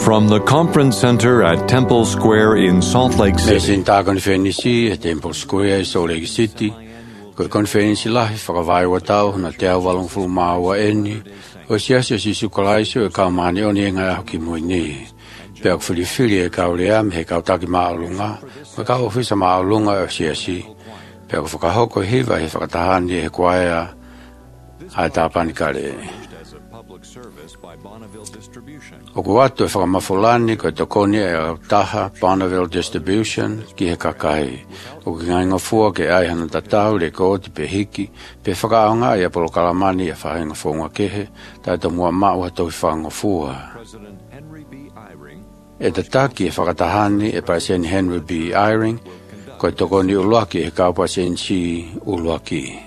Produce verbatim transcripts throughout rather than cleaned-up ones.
From the conference center at Temple Square in Salt Lake City. Mesin ta konferensi at Temple Square, Salt Lake City. Ko konferensi lahi whakawai wa tau na te awalong fulma wa eni. O siasi o sisu kalaisio e kaumani o ni ngai hoki muini. Pea kufilifili e kaurea me he kautaki maalunga. Me ka ofisa maalunga o siasi. Pea kufakahoko hiva he whakatahani he kuaea hai tāpani kare. O kuatu e whakamawholani ko e tokoni e au taha Bonneville Distribution ki he kakai. O ki ngai ngofua ke ai hana tatau le ko oti pe hiki, pe whakaonga i apolo kalamani e whahe ngofonga kehe, tai to mua maua tau i whangofua. E tataki e whakatahani e President Henry B. Eyring, ko e tokoni uluaki e kau President si uluaki.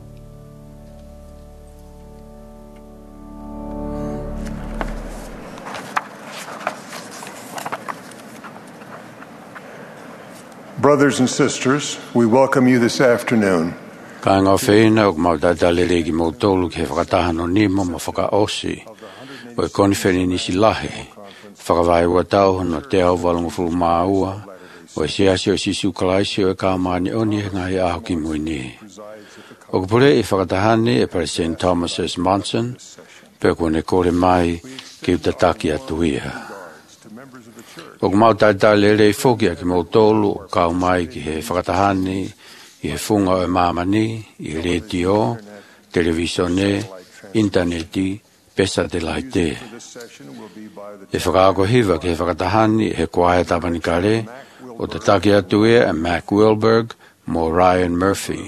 Brothers and sisters, we welcome you this afternoon. Ka ngā whēna o mautata lelegi mo tolu ke whakatahano nimo ma whakaosi. O e konifeni nisi lahe. Whakawai ua tau no te au walungu fulu māua. O e seasi o sisu kalaisi o e kāmani oni e ngai aho ki muini. O kupure e whakatahani e President Thomas S. Monson. Pe kone kore mai ki utataki atuia. O mautata lele fokia ki mo tolu ka mai ki he whakatahani i he funga o e mamani, i radio, televisione, interneti, pesa te laite. E whakaako hiva ki he whakatahani he kuahe tapani kare, o te taki atuia e Mac Wilberg mo Ryan Murphy.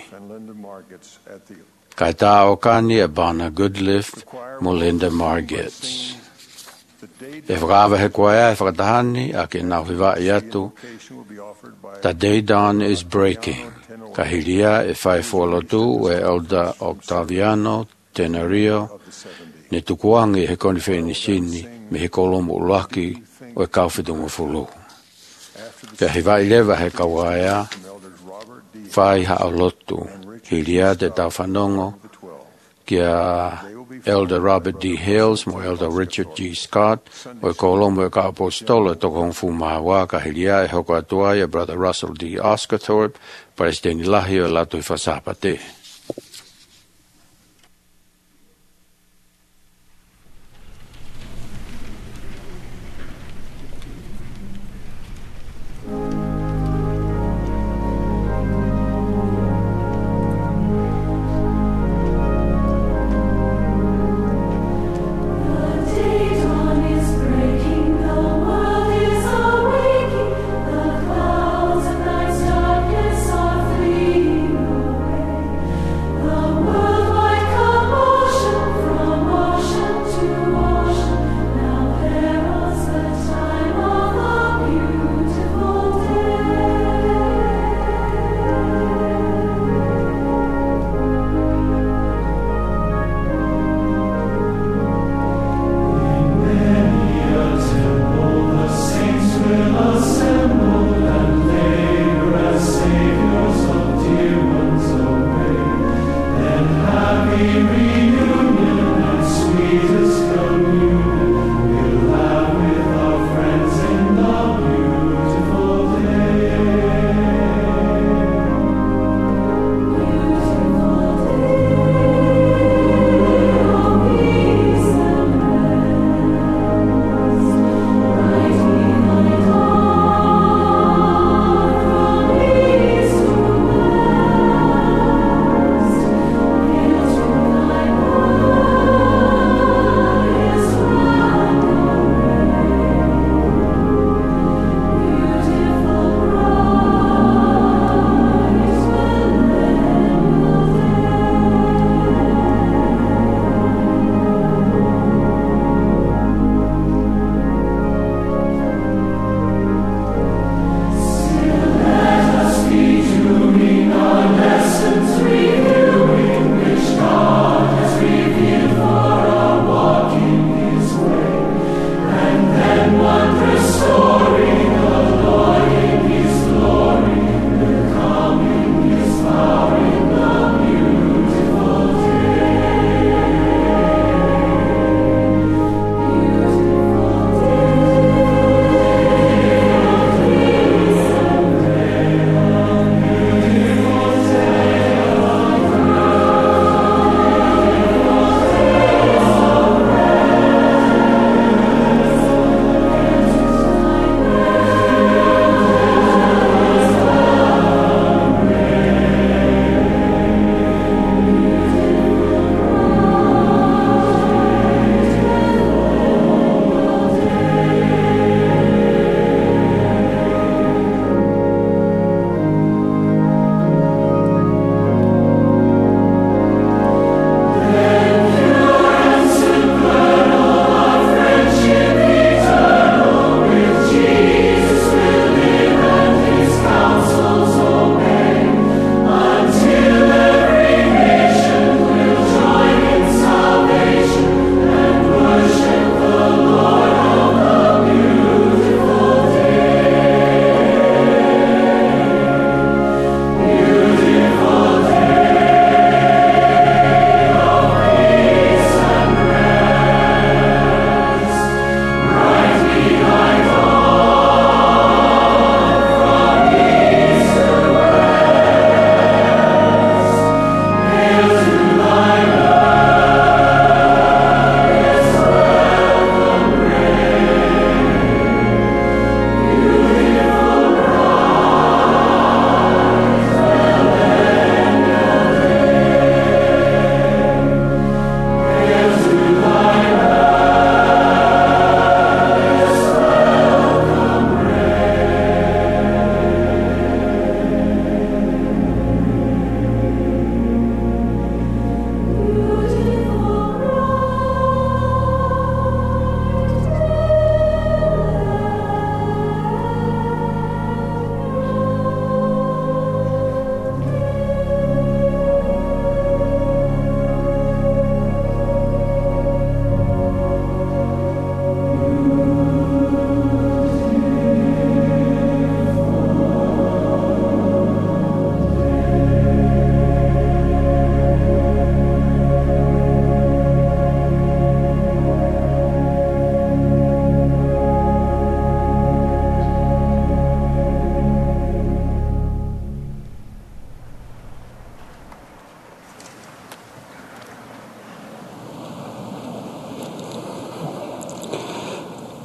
Kai tā o kani e Bana Goodliff mo Linda Margetts. E whakawa he kuaea e whakatahani a ke nau hiwa i atu. The day dawn is breaking. Ka hiria e whai fualotu e Elder Octaviano Tenario. Ne tukuangi he konifeni sini me he kolomu ulaki o e kauwhitungu fulu. Ka hiwa i lewa he kawaea whai hao lotu. Hiria te tau whanongo kia Elder Robert D. Hales, mo Elder Richard G. Scott, o e kolomo e ka apostola toko hong fu mahawa ka hiria e hoko atua e Brother Russell D. Oscarthorpe, Presidenti lahi o latu i whasapate.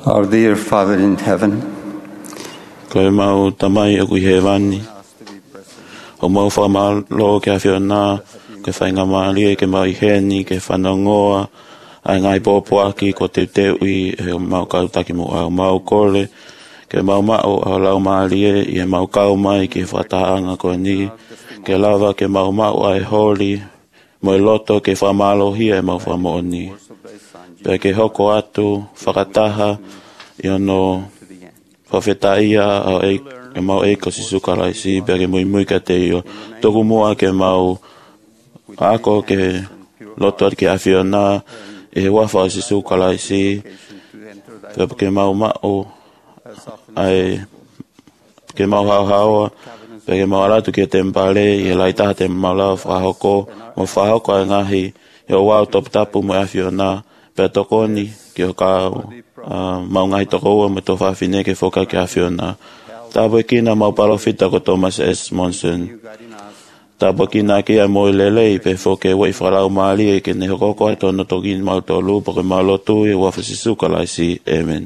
Our dear Father in heaven, Koe mau tamai o kui he wani. O mau whamalo ke awhiona, ke whainga maali ke mau i heni, ke whanongoa, ai ngai pōpō aki ko te te ui he o mau kautaki mo au mau kole, ke mau mao au lau maali e i he mau kau mai ke whataanga ko ni, ke lava ke mau mao ai holi, mo i loto ke whamalo hia e mau whamo ni. Pea ke hoko atu, whakataha, i ono whawhetaia au e, e mau e ko si sukalaisi, pea ke mui mui ka te io. Toku mua ke mau ako ke loto ke awhiona, e wafa o si sukalaisi, pea ke mau mao, ai, ke mau hao haoa, pea ke mau alatu ke te mpale, i he laitaha te mau lau whahoko, mo whahoko ai ngahi, e o wau top tapu mo awhiona, pea tokoni ki o kāo, uh, mau ngai toko ua me tō whawhine ke whoka ki awhiona. Tāpua kina mau palofita ko Thomas S. Monson. Tāpua kina ki a moi lelei pe whoke wai whalau maali e ke ne hokoko ato no toki mau tō lupo ke mau lotu e wafasisuka laisi. Amen.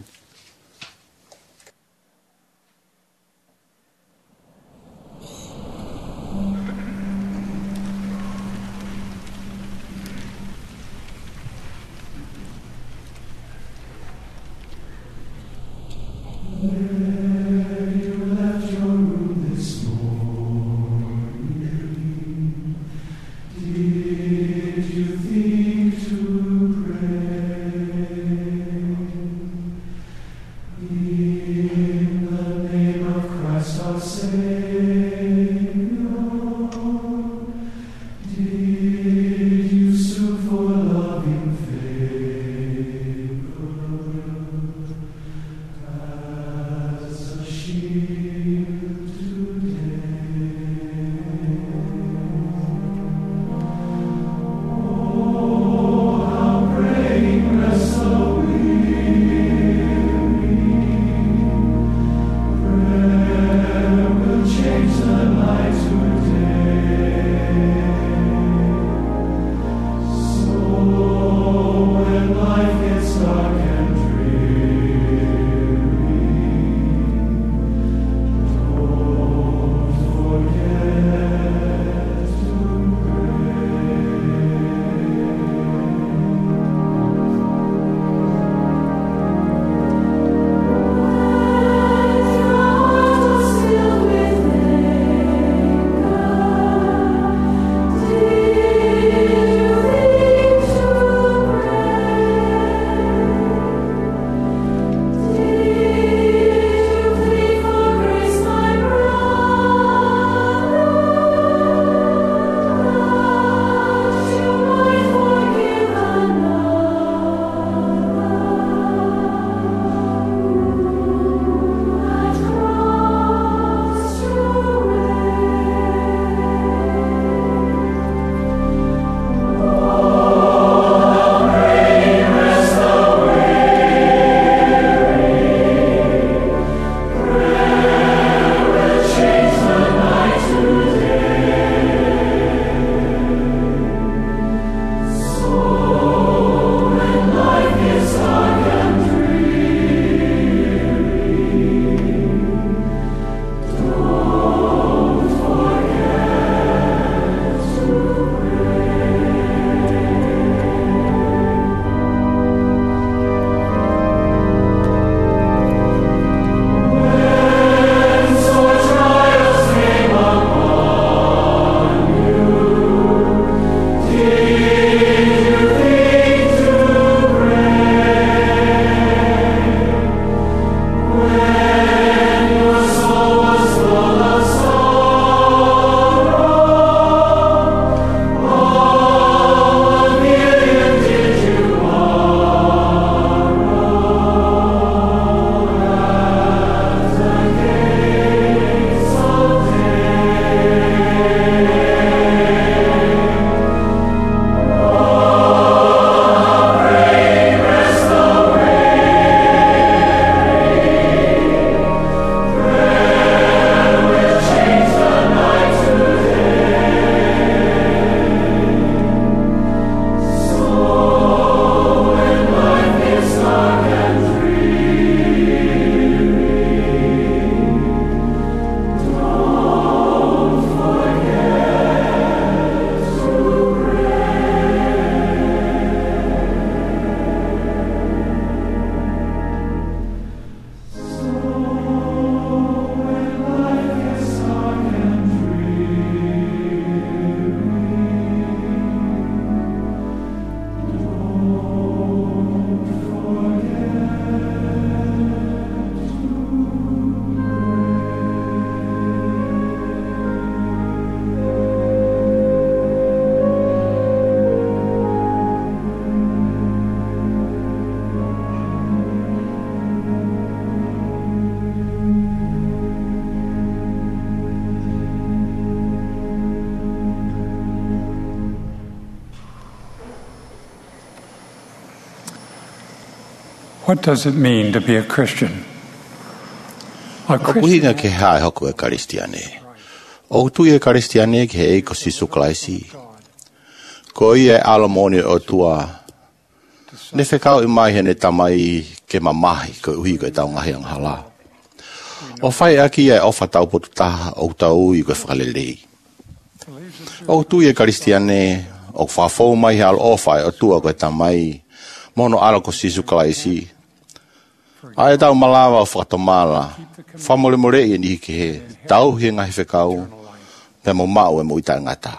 What does it mean to be a Christian? A O kuhinga ke hae hoku e karistiane. O tu e karistiane ke e ko sisu klaisi. Ko ia alamone o tua. Ne whekau i mai hene tamai ke mamahi ko uhi ko e tau ngahi ang hala. O whai aki e ofa tau potu taha o tau i ko e whakalelei. O tu e karistiane o whafou mai hal ofa e o tua ko e tamai mono ala ko sisu klaisi. Ai tau malawa o whakatomala. Whamole more i ni ke he. Tau he ngahi whekau. Pe mo mau e mo ita ngata.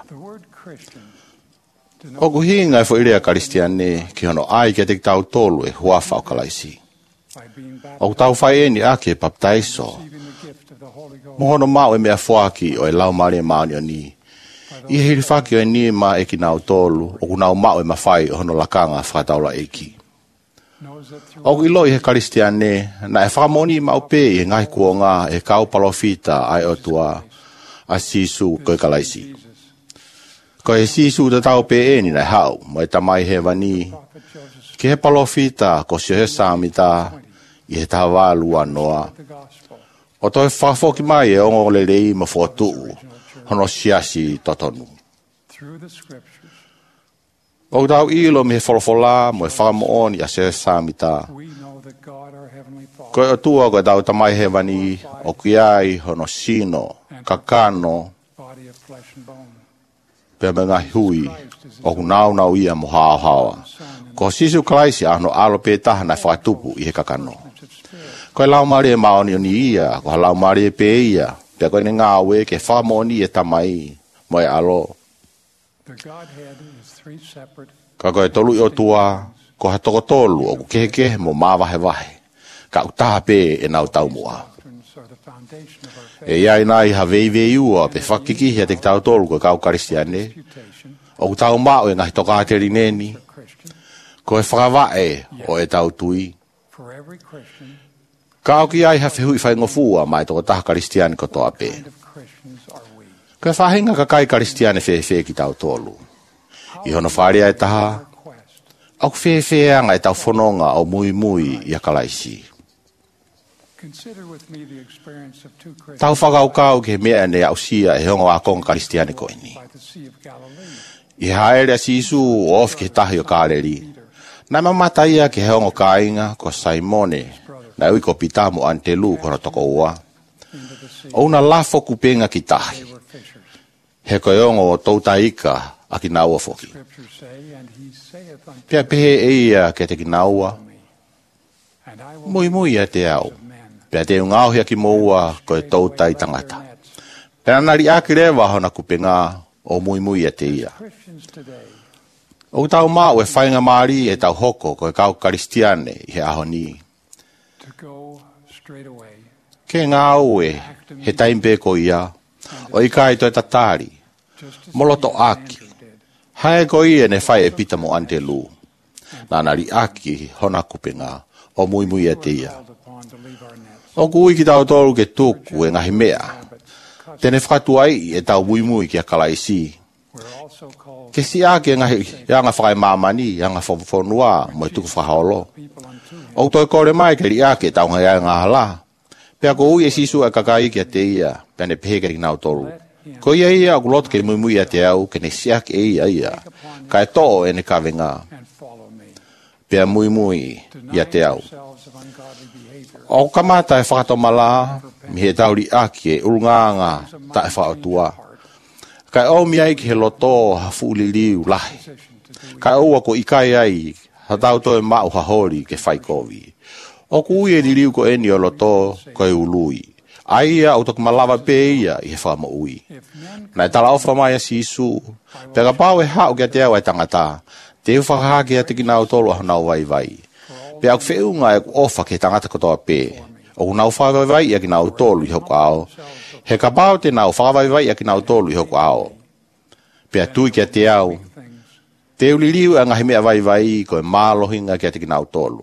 O kuhinga e fo irea karistiane ki hono ai ke te tau tolu e hua whaokalaisi. O tau whai e ni ake e baptaiso. Mo hono mau e mea whaaki o e lau maria maani o ni. I hiri whaki o e ni ma e ki nau tolu. O ku nau mau e mawhai o hono lakanga whakataula e ki. O ilo i he karistiane, na e whakamoni i maupe i ngai kuonga e kau palofita ai o tua a sisu koe kalaisi. Ko e sisu te tau pe e ni nai hau, mo e tamai he wani. Ke he palofita ko sio he samita i he taha wālua noa. O toi whafoki mai e ongo le rei ma whotu, hono siasi totonu. O tau ilo mi he wholofola mo e whakamooni a se samita. Koe o tua koe tau tamai he wani o kiai hono sino, kakano, pia me ngai hui, o ku nau nau ia mo hao hawa. Ko sisu klaisi ano alo pe taha na whakatupu i he kakano. Koe lau mari e maoni o ni ia, ko lau mari e pe ia, pia koe ne ngā ue ke whakamooni e tamai mo e alo. Ka koe tolu i o tua, ko ha toko tolu o ku kehe kehe mo mawahe wahe. Ka utaha pe e nau tau mua. E iai nai ha vei vei ua pe whakiki hea te tau tolu ko kau karistiane. O ku tau mao e ngahi toka ateri neni. Ko e whakawae o e tau tui. Ka au ki ai ha whihui whai ngofua mai toko taha karistiane ko toa pe. Ko e whahinga ka kai karistiane whee whee ki tau tolu. I hono whaarea e taha. Au whee whee anga e tau whanonga o mui mui i a kalaisi. Tau whakau kau ke mea ne au sia e hongo a konga karistiane ko ini. I haere a sisu o of ke tahi o kāreri. Nai mamataia ke hongo kāinga ko Saimone na ui ko pita mo antelu kono toko ua. O una lafo kupenga ki tahi. He koe ongo o toutaika a ki naua foki. Pia pehe eia ke te ki naua. Mui mui a te au. Pia te ungau hea ki moua koe toutai tangata. Pia nari aki rewa hona kupenga o mui mui a te ia. O tau mau e whainga maari e tau hoko koe kau karistiane i he aho ni. Ke ngau e he taimpe ko ia. O i kai toi tatari. Moloto aki. Hae ko ia ne whai e pita mo antelu. Nā nari aki hona kupenga o mui mui a te ia. O kui ki tau toru ke tuku e ngahi mea. Tene whakatu ai e tau mui mui ki a kalaisi. Ke si ake e ngahi ianga whakai mamani, ianga whawhonua mo e tuku whahaolo. O toi kore mai ke ri ake tau ngai ai ngā hala. Pea ko ui e sisu e kakai ki a te ia. Pea ne pehe ki nau toru. Ko ia ia o kulot ke mui mui a te au ke ne siak e ia ia. Ka e to'o e ne kawenga. Pea mui mui i a te au. O kamata e whakatomala, mi he tauri aki e urunganga ta e whakatua. Kai au mi ai ki he loto ha fuli liu lahi. Kai au ako ikai ai, ha tau to e mau hahori ke whaikovi. O kui e liu ko eni o loto ko e ului. Aia au toku malawa pe ia i he whama ui. Nai tala ofa mai a sisu, pega pau e hao kia te au e tangata, te u whakahake a te ki nau tolu a nau vai vai. Pe au whiunga e ofa ke tangata kotoa pe. O nau whawai vai a ki nau tolu i hoku ao. He ka pau te nau whawai vai a ki nau tolu i hoku ao. Pe a tui kia te au. Te uli liu a ngahi mea vai vai ko e mālohinga kia te ki nau tolu.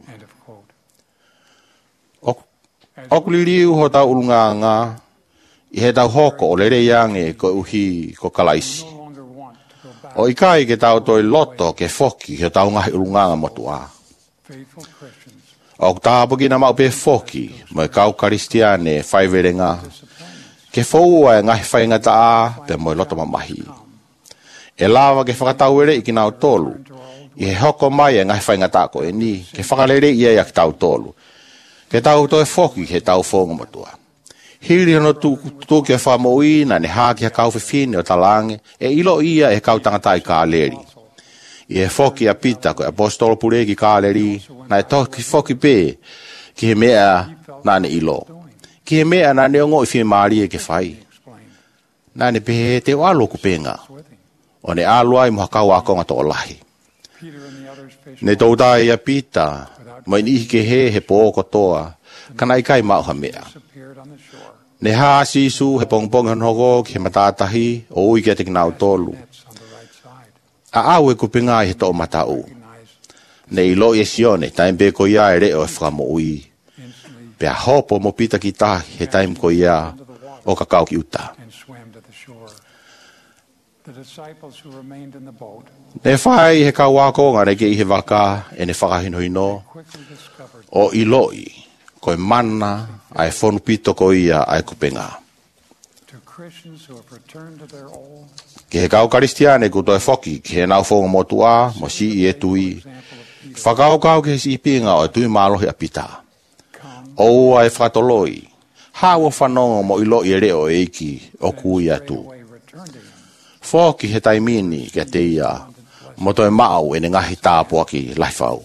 O kuli liu ho tau ulunganga i he tau hoko o lere iange ko uhi ko kalaisi. O ikai ke tau toi loto ke foki he tau ngahi ulunganga motua. O tāpo ki na mau pe foki, mai kau karistiane whai verenga. Ke fōua e ngahi whai ngata a, pe moi loto mamahi. E lawa ke whakatau ere i ki nao tolu. I he hoko mai e ngahi whai ngata ko e ni, ke whakalere i e a ki tau tolu. Ke tau to e foki he tau whonga matua. Hiri hono tu tu ke whamoi na ne haki ha kau whiwhine o talange, e ilo ia e kau tangata i kāleri. I e foki a pita ko e apostolo pure ki kāleri, na e toki foki pe, ki he mea na ne ilo. Ki he mea na ne ongo i whie maari e ke whai. Na ne pehe te o alo kupenga. O ne aloa i moha kau akonga to o lahi. Ne tauta i a pita, mai ni ke he he pōko toa, kana i kai mauha mea. Ne haa sisu he pongpong han hoko ki he matatahi o ui kia te kinau tolu. A au e kupinga i he to matau. Ne ilo e sione, taim pe ko ia e reo e whamo ui. Pe a hopo mo pita ki tahi he taim ko ia o kakau ki uta. Ne whai he kau wako ngare ke i he waka e ne whakahino hino. O iloi, koe mana ai whonu pito ko ia ai kupenga. Ke he kau karistiane ku toi foki, ke he nau whonga motua, mo si i e tui. Whakau kau ke he si pinga o tui malohi a pita. O ai whakatoloi, hawa whanonga mo ilo i reo e iki o kui atu. Foki he taimini ke te ia, mo toi mau e ne ngahi tāpua ki laifau.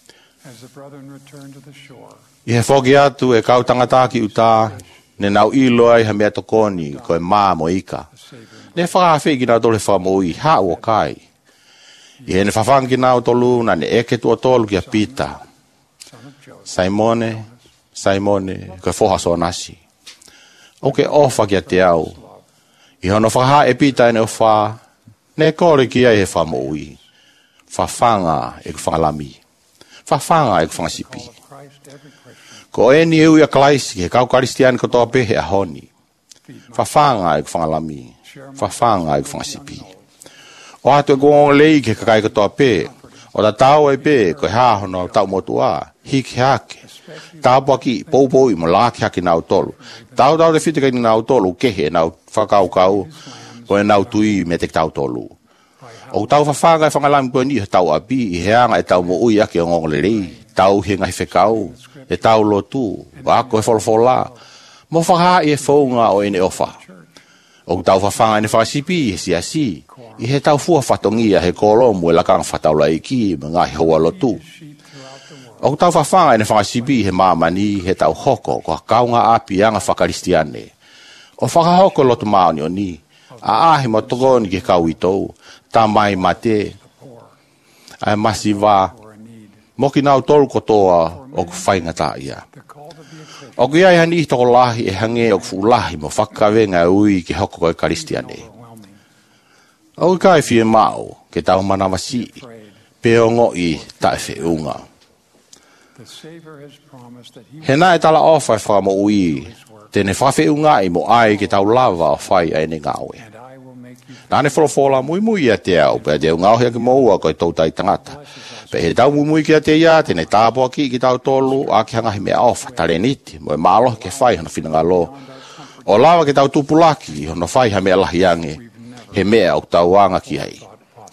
I he foki atu e kau tangata ki uta, ne nau ilo ai ha mea tokoni koe maa mo ika. Ne whakawhi ki nau tole whamoi, ha o kai. I he ne whawhangi nau tolu na ne eke tua tolu ki a pita. Saimone, Saimone, koe whohaso nasi. O ke ofa ki a te au. I hono whaha e pita e ne o wha, ne kore ki ai he whamoi. Whawhanga e ku whangalami. Whawhanga e ku whangasipi. Ko e ni eu ia klaisi, he kau karistiani ko toa pehe a honi. Whawhanga e ku whangalami. Whawhanga e ku whangasipi. O atu e gong lei ke kakai ko toa pehe. O ta tau e pehe, ko e hahono tau motua, hiki hake. Tau paki, pou pou i mo laki haki nau tolu. Tau tau te whitika ni nau tolu, kehe nau whakau kau, ko e nau tui me te tau tolu. O tau whawhanga e whangalami koe ni tau api, i heanga e tau mo ui ake o ngong lerei. Tau he ngai whekau, e tau lotu, wako e wholofola. Mo whaha i e whaunga o ene ofa. O tau whawhanga ene whasipi, e si asi. I he tau fua whatongia he kolomu e lakang whataula i ki, me ngai hoa lotu. O tau whawhanga ene whasipi he mamani, he tau hoko, ko kaunga api anga whakaristiane. O whakahoko lotu maoni o ni, a ahi mo tokoni ke kau i tou, ta mai mate, ai masiva, moki nau tolu kotoa o ku whaingata ia. O ku iai hani i toko lahi e hange o ku lahi mo whakawenga ui ki hoko koe karistiane. O ku kai fie mao ke tau manawasi, peo ngoi ta e whiunga. He na e tala ofa e whamo ui, tene whawhiunga i mo ai ke tau lava o whai ai ne ngawe. Nane wholofola mui mui a te au, pe te ngau hea ki moua koe tautai tangata. Pe he tau mui mui ki a te ia, tene tāpua ki ki tau tolu, a ki hangahi mea ofa, tare niti, mo e maalohi ke whai hana whinanga lo. O lawa ke tau tupulaki, hono whai ha mea lahi ange, he mea o tau wanga ki ai.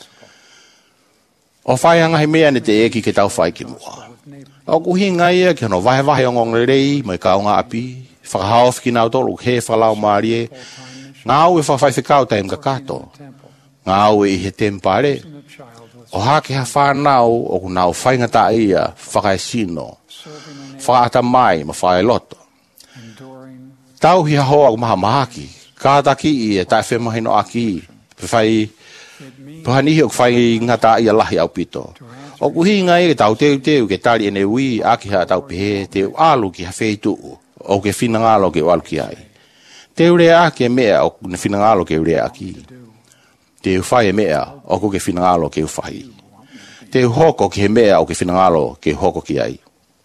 O whai hangahi mea ne te eki ke tau whai ki mua. O kuhinga ia ki hono vahe vahe o ngongerei, mo e kaunga api, whakahaofi ki nau tolu, he whalau maarie, ngau e whawhai whikau taim kakato. Ngau e i he tempare. O hake ha whanau o ku nau whaingata ia whakai sino. Whakaata mai ma whae loto. Tau hi ha hoa ku maha mahaki. Kātaki i e tae whemahino aki. Pewhai Tuhanihi o ku whai ngata ia lahi au pito. O ku hinga e tau teu teu ke tali ene ui aki ha tau pehe teu alu ki ha wheitu. O ke whinangalo ke walu ki ai. Te urea ake e mea o ne whinangalo ke urea aki. Te uwhai e mea o ko ke whinangalo ke uwhai. Te uhoko ke he mea o ke whinangalo ke hoko ki ai.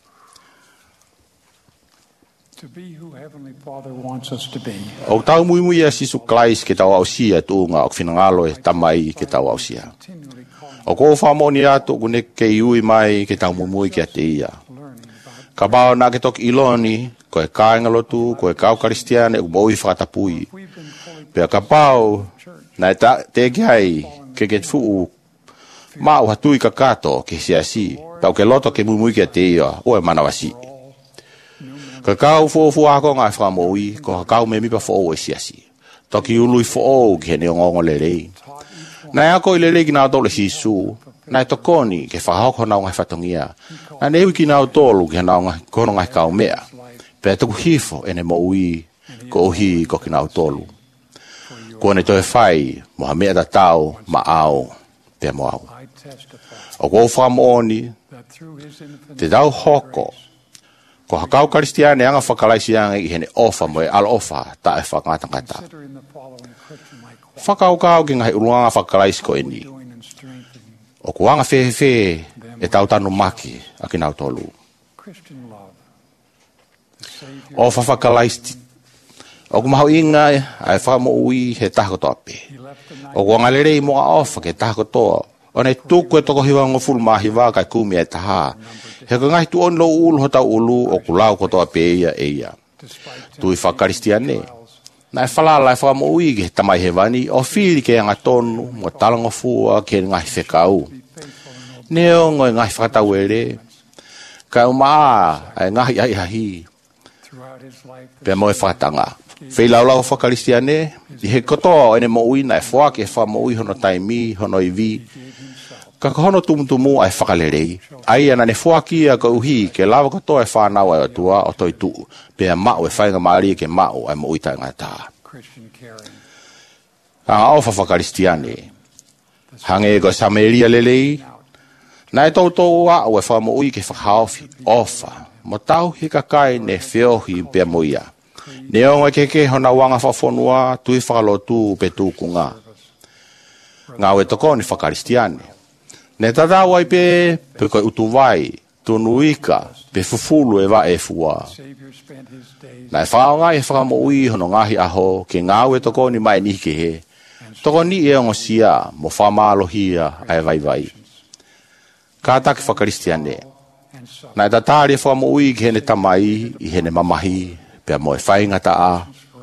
O tau mui mui a sisu klais ke tau au sia tuunga o whinangalo e tamai ke tau au sia. O ko whamoni ato kune ke iui mai ke tau mui mui ke a te ia. Ka bao na ke toki iloni, ko e kāinga lotu, ko e kau karistiane, u mo i whakatapui. Pea ka bao, na e ta, te ai ke ke fuu, ma u hatui ka kato ke si asi, tau ke loto ke mumui ke te ia, o e manawasi. Ka kau fo fo ako ngai wha mo i, ko ka kau me mipa fo o e si asi. Toki ului fo o ke ne ngongo le rei. Na e ako i le rei ki nao tole si su, na e tokoni ke whahoko nao ngai whatongia. Na ne iwi ki nao tolu ke nao ngai kono ngai kau mea. Pea tuku hifo ene mo ui ko uhi ko ki nao tolu. Ko ne toe whai mo ha mea da tau ma ao pea mo au. O ko wha mo oni te dau hoko ko hakau karistiane anga whakalaisi anga i hene ofa mo e ala ofa ta e whakatangata. Whakau kau ki ngai uruanga whakalaisi ko eni. O ko anga whewhe e tau tanu maki a ki nau tolu. O whakalaisi o ko maho inga ai wha mo ui he tahako toa pe. O ko anga lerei mo a ofa ke tahako toa. O nei tuku e toko hiwa ngofulu mahiwa kai kumi e taha. He ka ngai tu on lo ulu ho tau ulu o kulau ko toa pe ia e ia. Tui whakaristiane. Na e whalala e whamo ui ke tamai he wani o whiri ke anga tonu mo talango fua ke ngai whekau. Neo ngoi ngai whakatau ere. Ka umaa ai ngai ai hahi. Pea mo e whakatanga. Whei lau lau whakaristiane. I he kotoa ene mo ui na e whua ke whamo ui hono taimi hono i vi. Ka hono tumutumu ai whakalerei. Ai ana ne whuakia ka uhi ke lawa kotoa e whanau ai atua o toi tu. Pea mao e whainga maari ke mao ai mo uita ngata. Anga ofa whakaristiane. Hange ko Sameria lelei. Na e tau tau a o e whamo ui ke whakaofi. Ofa. Mo tau hika kai ne whiohi pea moia. Ne onga ke ke hona wanga whafonua tui whakalotu pe tūkunga. Ngā ue toko ni whakaristiane. Ne tatau ai pe, pe koe utu vai, tunu ika, pe fufulu e wa e fua. Na e whao ngai e whakamo ui hono ngahi aho, ke ngāwe toko ni mai ni ke he. Toko ni e ongo sia, mo whamalo hia ai vai vai. Kātaki whakaristiane. Na e tatari e whakamo ui ke hene tamai, i hene mamahi, pe mo e whaingata a.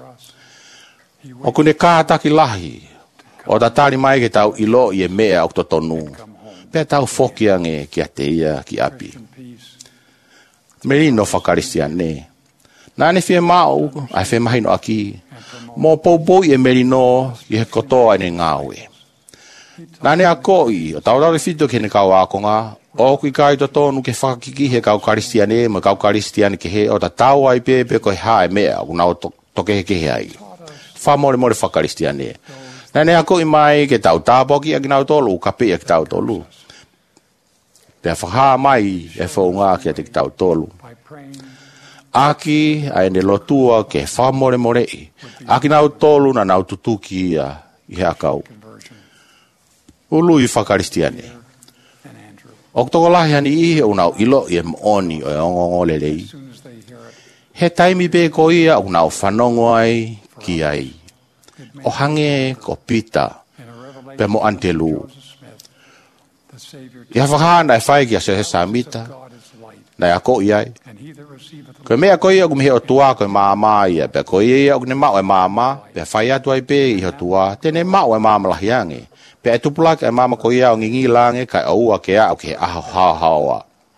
O kune kātaki lahi, o tatari mai ke tau ilo i e mea o totonu. Pea tau foki ange ki a te ia ki api. Merino whakaristiane. Nane whie mau, ai whie mahino aki. Mō poupou i e merino i he kotoa ene ngāwe. Nane a koi, o tau rau whito ke ne kau akonga, o kui kai to tonu ke whakiki he kau karistiane, ma kau karistiane ke he, o ta tau ai pepe koe hae mea, o nao to, toke he ke he ai. Whamore more whakaristiane. Nane a koi mai ke tau tāpoki a ki nau tolu, kapi a ki tau tolu. Pea whaha mai e whaunga ki a te ki tau tolu. Aki a ene lotua ke whamore morei. Aki nau tolu na nau tutuki ia i hea kau. Ulu i whakaristiane. O toko lahi ani i o nau ilo i e mooni o e ongongo lelei. He taimi pe ko ia o nau whanongo ai ki ai. O hange ko pita pe mo antelu. Ia whakana e whai ki a se samita. Na ia ko iai. Koe mea ko ia o kumihe o tua koe maama ia. Pea ko ia o kune mao e maama. Pea whai atu ai pe i ho tua. Tene mao e maama lahiange. Pea e tupulake e maama ko ia o ngingi lange kai aua ke a o ke aho hao haoa.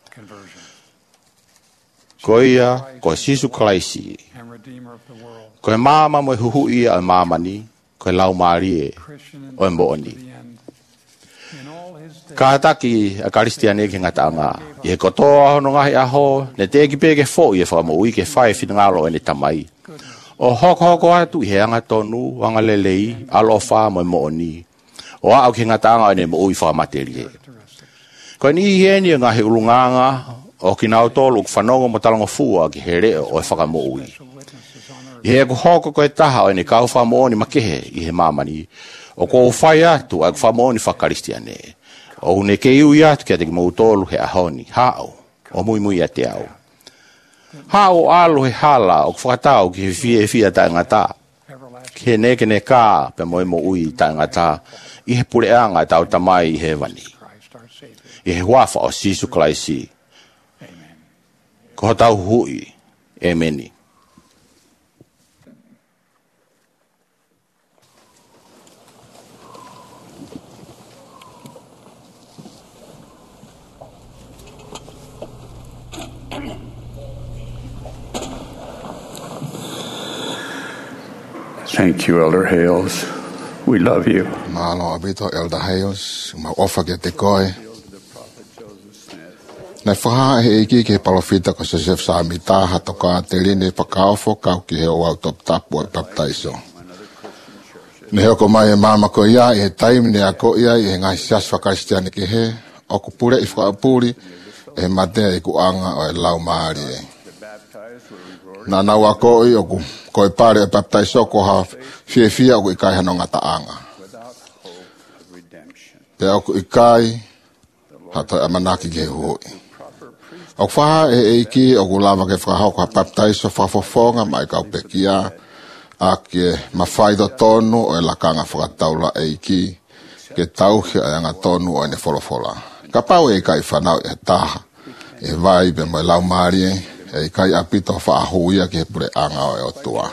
Ko ia ko sisu kalaisi. Koe maama mo e huhu ia o maama ni. Koe lau maarie o e mooni. Kātaki a karistiane ke ngatanga. I he kotoa hono ngahi aho, ne te ki peke fo i e whakamo ui ke whae whingalo e ne tamai. O hoko hoko atu i he anga tonu, anga lelei, alo wha mo e mooni. O au ke ngatanga e ne mo ui whakamaterie. Koe ni i heni ngahi ulunganga, o ki nau tolu ku whanongo mo talango fua ki he reo o e whakamo ui. I he ku hoko koe taha o e ne kau whamooni makehe i he mamani. O ko whai atu a ku whamooni whakaristiane. O ne ke iu i atu kia te ki mou tolu he ahoni, hao, o mui mui a te au. Hao alu he hala o whakatau ki he fie fia ta ngata. Ki he neke ne kā pe moe mo ui ta ngata. I he pureanga tau tamai i he wani. I he wafa o sisu kalaisi. Ko hatau hui. E meni. Thank you, Elder Hales. We love you. Malo abito Elder Hales, ma ofa ke te koe. Nei whaha he iki ke palofita ko Joseph Samita hatoka te rine whakaofo kau ki he o au top tapu e baptaiso. Ne heo ko mai e mama ko ia i he taimi ne a ko ia i he ngai sias whakaristiani ki he, o ku pure i whakaapuri e matea i ku anga o e lau maari e. Na nau a ko i o ku ko e pare e baptaiso ko ha fie fia o ku i kai hano ngata anga. Pe o ku i kai hato e manaki ke hui. O whaha e eiki o ku lava ke whakahau ka baptaiso whafofonga mai kau pekia a ke mawhaido tonu o e lakanga whakataula eiki ke tauhi a anga tonu o e ne wholofola. Ka pau e kai whanau e taha e vai be mai lau maari e kai apito whaahuia ke pure anga o e o tua.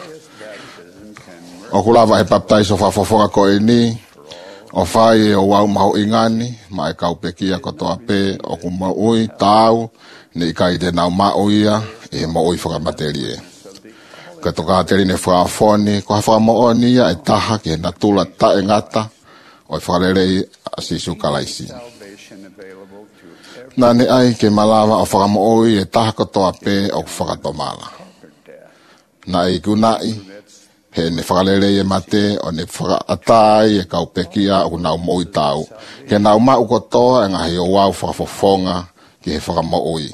O ku lava e baptaiso whafofonga ko e ni o whai e o wau maho ingani mai kau pekia kotoa pe o ku maui tau ni kai te nau mauia e maui whakamateri e. Ka toka teri ne whaafoni, ko ha whakamoania e taha ke na tula ta e ngata o e whakarerei a sisu kalaisi. Nā ne ai ke malawa o whakamooi e taha kotoa pe o whakatomala. Nā i kunai, he ne whakarerei e mate o ne whakaatai e kau pekia o nau moi tau. Ke nau mau kotoa e ngahi o wau whakafofonga ki he whakamooi.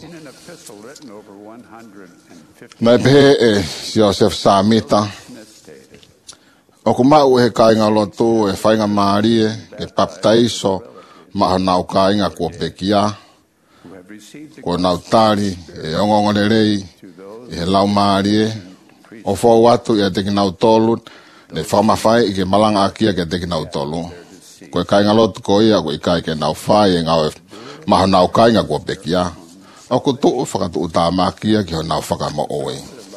Nai pehe e Joseph Samita, o ku mau he kainga lotu e whainga maarie ke baptaiso maha nau kainga kua pekia, kua nau tari e ongongonerei e he lau maarie, o fo watu e teki nau tolu, ne whamawhai i ke malanga akia ke teki nau tolu. Ko e kainga lotu ko ia ko i kai ke nau whai e ngau maha nau kainga kua pekia. O ku tuu whakatu utamakia ki ho nau whakamo oe.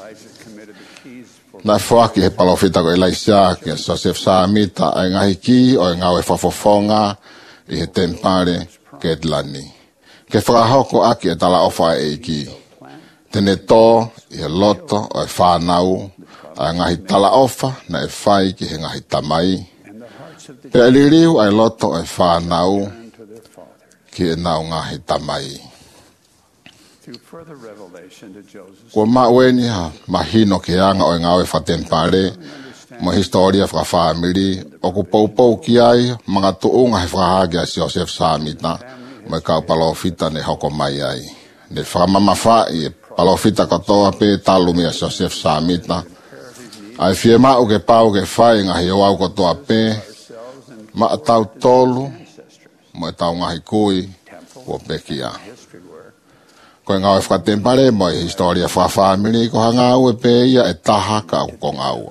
Nai whaki he palofita ko Elijah ke Joseph Samita ai ngahi ki o e ngau e whafofonga i he tempare ke tlani. Ke whakahoko aki e tala ofa e ki. Tene tō i he loto o e whanau ai ngahi tala ofa na e whai ki he ngahi tamai. Pe aliriu ai loto o e whanau ki e nau ngahi tamai. Ko maweni ha mahino ke anga o ngau e whatempare mo historia fra family o ku poupou ki ai mga tuunga he whahagi a Joseph Samita mo kau palofita ne hoko mai ai ne whamamawha i palofita katoa pe talumi a Joseph Samita ai fie mau ke pau ke whai ngahi o au katoa pe ma tau tolu mo tau ngahi kui o pekia. Ko ngau e whakatempare mo i historia wha family ko hanga au e pe ia e taha ka au ko ngau.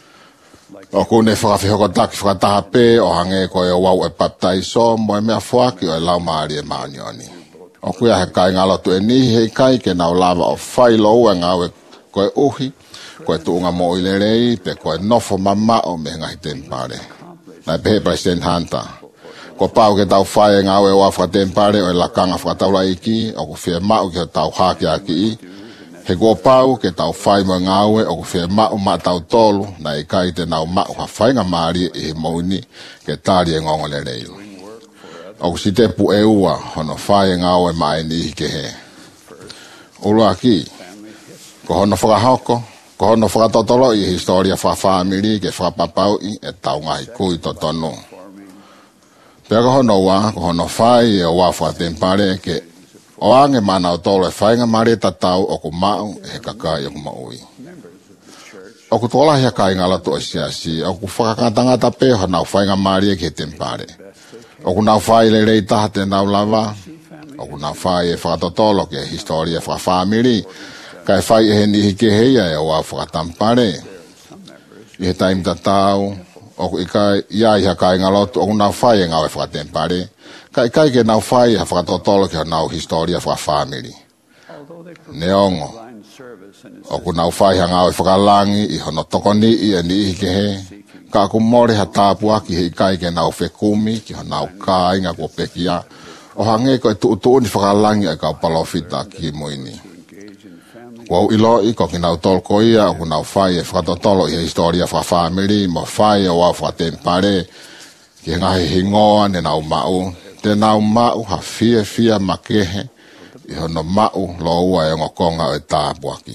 O kune whakawhihoko taki whakataha pe o hange ko e wau e baptaiso mo e mea whaki o e lau maari e maanioni. O kuia he kai ngalotu e nihi hei kai ke nau lava o whailo ua ngau e ko e uhi, ko e tuunga mo i lerei pe ko e nofo mamao me ngahi tempare. Nai pehe President Hunter. Ko pau ke tau whae ngau e wa whakatempare o e lakanga whakataula iki, o ku whia mau ke tau haki aki i. He ko pau ke tau whae mo ngau e o ku whia mau ma tau tolu, na i kai te nau mau ha whainga maari i he mouni ke tari e ngongole rei. O ku si te pu e ua, hono whae ngau e mai ni ke he. Ulu aki, ko hono whakahoko, ko hono whakatotolo i historia whafamiri ke whapapau i e tau ngahi kui to tonu. Pea ko hono wa, ko hono whai e o wa whatempare ke o ange mana o tolo e whainga mare tatau o ku mau e kakai o ku maui. O ku tola hea kai ngala to e siasi, o ku whakakatangata pe ho nau whainga mare ke tempare. O ku nau whai le rei taha te nau lava, o ku nau whai e whakatotolo ke historia whafamiri, kai whai e he nihi ke heia e o wa whakatampare. I he taim tatau, o ku ikai ia iha kai ngalotu o ku nau whai e ngau e whakatempare, ka ikai ke nau whai ha whakatotolo ke nau historia wha family. neongo o ku nau fai hanga o whakalangi i hono tokoni i e ni ke he ka ku more ha tāpua ki he kai ke nau whekumi ki ho nau ka inga ko pekia o hange ko tu tu ni whakalangi e ka palofita ki moini Wau ilo i ko ki nau tol ko ia o ku nau fai e whakatotolo i he historia wha family mo fai o wau whakatempare ki ngahi hingoa ne nau mau te nau mau ha fia fia makehe i hono mau lo ua e ngokonga e tāpuaki.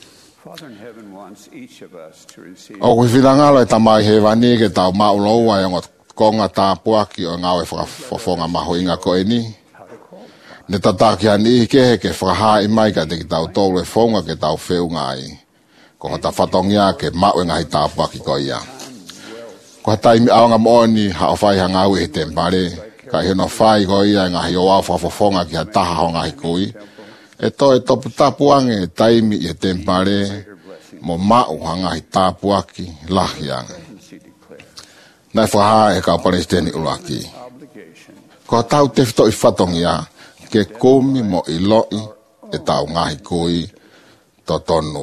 O kui whirangalo e tamai he wani ke tau mau lo ua e ngokonga tāpuaki o ngau e whakafonga maho inga ko e ni. Ne tataki ani ke he ke whakaha i mai ka te ki tau tolu e whonga ke tau whiunga ai. Ko hata whatongia ke mau e ngahi tāpuaki ko ia. Ko hata imi aonga mooni ha o whai hangau e te mpare. Ka hino whai ko ia ngahi o au whafofonga ki ha taha ho ngahi kui. E to e topu tapuange e taimi i e tempare mo mau ha ngahi tapuaki lahianga. Nai whaha e ka palestini uraki. Ko tau te fito i whatongia ke kumi mo i loi e tau ngahi kui to tonu.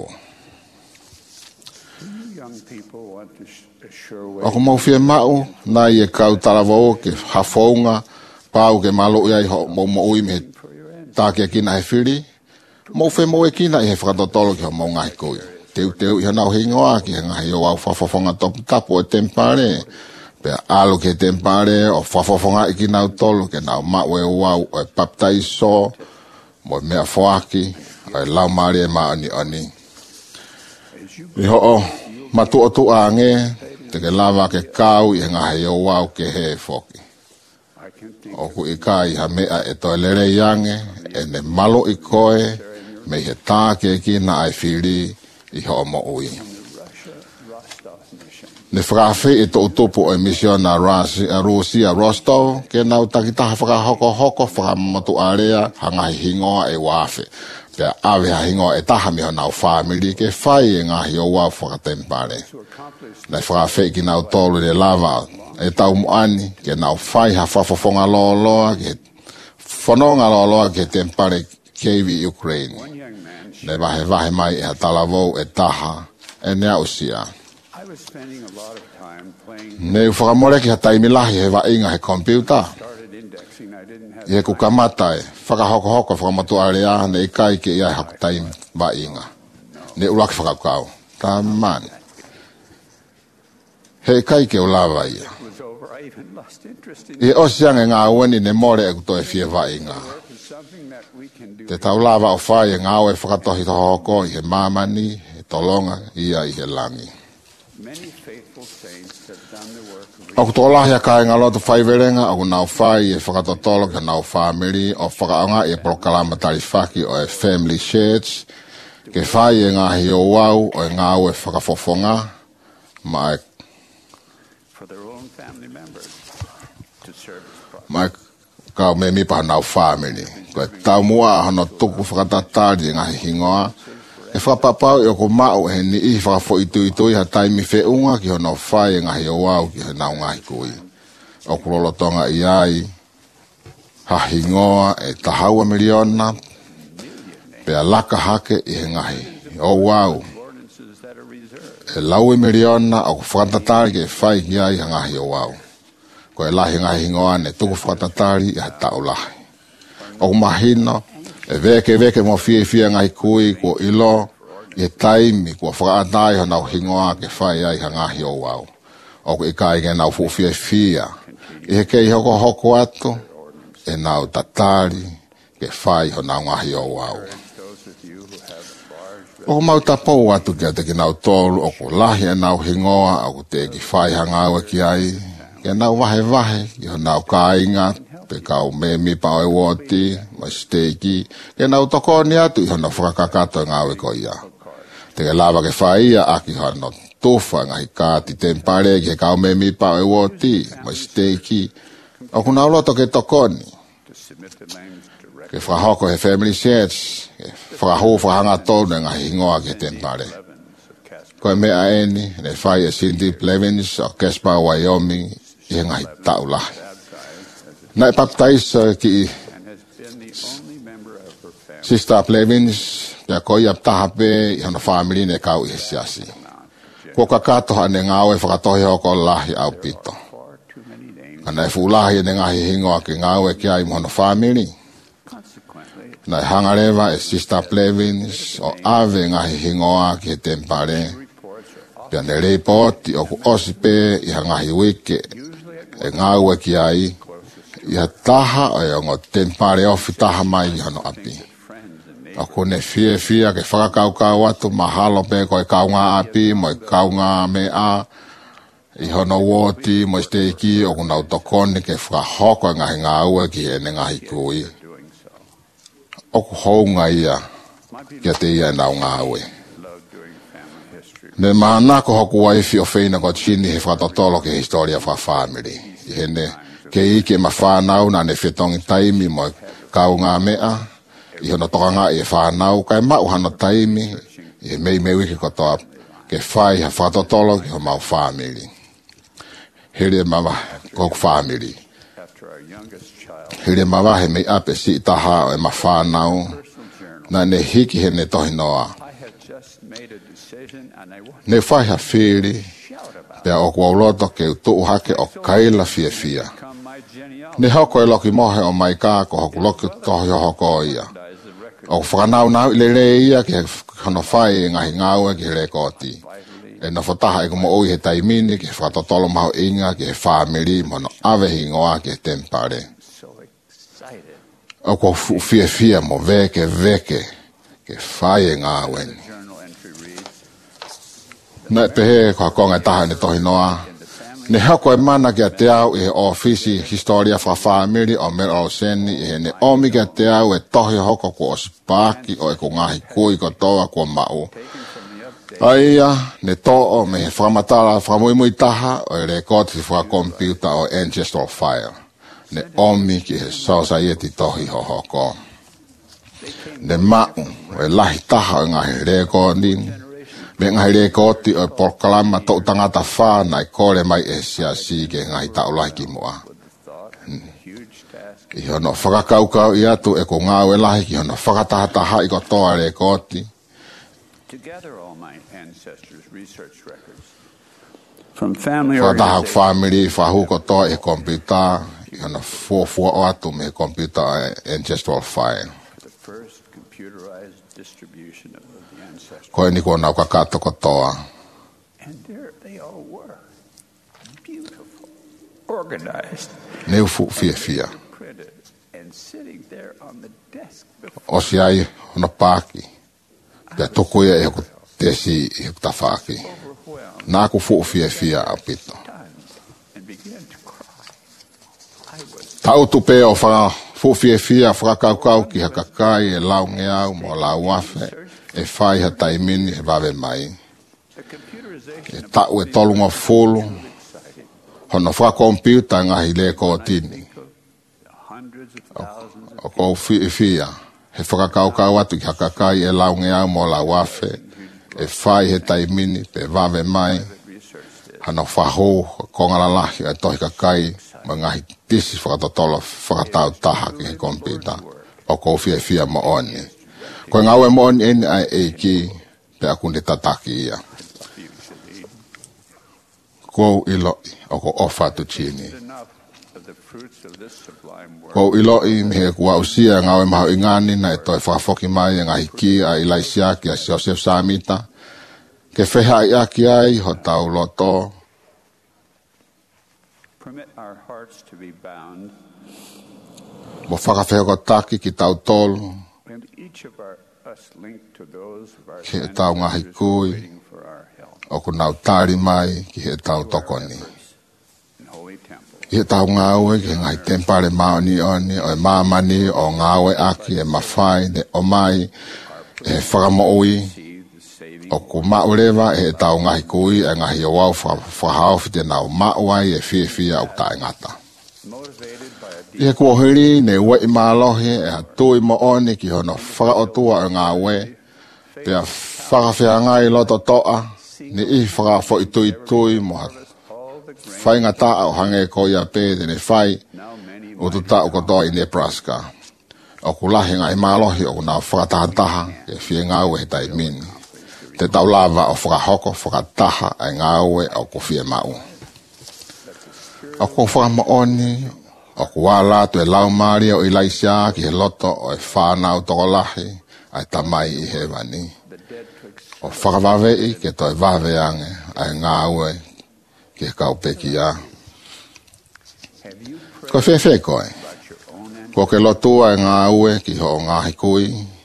O ko mau fia mau, nai e kau tarawao ke hafonga, pau ke malo iai ho mo mo ui me tāke kina he whiri, mau fia mo e kina i he whakatotolo ki ho mau ngai koi. Teu teu i hanau hingoa ki he ngahi o au whafofonga topu tapu e tempare, pe alo ke tempare o whafofonga i ki nau tolo ke nau mau e uau o e paptaiso, mo mea whaaki, o e lau maari e maani ani. I ho o, matu o tu ange, te ke lava ke kau i ngahi o wau ke he foki. O ku i kai ha mea e toi lere iange, e ne malo i koe, me he tāke ki na ai whiri i ho mo ui. Ne whakawhi i to utupu o emission na Rusia Rostov, ke nau takitaha whakahoko hoko whakamatu area, hangahi hingoa e wafe. Pea awe ha hingoa e taha miho nau family, ke whai e ngahi o wau whakatempare. Nei whakawhi ki nau tolu de lava, e tau muani, ke nau whai ha whafofonga loa loa, ke whanonga loa loa ke tempare Kiev Ukraine. Nei wahe wahe mai e ha talavou e taha, e nea usia. Nei whakamore ki ha taimilahi he wa inga he computer. Ie ku kamata e, whakahoko hoko whakamatu area, ne i kai ke ia haku taimi wa inga. Ne uraki whakakau. Tā mani. He kai ke o lava ia. I osiange ngā ueni ne more e kuto e fie wa inga. Te tau lava o whai e ngā ue whakatohi to hoko i he mamani, he tolonga, ia i he langi. O kuto lahi a kai ngā loto whai verenga, o nau whai e whakatotolo ke nau family, o whakaonga e prokalama tarifaki o e family sheds, ke whai e ngā hi o wau o e ngā ue whakafofonga, ma e mai kau me mi pa nau family ko tau mua hono tuku whakatatari ngahi hingoa e whapapau e o ko mau he ni i whakafo itu itu i ha taimi whiunga ki hono whai ngahi o wau ki he nau ngahi kui o kurolotonga i ai ha hingoa e tahaua miliona pe a laka hake i he ngahi o wau e lau i miliona o whakatatari ki e whai ki ai ha ngahi o wau ko e lahi ngahi hingoa ne tuku whakatatari i ha tau lahi. O mahino, e veke veke mo fie fie ngahi kui ko ilo, i e taimi ko whakaatai ha nau hingoa ke whai ai ha ngahi o wau. O ko i kai ke nau fu fie fia, i he kei hoko hoko atu, e nau tatari ke whai ha nau ngahi o wau. O mau tapou atu kia te ki nau tolu, o ko lahi e nau hingoa, o ko te ki whai ha ngaua ki ai, ke nau wahe wahe, i ho nau kāinga, pe kau me mi pao e woti, mai steiki, ke nau toko ni atu, i ho nau whakakato ngā we ko ia. Te ke lawa ke whaia, aki ho no tufa ngahi kāti tempare, ke kau me mi pao e woti, mai steiki, o ku nau loto ke tokoni. Ke whahoko he family sheds, ke whahahu whahanga tonu ngahi hingoa ke tempare. Ko e mea eni, ne whai e Cindy Plevins, o Casper, Wyoming, i ngai tau lahi. Nai paptaiso ki Sister Plevins, pia koi ap tahape i hana family ne kau i siasi. Ko kakato ane ngau e whakatohi hoko lahi au pito. Ana e fulahi ne ngahi hingoa ki ngau e kia i mohana family. Na hangarewa e Sister Plevins o ave ngahi hingoa ki he tempare. Pia ne reipoti o ku osipe i hangahi wike e ngau e kia i. Ia taha o e ongo tempare ofi taha mai i hano api. O kone fie fia ke whakakau kau atu mahalo pe koe kaunga api mo i kaunga me a i hono woti mo i steiki o kuna utokoni ke whakahoko ngahi ngā ua ki ene ngahi kui. O ku hounga ia kia te ia nau ngā ue. Ne maana ko hoku waifi o feina ko chini he whakatotolo ke historia wha family. I hene ke ike ma whanau na ne whetongi taimi mo i kaunga me a i hono tokanga i e whanau, kai mau hano taimi, i e mei mei wiki kotoa, ke whai ha whatotolo ki ho mau family. Here mawa, koku family. Here mawa he mei ape si itaha o e ma whanau, na ne hiki he ne tohi noa. Ne whai ha whiri, pia o kuauloto ke utu hake o kaila fia fia. Ne hoko e loki mohe o mai kā ko hoku loki tohi o hoko ia. O whanau nau i le re ia ki hano whai e ngahi ngau e ki he rekoti. E na whataha e kumo oi he taimini ki he whatotolo maho inga ki he whamiri mono avehi ngoa ki he tempare. O ko fia fia mo veke veke ki whai e ngau eni. Na pehe ko hakonga taha ni tohi noa. Ne hako e mana ki a te au i he ofisi historia wha whamiri o mera o seni i he ne omi ki a te au e tohi hoko ko o spaki o e ko ngahi kui ko toa ko mau. Aia, ne to'o me he whamatara whamuimui taha o e rekoti wha computer o ancestral file. Ne omi ki he society tohi ho hoko. Ne mau e lahi taha o ngahi rekoti me ngai rekoti o proklama to tangata fa na kore mai e sia si ke ngai ta ulai ki moa. I hono whakakau kau i atu e ko ngau e lahi ki hono whakatahata hai ko toa rekoti. Whakataha family whahu ko toa e kompita i hono fuafua o atu me kompita ancestral file. Koe ni ko nau kakato ko toa. Neu fu fia fia. O si ai hono pāki. Pia toko ia e hoku tesi i hoku tawhaki. Nā ku fu fia fia a pito. Tau tupe o whaka fu fia fia whakakau kau ki hakakai e lau ngeau mo lau wafe. E whai ha taimini he wawe mai. E tau e tolunga fulu. Hono wha computer ngahi le ko tini. O ko fi fia. He whakakau kau atu ki hakakai e lau ngeau mo la wafe. E whai he taimini pe wawe mai. Hano whaho kongala lahi e tohi kakai. Ma ngahi tisi whakatotolo whakatau taha ki he computer. O ko fia fia mo oni. Ko ngau e mon en ai e ki pe aku ne tataki ia. Ko ilo o ko ofa tu chini. Ko ilo i me ku ausia ngau e maho ingani na e toi whafoki mai ngā hiki a Ilaisia ki a Joseph Samita. Ke wheha i aki ai ho tau loto. Mo whakawheo ko taki ki tau tolu. Ki he tau ngahi kui, o ku nau tāri mai ki he tau tokoni. Ki he tau ngāue ki he ngai tempare maoni oni, o e māmani o ngāue aki e mawhai, ne o mai e whakamoui, o ku maurewa e he tau ngahi kui, e ngahi o wau whahauwhi te nau mauai e fie fie au tae ngata. I he kuohiri ne ue i mālohi e ha tui mo oni ki hono whakaotua o ngā ue. Pea whakawhia ngai loto toa, ni i whakafo i tui tui mo ha whainga taa o hange ko ia pēde ne whai o tu tau kotoa i Nebraska. o kulahi ngai malohi o kuna whakatahataha ke fie ngau e tai mini. Te tau lava o whakahoko, whakataha ai ngau e o ku fie mau. O ku whakamaoni, o ku wala tu e lau maria o ilaisia ki he loto o e whanau tokolahi ai tamai i he wani. O whakawawei ke toi waweange ai ngau e ke kaupeki a. Ko whewhe koe. Ko ke lotua e ngā ue ki ho ngāhi kui.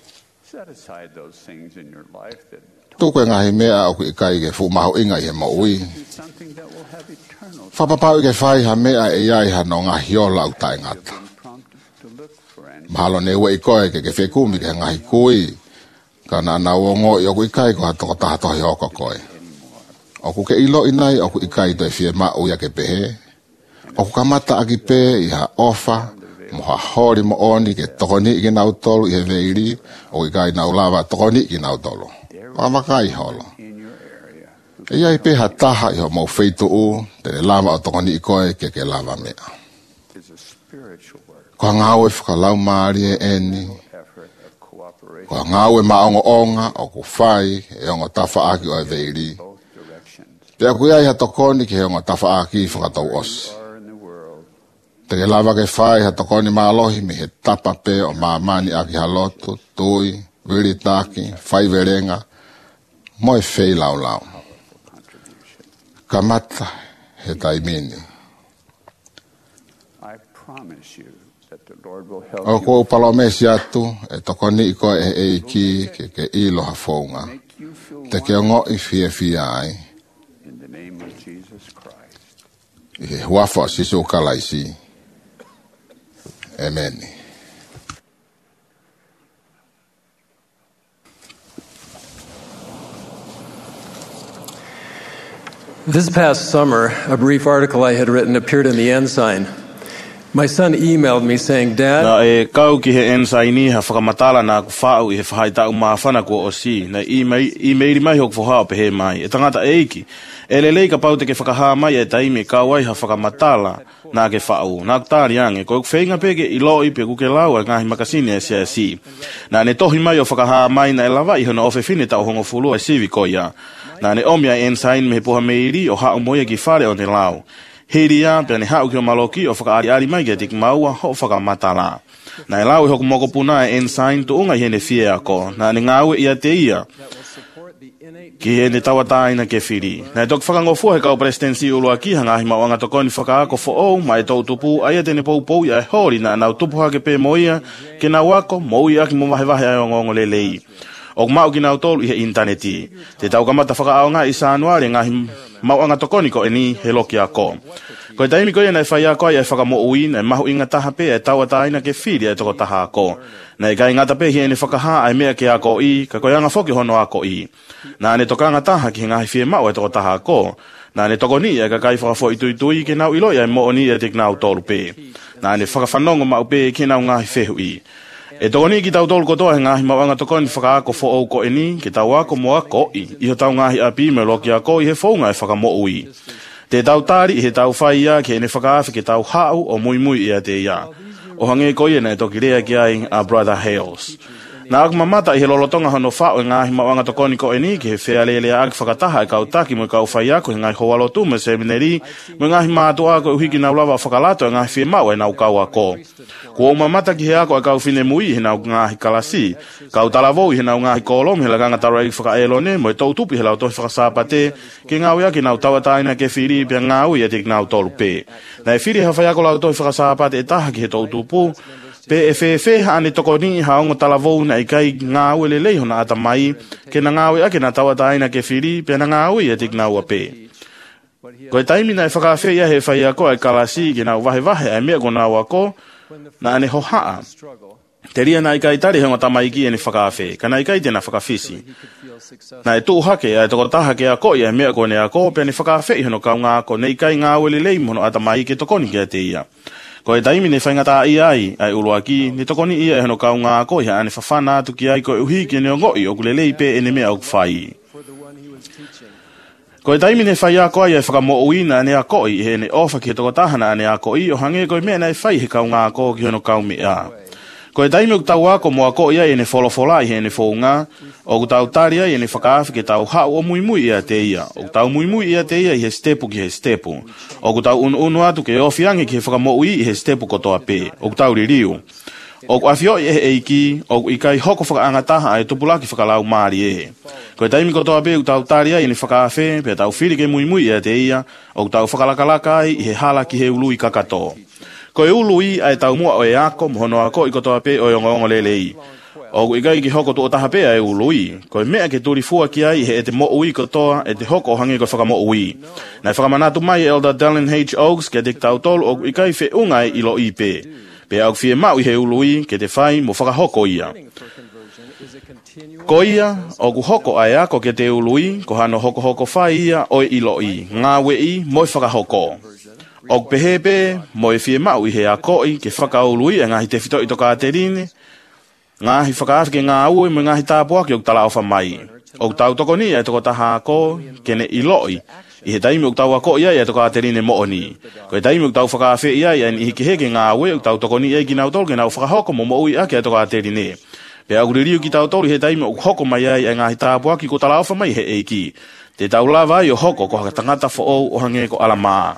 Tuku e ngāhi mea o ku ikai ke fumaho inga i he maui. Whapapau i ke whai ha mea e iai ha no ngāhi ola u tai ngata. Mahalo ne ue i koe ke ke whekumi ke ngāhi kui. Kana na wongo i o ku ikai ko ha toko taha tohi oko koe. O ku ke ilo inai o ku ikai toi fie ma uia ke pehe. O ku kamata agi pe i ha ofa. Mo ha hori mo oni ke tokoni i ke nautolu i he veiri. O ikai nau lava tokoni i ke nautolu. O makai holo. E iai pe ha taha i ho mau feitu u. Tene lava o tokoni i koe ke ke lava mea. Ko ngau e whakalau maari e eni. Ko ngau e maongo onga o ku whai e ongo tafa aki o e veiri. Te aku iai ha tokoni ki he ongo tafa aki i whakatau osi. Te ke lava ke whai ha tokoni maalohi me he tapa pe o maamani aki halotu, tui, viritaki, whai verenga, mo e whei lau lau. Kamata he taimini. O ko upalo mesi atu, e tokoni i koe e eiki ke ke ilo ha whaunga. Te ke ongo i fie fie ai. I he huafo sisu kalaisi. Amen. This past summer, a brief article I had written appeared in the Ensign. My son emailed me saying, Dad... Na e kau ki he ensaini ha whakamatala nā ku whāu i he whahaita u māwhana kua o si. Na i meiri mai hoku whahao pe he mai. E tangata eiki. E lelei ka pau te ke whakahaa mai e taimi kau ai ha whakamatala nā ke whāu. Nā kutari ange. Ko ku whenga peke i loi pe kuke lau e ngahi makasini e sia si. Na ne tohi mai o whakahaa mai na e lawa i hona ofe fine tau hongo fulu e sivi ko ia. Na ne omia ensain me he poha meiri o hao moia ki whare o te lau. Hiria, pia ne hau ki o maloki o whakaari ari mai ke tiki maua ho whakamatala. Na e lau e hoku moko puna e ensign tu unga hene fie ako. Na ne ngāue ia te ia. Ki he ne tawataina ke whiri. Na e toku whakangofua he kau presidensi ulua ki hanga hi mauanga tokoni whakaako fo ou ma e tau tupu aia tene pou pou ia e hori na nau tupu hake pe moia ke nau ako moia ki mo wahewahe ai o ngongo lelei. O mau ki nau tolu i he interneti. Te tau kamata whakaaonga i Sanuare ngahi mauanga tokoni ko e ni he loki ako. Ko e taimi ko ia nei whai ako ai e whakamo ui na e mahu inga taha pe e taua taina ke whiri e toko taha ako. Na e kai ngata pe hi e ne whakaha ai mea ke ako i, ka koe anga whoki hono ako i. Na ne tokanga taha ki ngahi fie mau e toko taha ako. Na ne toko ni e ka kai whakafo i tui tui ke nau iloi ai mo o ni e tek nau tolu pe. Na ne whakawhanongo mau pe ke nau ngahi whehu i. E tokoni ki tau tolu kotoa he ngahi mawanga tokoni whakaako fo au ko e ni, ke tau ako mo ako i, i ho tau ngahi api me loki ako i he whaunga e whakamo ui. Te tau tari i he tau whai ia ke ne whakaafi ke tau hau o mui mui ia te ia. O hange ko i e toki rea ki ai a Brother Hales. Na aku mamata i he lolotonga hono whao e ngahi mawanga tokoni ko e ni, ke he whea lelea agi whakataha e kau taki mo i kau whai ako he ngahi hoalotu me seminari, mo ngahi mātu ako uhiki na ulawa whakalato e ngahi whea mau e nau kau ako. Ko o mamata ki he ako e kau whine mui he nau ngahi kalasi, kau talavou i he nau ngahi kolom he laganga tarai whakaelone mo e tau tupi he lau tohi whakasapate, ke ngau ia ki nau tawataina ke whiri pia ngau i e tik nau tolu pe. Na e whiri ha whai ako lau tohi whakasapate e taha ki he tau tupu, pe e whewhe ane toko ni haongo talavou na i kai ngāu e lelei hona ata mai, ke na ngāu e ake na tawataina ke whiri, pe na ngāu i e tik ngāu a pe. Ko e taimi na e whakawhi ia he whai ako e kalasi ki nau wahe wahe e mea ko ngāu ako, na ane hohaa. Te ria na i kai tari honga tamaiki e ni whakawhi, ka na i kai tena whakawhisi. Na e tū hake e toko taha ke ako i e mea ko ne ako, pe ni whakawhi hono kau ngā ako, ne i kai ngāu e lelei mono ata mai ke tokoni ki a te ia. Ko e taimi ne whaingata i ai, ai ulua ki, ni tokoni ia e hano kau ngā ko i ane whawhana atu ki ai ko e uhi ki ne o ngoi o kulelei pe e ne mea o kwhai. Ko e taimi ne whai a ko ai e whakamo uina ne a ko i e ne ofa ki he toko tahana ane a ko i o hange ko i mea nei whai he kau ngā ko ki hano kau mea. Ko e taimi o tau ako moa ko ia e ne wholofola i he ne whounga, o tau taria i ne whakaafi ke tau hao o mui mui ia te ia, o tau mui mui ia te ia i he stepu ki he stepu, o tau unu unu atu ke ofiangi ki he whakamoi i he stepu kotoa pe, o tau ririu. O afio e eiki, o i kai hoko whakaangataha e tupulaki whakalau maari e. Ko e taimi kotoa pe u tau taria i ne whakaafe, pe tau whiri ke mui mui ia te ia, o tau whakalakalaka i he hala ki he ului kakato. Ko e ului ai tau mua o e ako, mohono ako i kotoa pe o yongongo lelei. O i kai ki hoko tu o taha pe ai ului, ko e mea ke turi fua ki ai he e te mo ui kotoa e te hoko hangi ko whakamo ui. Nai whakamanatu mai Elder Dallin H. Oaks ke te tau tolu o i kai whe ungai i lo i pe. Pe au fie mau i he ului ke te whai mo whakahoko ia. Ko ia, o ku hoko ai ako ke te ului, ko hano hoko hoko whai ia o i lo i, ngā we i mo i whakahoko. O pehepe, mo e fie mau i he a koi, ke whakaului e ngahi te whito i toka te rine, ngahi whakaafike ngā ue mo ngahi tāpua ki o tala ofa mai. O tau toko ni e toko taha a ko, kene i loi, i he taimi o tau a ko ia e toka te rine mo ni. Ko e taimi o tau whakaafe ia e ni hiki heke ngā ue, o tau toko ni e ki nau tolu ke nau whakahoko mo mo ui ake e toka te rine. Pe au ririu ki tau tolu he taimi o hoko mai ai e ngahi tāpua ki ko tala ofa mai he eiki. Te tau lava i o hoko ko haka tangata fo o o hange ko alamaa.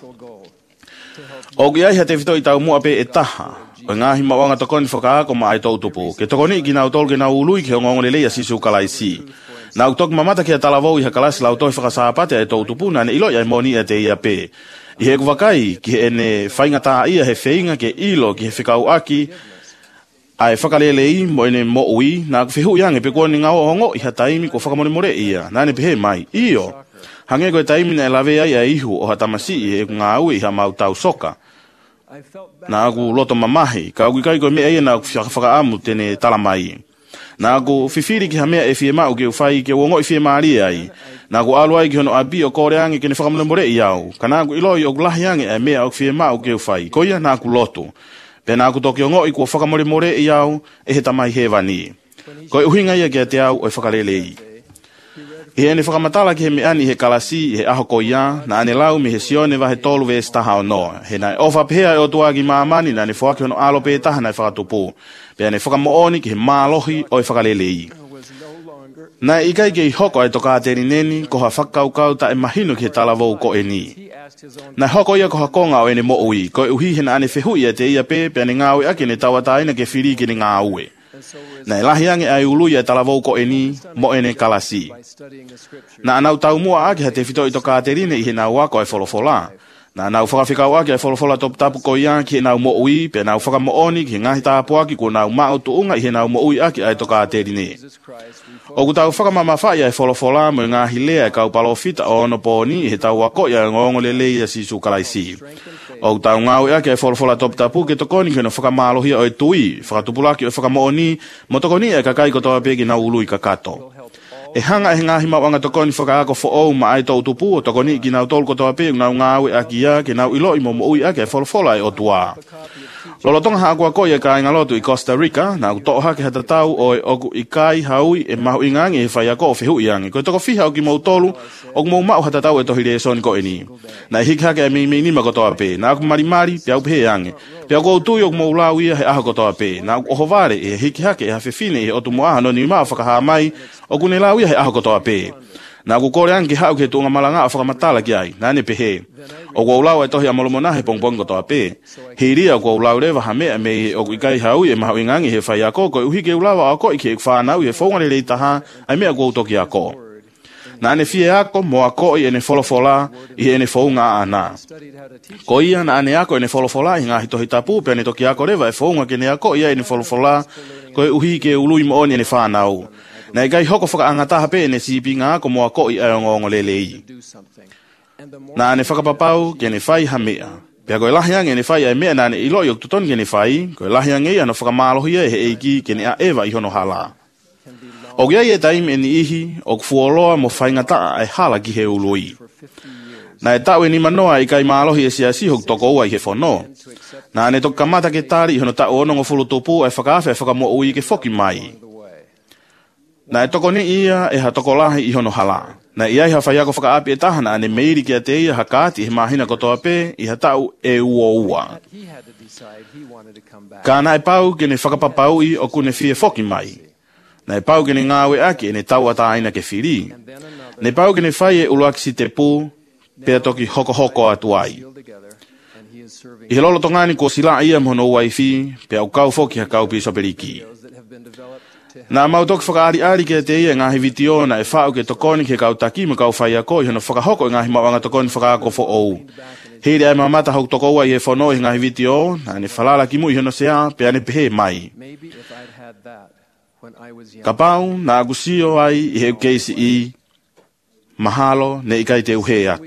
O ki ai ha te whito i tau mua pe e taha, o ngāhi mawanga tokoni whakaako ma ai tau tupu, ke tokoni ki nau tolu ke nau ului ki hongongo le leia sisu kalaisi. Nau toki mamata ki a talavou i ha kalasi lau toi whakasāpate ai tau tupu, nane ilo i moni e te ia pe. I he kuwakai, ki he ne whainga tā ia he whainga ke ilo ki he whikau aki, ai whakalele i mo ene mo ui, nā ku whihu iange pe kua ni ngau hongo i ha taimi ko whakamone more ia, nane pehe mai, iyo. Hange koe taimi na e lawe ai a ihu o ha tamasi i he ngā ui ha mau tau soka. Nā ku loto mamahi, ka au kai koe mea ia nā ku whakaamu tene talamai. Nā ku whiwhiri ki ha mea e fie mau ke uwhai ke uongo i fie maari ai. Nā ku alu ai ki hono abi o kore ange ke ne whakamone more i au. Ka nā ku iloi o kulahi ange e mea o fie mau ke uwhai. Ko ia nā ku loto. Pe nā ku toki o ngoi ku whakamore more i au e he tamai he wani. Ko e uhinga ia ke te au o e whakalele i. I ene whakamatala ki he me ani he kalasi, he aho ko ia, na ane lau mi he sione wa he tolu ve staha o noa. He nai ofa pehea e o tuagi maamani, na ane whaki hono alo pe taha nai whakatupu. Pe ane whakamooni ki he mālohi o e whakalele i. Na i kai ke i hoko ai toka te rineni, ko ha whakaukau ta e mahinu ki he talavou ko e ni. Na hoko ia ko ha konga o ene mo ui, ko e uhi he na ane whehui e te ia pe, pe ane ngāwe ake ne tawataina ke whiri ki ne ngā ue. Na elahi ange ai ului e talavou ko e ni, mo ene kalasi. Na anau tau mua ake ha te whito i toka te rine i he nau wako e wholofola. Na nau whakawhikau ake e wholofola top tapu ko ia ki he nau mo ui, pe nau whakamooni ki he ngahi tāpu ake ko nau mao tuunga i he nau mo ui ake ai toka te rine. O ku tau whakamama whai ai wholofola mo i ngahi lea e kau palofita o ono pōni i he tau wako ia ngongo le leia sisu kalaisi. O tau ngau ia ke wholofola top tapu ke tokoni ke no whakamallohia o e tui, whakatupulaki o e whakamooni, mo tokoni e kakai kotoa pegi nau ului kakato. E hanga e ngahi mawanga tokoni whakaako fo ou ma ai tau tupu o tokoni ki nau tolu kotoa pegi nau ngau e aki ia ke nau ilo i mo mo ui ake e wholofola e o tua. Lolotonga haakua koi e kai ngalotu i Costa Rica, na ku toha ke hata tau o e oku i kai haui e mahu ingangi e whai ako o whihu iangi. Ko e toko whiha o ki mau tolu, o ku mau mau hata tau e tohi re soni ko e ni. Na i hiki hake e mei mei nima kotoa pe, na aku marimari pe au pehe iangi. Pe au kou tui o ku mau lau ia he aha kotoa pe, na aku ohovare e hiki hake e hawhewhine e otu moaha no ni maa whakaha mai, o ku ne lau ia he aha kotoa pe. Na ku kore anki hau ke tuunga malanga o whakamatala ki ai, na ne pehe. O ku lau e tohi amolomona he pongpong kotoa pe. He ria ku lau rewa ha mea me o ku ikai hau e mahu ingangi he whai ako, ko uhi ke ulawa ako i ke whanau i he whongare rei taha, ai mea ku toki ako. Na ane fie ako, mo ako i ene wholofola, i ene whaunga ana. Ko ia na ane ako ene wholofola, i ngahi tohi tapu, pe ane toki ako rewa e whaunga ke ne ako ia ene wholofola, ko e uhi ke ului mo oni ene whanau. Na i gai hoko whakaangataha pe ene sipi ngā ko mo ako i aongongo lelei. Na ane whakapapau ke ne whai ha mea. Pea koe lahiang e ne whai ai mea na ane iloi o tutoni ke ne whai, koe lahiang e ano whakamalohia e he eiki ke ne a ewa i hono hala. O kia i e taimi e ni ihi, o kufuoloa mo whaingataa ai hala ki he uloi. Na e tau e ni manoa i kai maalohi e siasi hok toko ua i he whono. Na ane tok kamata ke tari i hono tau ono ngofulu tupu ai whakaafe ai whakamo ui ke whoki mai. Na e toko ni ia e ha toko lahi i hono hala. Na ia ha whaiako whakaapi e tahana ane meiri kia te ia hakati he mahina kotoa pe i hatau e ua ua. Kāna e pau ke ne whakapapau i o kune fie foki mai. Na e pau ke ne ngāwe ake e ne tau ata aina ke whiri. Ne pau ke ne whai e uluakisi te pū pēr toki hoko hoko atu ai. I he lolo tongani ko sila ia mhono uai fi pe au kau foki ha kau piso periki. Na mau toki whakaari ari ke te ia ngahi vitio na e whau ke tokoni ke kau taki ma kau whai ako i hono whakahoko ngahi mawanga tokoni whakaako fo ou. Heire ai mamata hau toko ua i he whono i ngahi vitio na ne whalala ki mu i hono sea pe ane pehe mai. Ka pau na agusio ai i he keisi i mahalo ne ikai te uhe atu.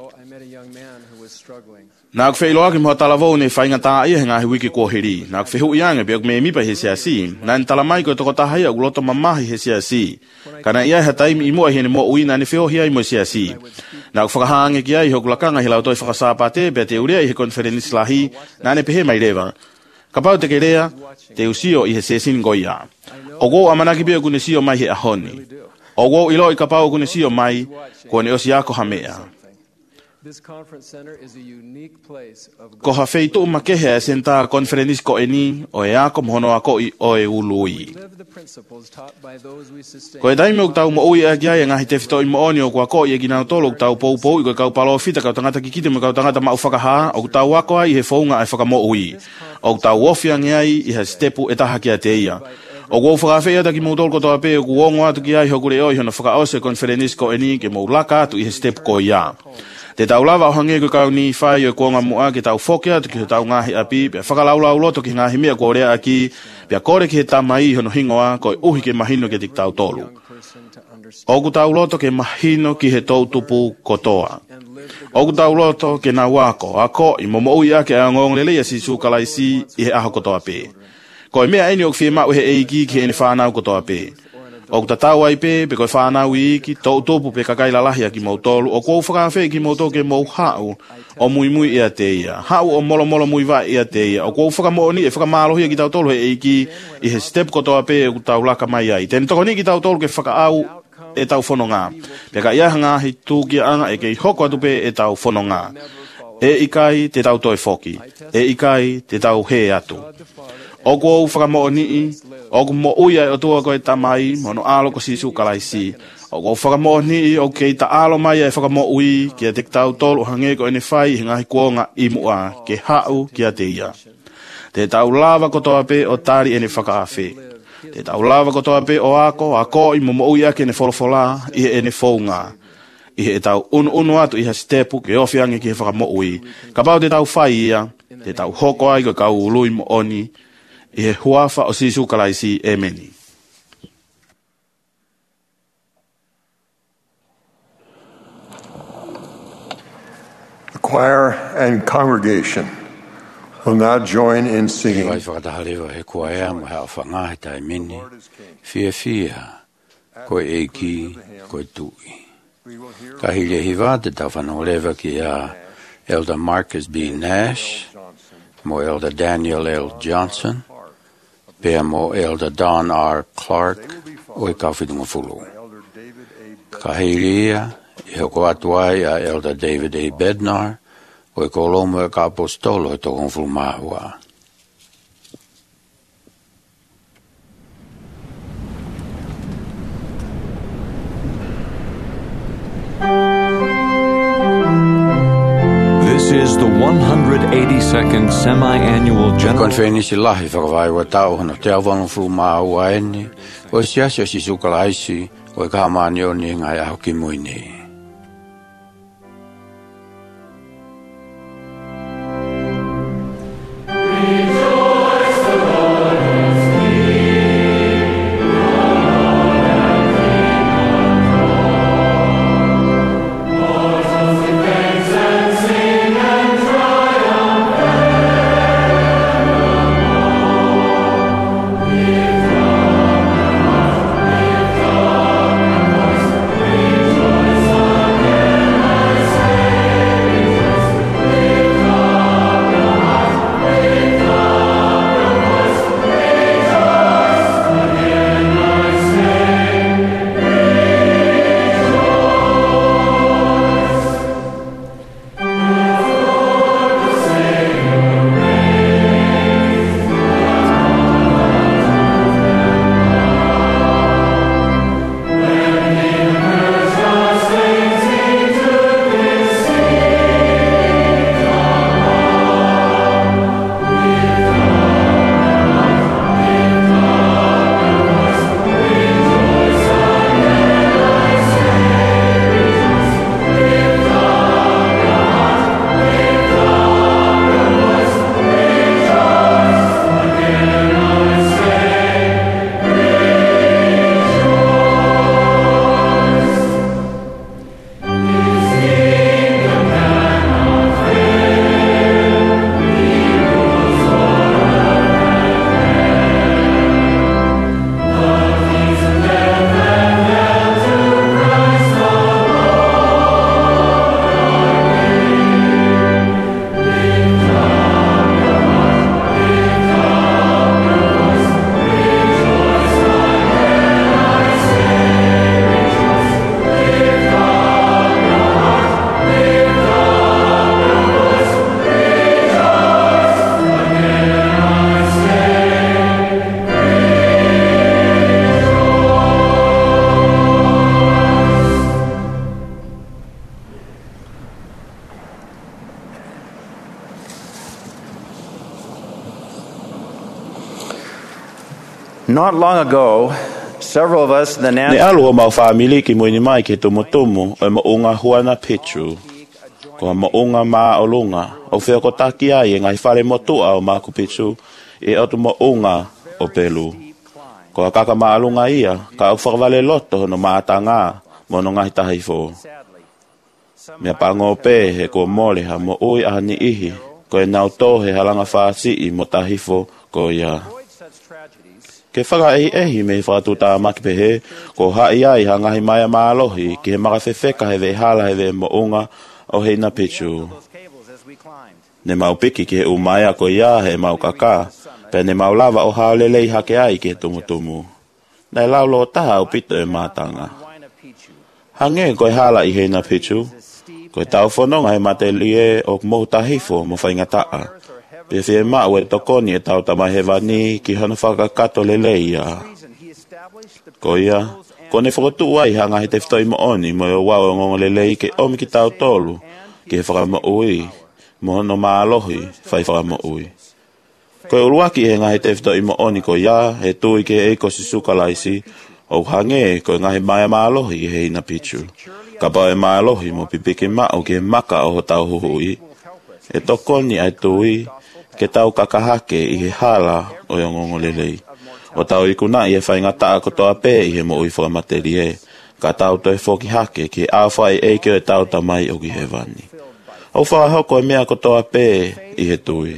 Na ku whailoa ki mua talavou ne whainga taa ia he ngahi wiki kua hiri. Na ku whehu ianga pe ok me mipa he sea si. Na ni talamai koe toko tahai au loto mamahi he sea si. Kana ia he taimi i mua he ne mo ui na ne wheo hi ai mo sea si. Na ku whakahange ki ai hoku lakanga hi lau toi whakasāpate pe te urea i he konferenisi lahi na ne pehe mai rewa. Ka pau te kerea te usio i he sesin goia. O go amanaki pe o kune sio mai he ahoni. O go ilo i ka pau kune sio mai ko ne osi ako hamea. Ko ha feito uma kehe e senta konferenis ko eni o e ako mhono ako i o e ului. Ko e daime o tau mo ui e kia e ngahi te fito i mo oni o kua ko i e gina o tolo o tau pou pou i ko e kau palo fita kau tangata kikite mo kau tangata mau whakaha o tau wako ai i he whaunga e whaka mo ui. O tau wofiangi ai i he stepu e taha kia te ia. O kou whakawhea taki mou tolko toa pe o kuongo atu ki ai hokure oi hono whakaose konferenis ko eni ke mou laka atu i he stepu ko ia. Te tau lava o hange ko kau ni whai o kuonga mua ke tau whoke atu ki he tau ngahi api pe whakalaulau loto ki ngahi mea ko rea aki pe kore ki he tamai hono hingoa ko e uhi ke mahino ke tik tau tolu. O ku tau loto ke mahino ki he tau tupu kotoa. O ku tau loto ke na wako ako i momo ui ake a ngong lele si sukalaisi i he aho kotoa pe. Ko e mea eni o ki whiema uhe eiki ki ene whanau kotoa pe. O ku tatau ai pe, pe koe whanau i iki, tau topu pe kakai lalahia ki mau tolu, o kou whakawhi ki mau toke mau hau, o mui mui ia te ia. Hau o molo molo mui vai ia te ia. O kou whakamooni e whakamalohia ki tau tolu he eiki, i he step kotoa pe e ku tau laka mai ai. Tēne toko ni ki tau tolu ke whakaau e tau whono ngā. Pe ka ia hanga hi tūkia anga e kei hoko atu pe e tau whono ngā. E ikai te tau toi foki. E ikai te tau he atu. O kou whakamooni i, o ku mo uia e o tua koe tamai, mono alo ko sisu kalaisi. O kou whakamooni i, o kei ta alo mai e whakamo ui, kia te tau tolu hange ko ene whai, hinga hi kuonga i mua, ke hau kia te ia. Te tau lava kotoa pe o tari ene whakaafe. Te tau lava kotoa pe o ako, ako i mo ui ake ene wholofola, i ene whaunga. I he tau unu unu atu i ha stepu ke ofiange ki he whakamo ui. Ka pau te tau whai ia, te tau hoko ai ko kau ului mo oni, i he huafa o sisu kalaisi e meni. The choir and congregation will now join in singing. Vai whakataharewa he choir mo hea whanga he tai mini. Fia fia, koe eiki, koe tui. Ka hile hiwa te tau whanorewa ki a Elder Marcus B. Nash, mo Elder Daniel L. Johnson, pea mo Elder Don R. Clark o i kawhidunga fulu. Ka heilia i hoko atu ai a Elder David A. Bednar o i kolomo e ka apostolo e tokong fulu mahua. This is the one hundred eighty-second semi-annual general... Konferenisi lahi whakawaiwa tau hana te awanu fulu mahua eni o i siasi o si sukalaisi o i kahamani o ni ngai aho ki muini. Rejoice, Not long ago, several of us, the Ne alu o mau family ki moini mai ke tumu tumu o mo unga huana pichu. Ko mo unga ma olunga o feo ko taki ai e ngai whare motua o maku pichu e otu mo unga o pelu. Ko a kaka ma alunga ia ka au whakawale loto no maatanga mo no ngai tahi fo. Mea pango pe he ko mole ha mo ui ahani ihi ko e nau to he halanga whaasi i mo tahi fo ko ia. Ke whaka ehi ehi me whakatu tā makipehe, ko hai ai ha ngahi mai ma alohi, ki he maka whewheka he vei hala he vei mo unga o hei na pichu. Ne mau piki ki he umaya ko ia he mau kaka, pe ne mau lava o hao lelei hake ai ki he tumutumu. Nei lau lo taha o pito e mātanga. Hange ko e hala i hei na pichu, ko e tau whanonga he mate lie o mohu tahifo mo whaingataa. Pe fie maa ue tokoni e tau tamahewani ki hana whakakato leleia. Ko ia, ko ne whakotu ai hanga he te whitoi mo oni mo e wau o ngongo lelei ke omi ki tau tolu, ki he whakamo ui, mo no maa alohi, whai whakamo ui. Ko e uruaki he ngahi te whitoi mo oni ko ia, he tui ke eiko si sukalaisi, o hange ko e ngahi mai maa alohi he ina pichu. Ka pao e maa alohi mo pipike mao ke maka o tau huhui. E tokoni ai tui, ke tau kakahake i he hala o yongongo lelei. O tau i kuna i e whaingataa kotoa pē i he mo ui whakamateri e. Ka tau toi whoki hake ki a whai e kio e tau tamai o ki he vani. O whahoko e mea kotoa pē i he tui.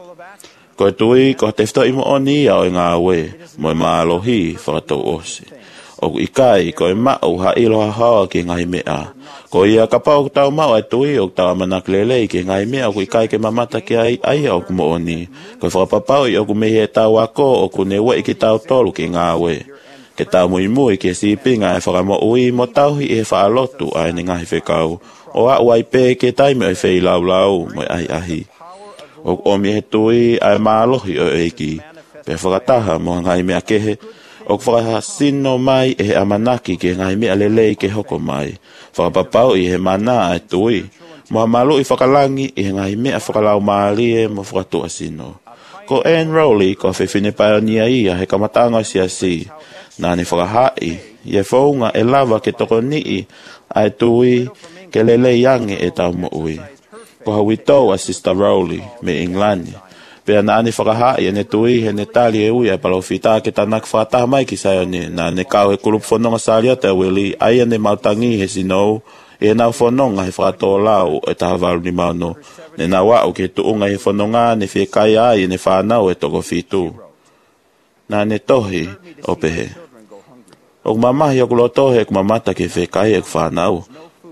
Ko e tui, ko te whito i mo oni ia o ngā ue, mo e maalohi whakatou osi. O i kai, ko e mao ha iloha hoa ki ngai mea. Ko ia ka pau tau mau ai tui o tau amanak lelei ki ngai mea o ku i kai ke mamata ki ai ai o ku mo oni. Ko whakapapau i o ku mehi e tau ako o ku ne wei ki tau tolu ki ngā we. Ke tau mui mui ki e sipinga e whakamo ui mo tauhi e whaalotu ai ni ngahi whekau. O a uai pē ke taime o i whei lau lau mo ai ahi. O omi he tui ai maalohi o eiki. Pe whakataha mo ngai mea kehe. O whakasino mai e he amanaki ke ngai mea lelei ke hoko mai. Whakapapau i he mana e tui. Moha malu i whakalangi i he ngai mea whakalau maalie mo whakatua sino. Ko Anne Rowley ko whiwhine paionia ia he kamatanga si a si. Nā ni whakahai i e whaunga e lava ke toko nii ai tui ke lelei yangi e tau mo ui. Ko hawi tau a Sister Rowley me Englani. Pea nā ni whakahai e ne tui he ne tali e ui a palo whita ke tanak whataha mai ki sayone. Nā ne kau he kulup whanonga salia te wili aia ne mautangi he sinou e nau whanonga he whakatoa lau e taha waru ni mauno. Ne nā wau ke tuunga he whanonga ne whie kai ai ne whanau e toko whitu. Nā ne tohi o pehe. O mamahi o kulo tohe ku mamata ke whie kai e ku whanau.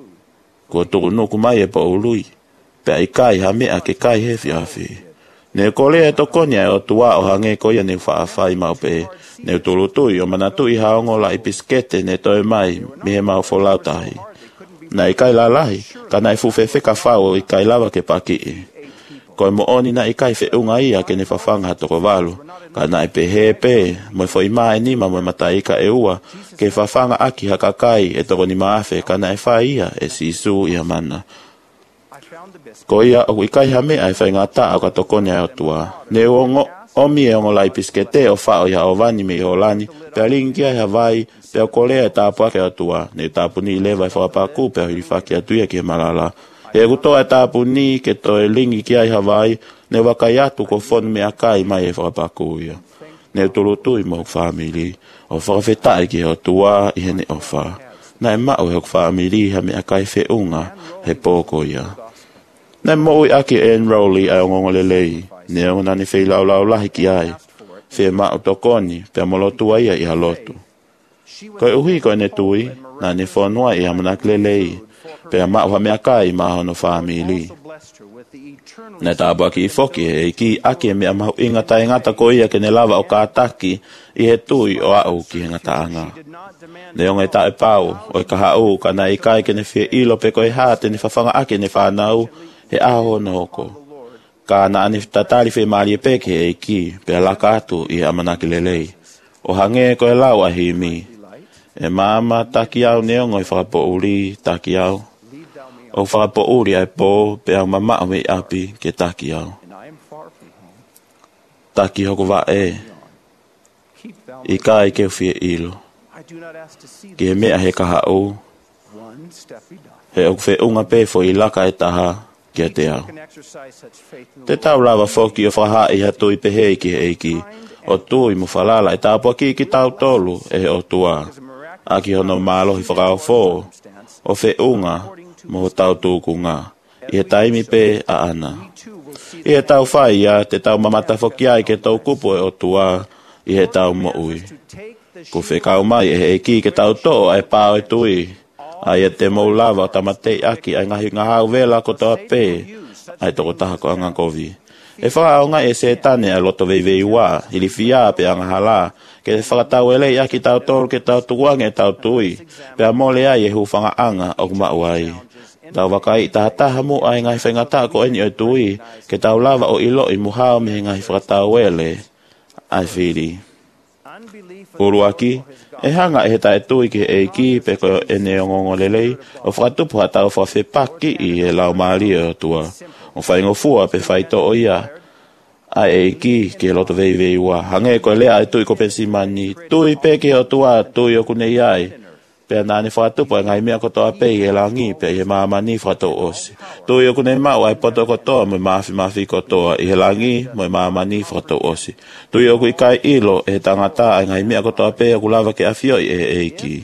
Kua tuku nuku mai e pa ului. Pea i kai ha mea ke kai he whiawhi. Ne kole e tokoni e o tua o hange ko ia ne whaafai mau pe. Ne utulu tui o manatu i haongo la i piskete ne toi mai mi he mau wholautahi. Na i kai lalahi, ka na i fuwe whika whao i kai lawa ke paki i. Ko e mo oni na i kai whiunga ia ke ne whawhanga toko walu. Ka na i pe he pe, mo i fo i maa e nima mo i mataika e ua, ke whawhanga aki haka kai e toko ni maafe ka na i wha ia e sisu i mana. Ko ia o i kai hame ai whai ngā taa o ka tokoni ai o tua. Ne o ngo, omi e ongo lai piskete o whao ia o vani me i holani, pea lingi ai Hawaii, pea kolea e tāpua ke o tua, ne tāpu ni lewa e whakapaku pea hiri whaki atuia ki e malala. E kutoa e tāpu ni ke to e lingi ki ai Hawaii, ne wakai atu ko whonu me akai mai e whakapaku ia. Ne tulu tui mo whamili, o whakawhetai ki o tua i hene o wha. Na e mao he o whamili ha me akai whiunga he pōko ia. Nei mo i aki Anne Rowley ai o ngongo lelei, ne o nani whei lau lau lahi ki ai, whea mao tokoni, pea molotu ia i halotu. Ko e uhi ko ne tui, na ne whanua i hamanak lelei, pea mao ha mea kai maho no whamili. Ne tāpua ki i whoki e ki aki e mea mahu ingata e ngata ko ia ke ne lava o ka ataki i he tui o au ki he ngata anga. Ne o ngai ta e pau, o e ka hau, ka na i kai ke ne whia ilo pe ko e hate ne whawhanga aki ne whanau, he aho no hoko. Ka na ani tatari whi maari e peke e ki, pe laka atu i amanaki lelei. O hange ko e lau ahi mi. E mama taki au neongo i whakapo uri taki au. O whakapo uri ai po, pe au mama au mei api ke taki au. Taki hoko wa e. I kai ke fie ilo. Ke mea he kaha o. He o fe unga pe fo I laka e taha kia te au. Te tau lava foki o whaha I hatui pe hei ki eiki. O tui mu whalala e tāpua ki ki tau tolu e o tua. Aki hono mālohi whakao fō. O fe unga mo tau tūku ngā. I he taimi pe a ana. I he tau whai ia te tau mamata foki ai ke tau kupu e o tua. I he tau mo ui. Ko fe kau mai e he ki ke tau tō ai pāo e tui. Ai e te mou lava o tamatei aki ai ngahi ngahau vela ko toa pē. Ai toko taha ko anga kovi. E whakao ngai e se tane a loto vei vei wā. Ili fia pe anga hala. Ke te whakatau elei aki tau tolu ke tau tuwange tau tui. Pe a mole ai e hu whanga anga o kumau ai. Tau wakai taha taha mu ai ngai whengata ko eni o tui. Ke tau lava o ilo I muhao me ngai whakatau ele. Ai whiri. Uruaki. E hanga e he tae tui ki e ki pe ko e ne o ngongo lelei. O whakatupu ha tau whawhepaki I e lau maari o tua. O whaingo fua pe whaito o ia. Ai e ki ke loto vei vei ua. Hange ko lea e tui ko pensi mani. Tui pe ke o tua tui o kune iai. Pe nani whakatupu e ngai mea ko toa pe I e langi pe I e maamani whakato osi. Tui o kune mau ai poto ko toa mo maafi maafi ko toa I he langi mo maamani whakato osi. Tui o kui kai ilo e tangata ai ngai mea ko toa pe o kulava ke afio I e e ki.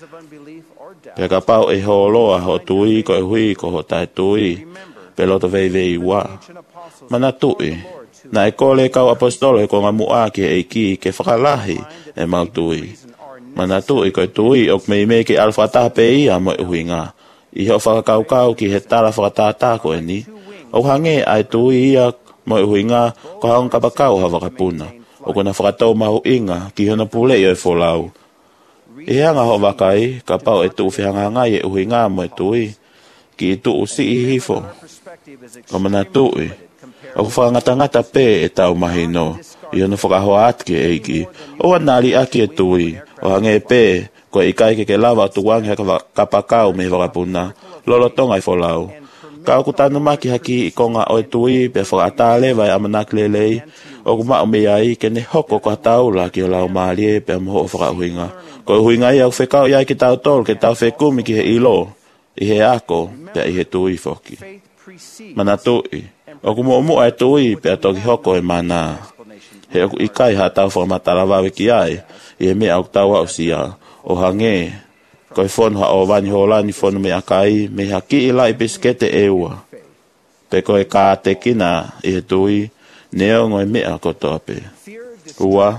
Pe ka pau e ho loa ho tui ko e hui ko ho tae tui. Pe loto vei vei ua. Mana tui. Na e kole kau apostolo e ko ngā mua ki e ki ke whakalahi e mau tui. Mana tui ko e tui o mei mei ke alfa tape ia mo e hui ngā. I ho whakakau kau ki he tala whakatata ko e ni. O hange ai tui ia mo e hui ngā ko haong kapakau ha wakapuna. O kona whakatau mahu inga ki hona pule i o e wholau. I hanga ho wakai ka pau e tu whihanga ngai e hui ngā mo e tui. Ki tu usi I hifo. Ko mana tui. O whangata-ngata pē e tau mahi no. I ono whakahoa atke eiki. O anari aki e tui. O hange pē. Ko I kai ke ke lava tu wangi haka kapakau me wakapuna. Lolo tonga I wholau. Kau ku tanu maki haki I konga o e tui. Pe whakatale vai amanak lelei. O kuma o mea I ke ne hoko ko hataula ki o lau maalie pe moho o whakahuinga. Ko i huinga I au whekau iai ki tau tol ke tau whekumi ki he ilo. I he ako pe I he tui foki. Mana tui. O kumo o mua e tui pe a toki hoko e mana. He oku I kai ha tau whamatarawawe ki ai. I he mea au tau au sia. O hange. Ko i whonu ha o wani holani whonu me akai. Me haki I lai biskete e ua. Pe ko e ka te kina I he tui. Neo ngoi mea kotoa pe. Ua.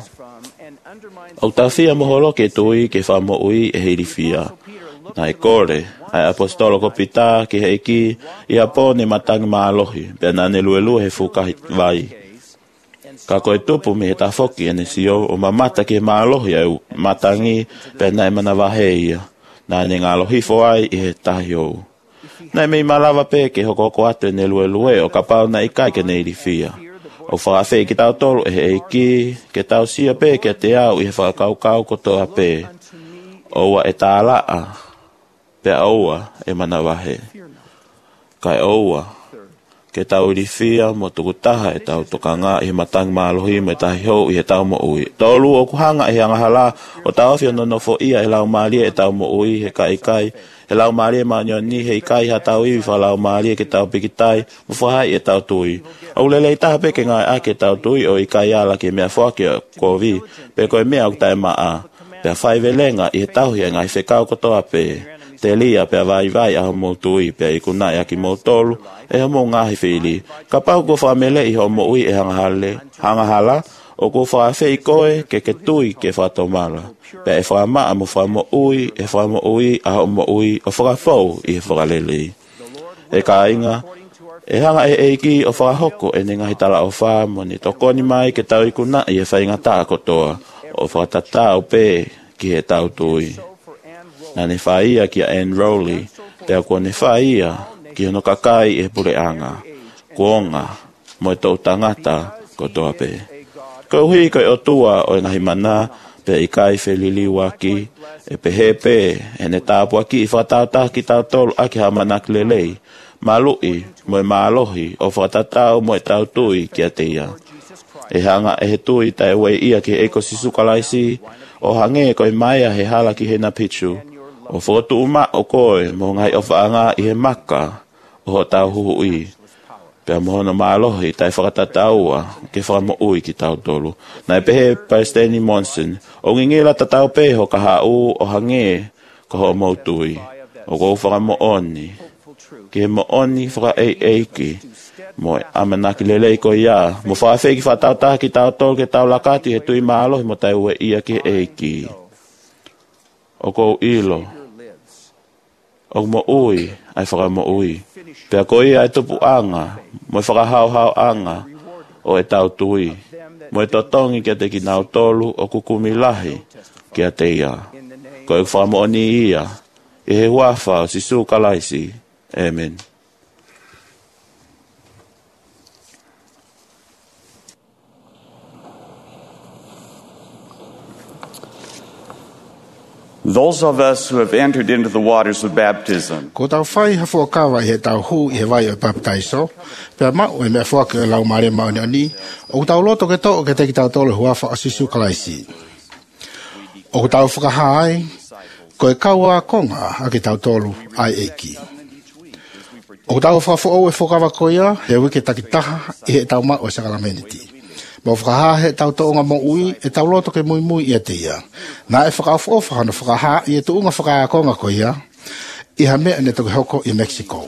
Au tau fia moholo ke tui ke whamo ui e heiri fia. Na e kore. Ai apostolo ko pita ki he ki I apone matangi maalohi. Pea nane lue lue he fukahi vai. Ka koe tupu me he ta foki ene sio o mamata ki he maalohi au matangi pea nae mana wahe ia. Nane ngalohi fo ai I he tahi ou. Nae mei malawa pe ke hoko ko atu ene lue lue o kapau na ikai ke neiri fia. O whakawhi ki tau tolu e he ki ke tau sia pe ke te au I he whakau kau kotoa pe. Oua e tā laa. Pe aua e mana wahe. Kai aua. Ke tau iri fia mo tuku taha e tau toka ngā I he matangi maalohi me tahi hou I he tau mo ui. Tolu o kuhanga I he angahala o tau awhia no nofo ia e lau maalia e tau mo ui he kai kai. He lau maalia maanyo ni he kai ha tau iwi wha lau maalia ke tau pikitai mo whahai e tau tui. Au lelei taha pe ke ngai ake tau tui o I kai ala ke mea whaki o kovi. Pe koe mea au tai maa. Pe a whai velenga I he tau hia ngai whekau kotoa pe. Te lia pe vai vai a mo tui pe I kunai aki mo tolu e mo ngahi whili. Ka pau ko whamele I ho mo ui e hanga hale. Hanga hala o ko whawhi koe ke ke tui ke whatomala. Pe e whamaa mo whamo ui e whamo ui a ho mo ui o whakafou I he whakalele. E ka inga e hanga e eiki o whakahoko e ne ngahi tala o wha mo ni tokoni mai ke tau I kunai e whainga tā kotoa o whakatata o pe ki he tau tui. Na ne whaia ki a Anne Rowley, te a kua ne whaia ki hono kakai e pure anga, kuonga, mo e tau tangata ko toa pe. Ko hui ko e o tua o ngahi mana, pe I kai whelili waki, e pe he pe, e ne tāpua ki I whatatau ki tau tolu aki ha manak lelei, malui, mo e maalohi, o whatatau mo e tau tui ki a teia. E hanga e he tui tai wei ia ki eko sisukalaisi, o hange koe maia he hala ki he na pichu. O whotu uma o koe, mo ngai o whaanga i he maka, o ho tau huhu i. Pea mohono maalohi tai whakatataua, ke whakamo ui ki tau tolu. Nai pehe Palestini Monson, o ngingila tatau peho ka hau o hange, ko ho mautui. O kou whakamo oni, ki he mo oni whaka ei eiki, mo amanaki lelei ko ia, mo whawheki whatau taha ki tau tolu ke tau lakati he tui maalohi mo tai ue ia ki eiki. O kou ilo, o mo ui, ai whakamo ui. Pea ko ia e tupu anga, mo e whakahau hau anga, o e tau tui. Mo e totongi kia te ki nau tolu o kukumi lahi kia te ia. Ko e whakamo oni ia, e he huafa o sisu kalaisi. Amen. Those of us who have entered into the waters of baptism ko tau whai ha whuakawa i he tau hu i he vai o baptaiso, pea mau e mea whuake o lau maare mauni ani, o tau loto ke to o ke teki tau tolo huafa o sisu kalaisi. O tau whakahai, ko e kaua konga a ke tau tolo ai eiki. O tau whafo o e whukawa ko ia, he wike takitaha i he tau mau o sakalameniti. Mo whakaha he tau toonga mo ui, e tau loto ke mui mui i a te ia. Nā e whakaufu o whakano whakaha i e tuunga whakaakonga ko ia, i ha mea ne toke hoko i Mexico.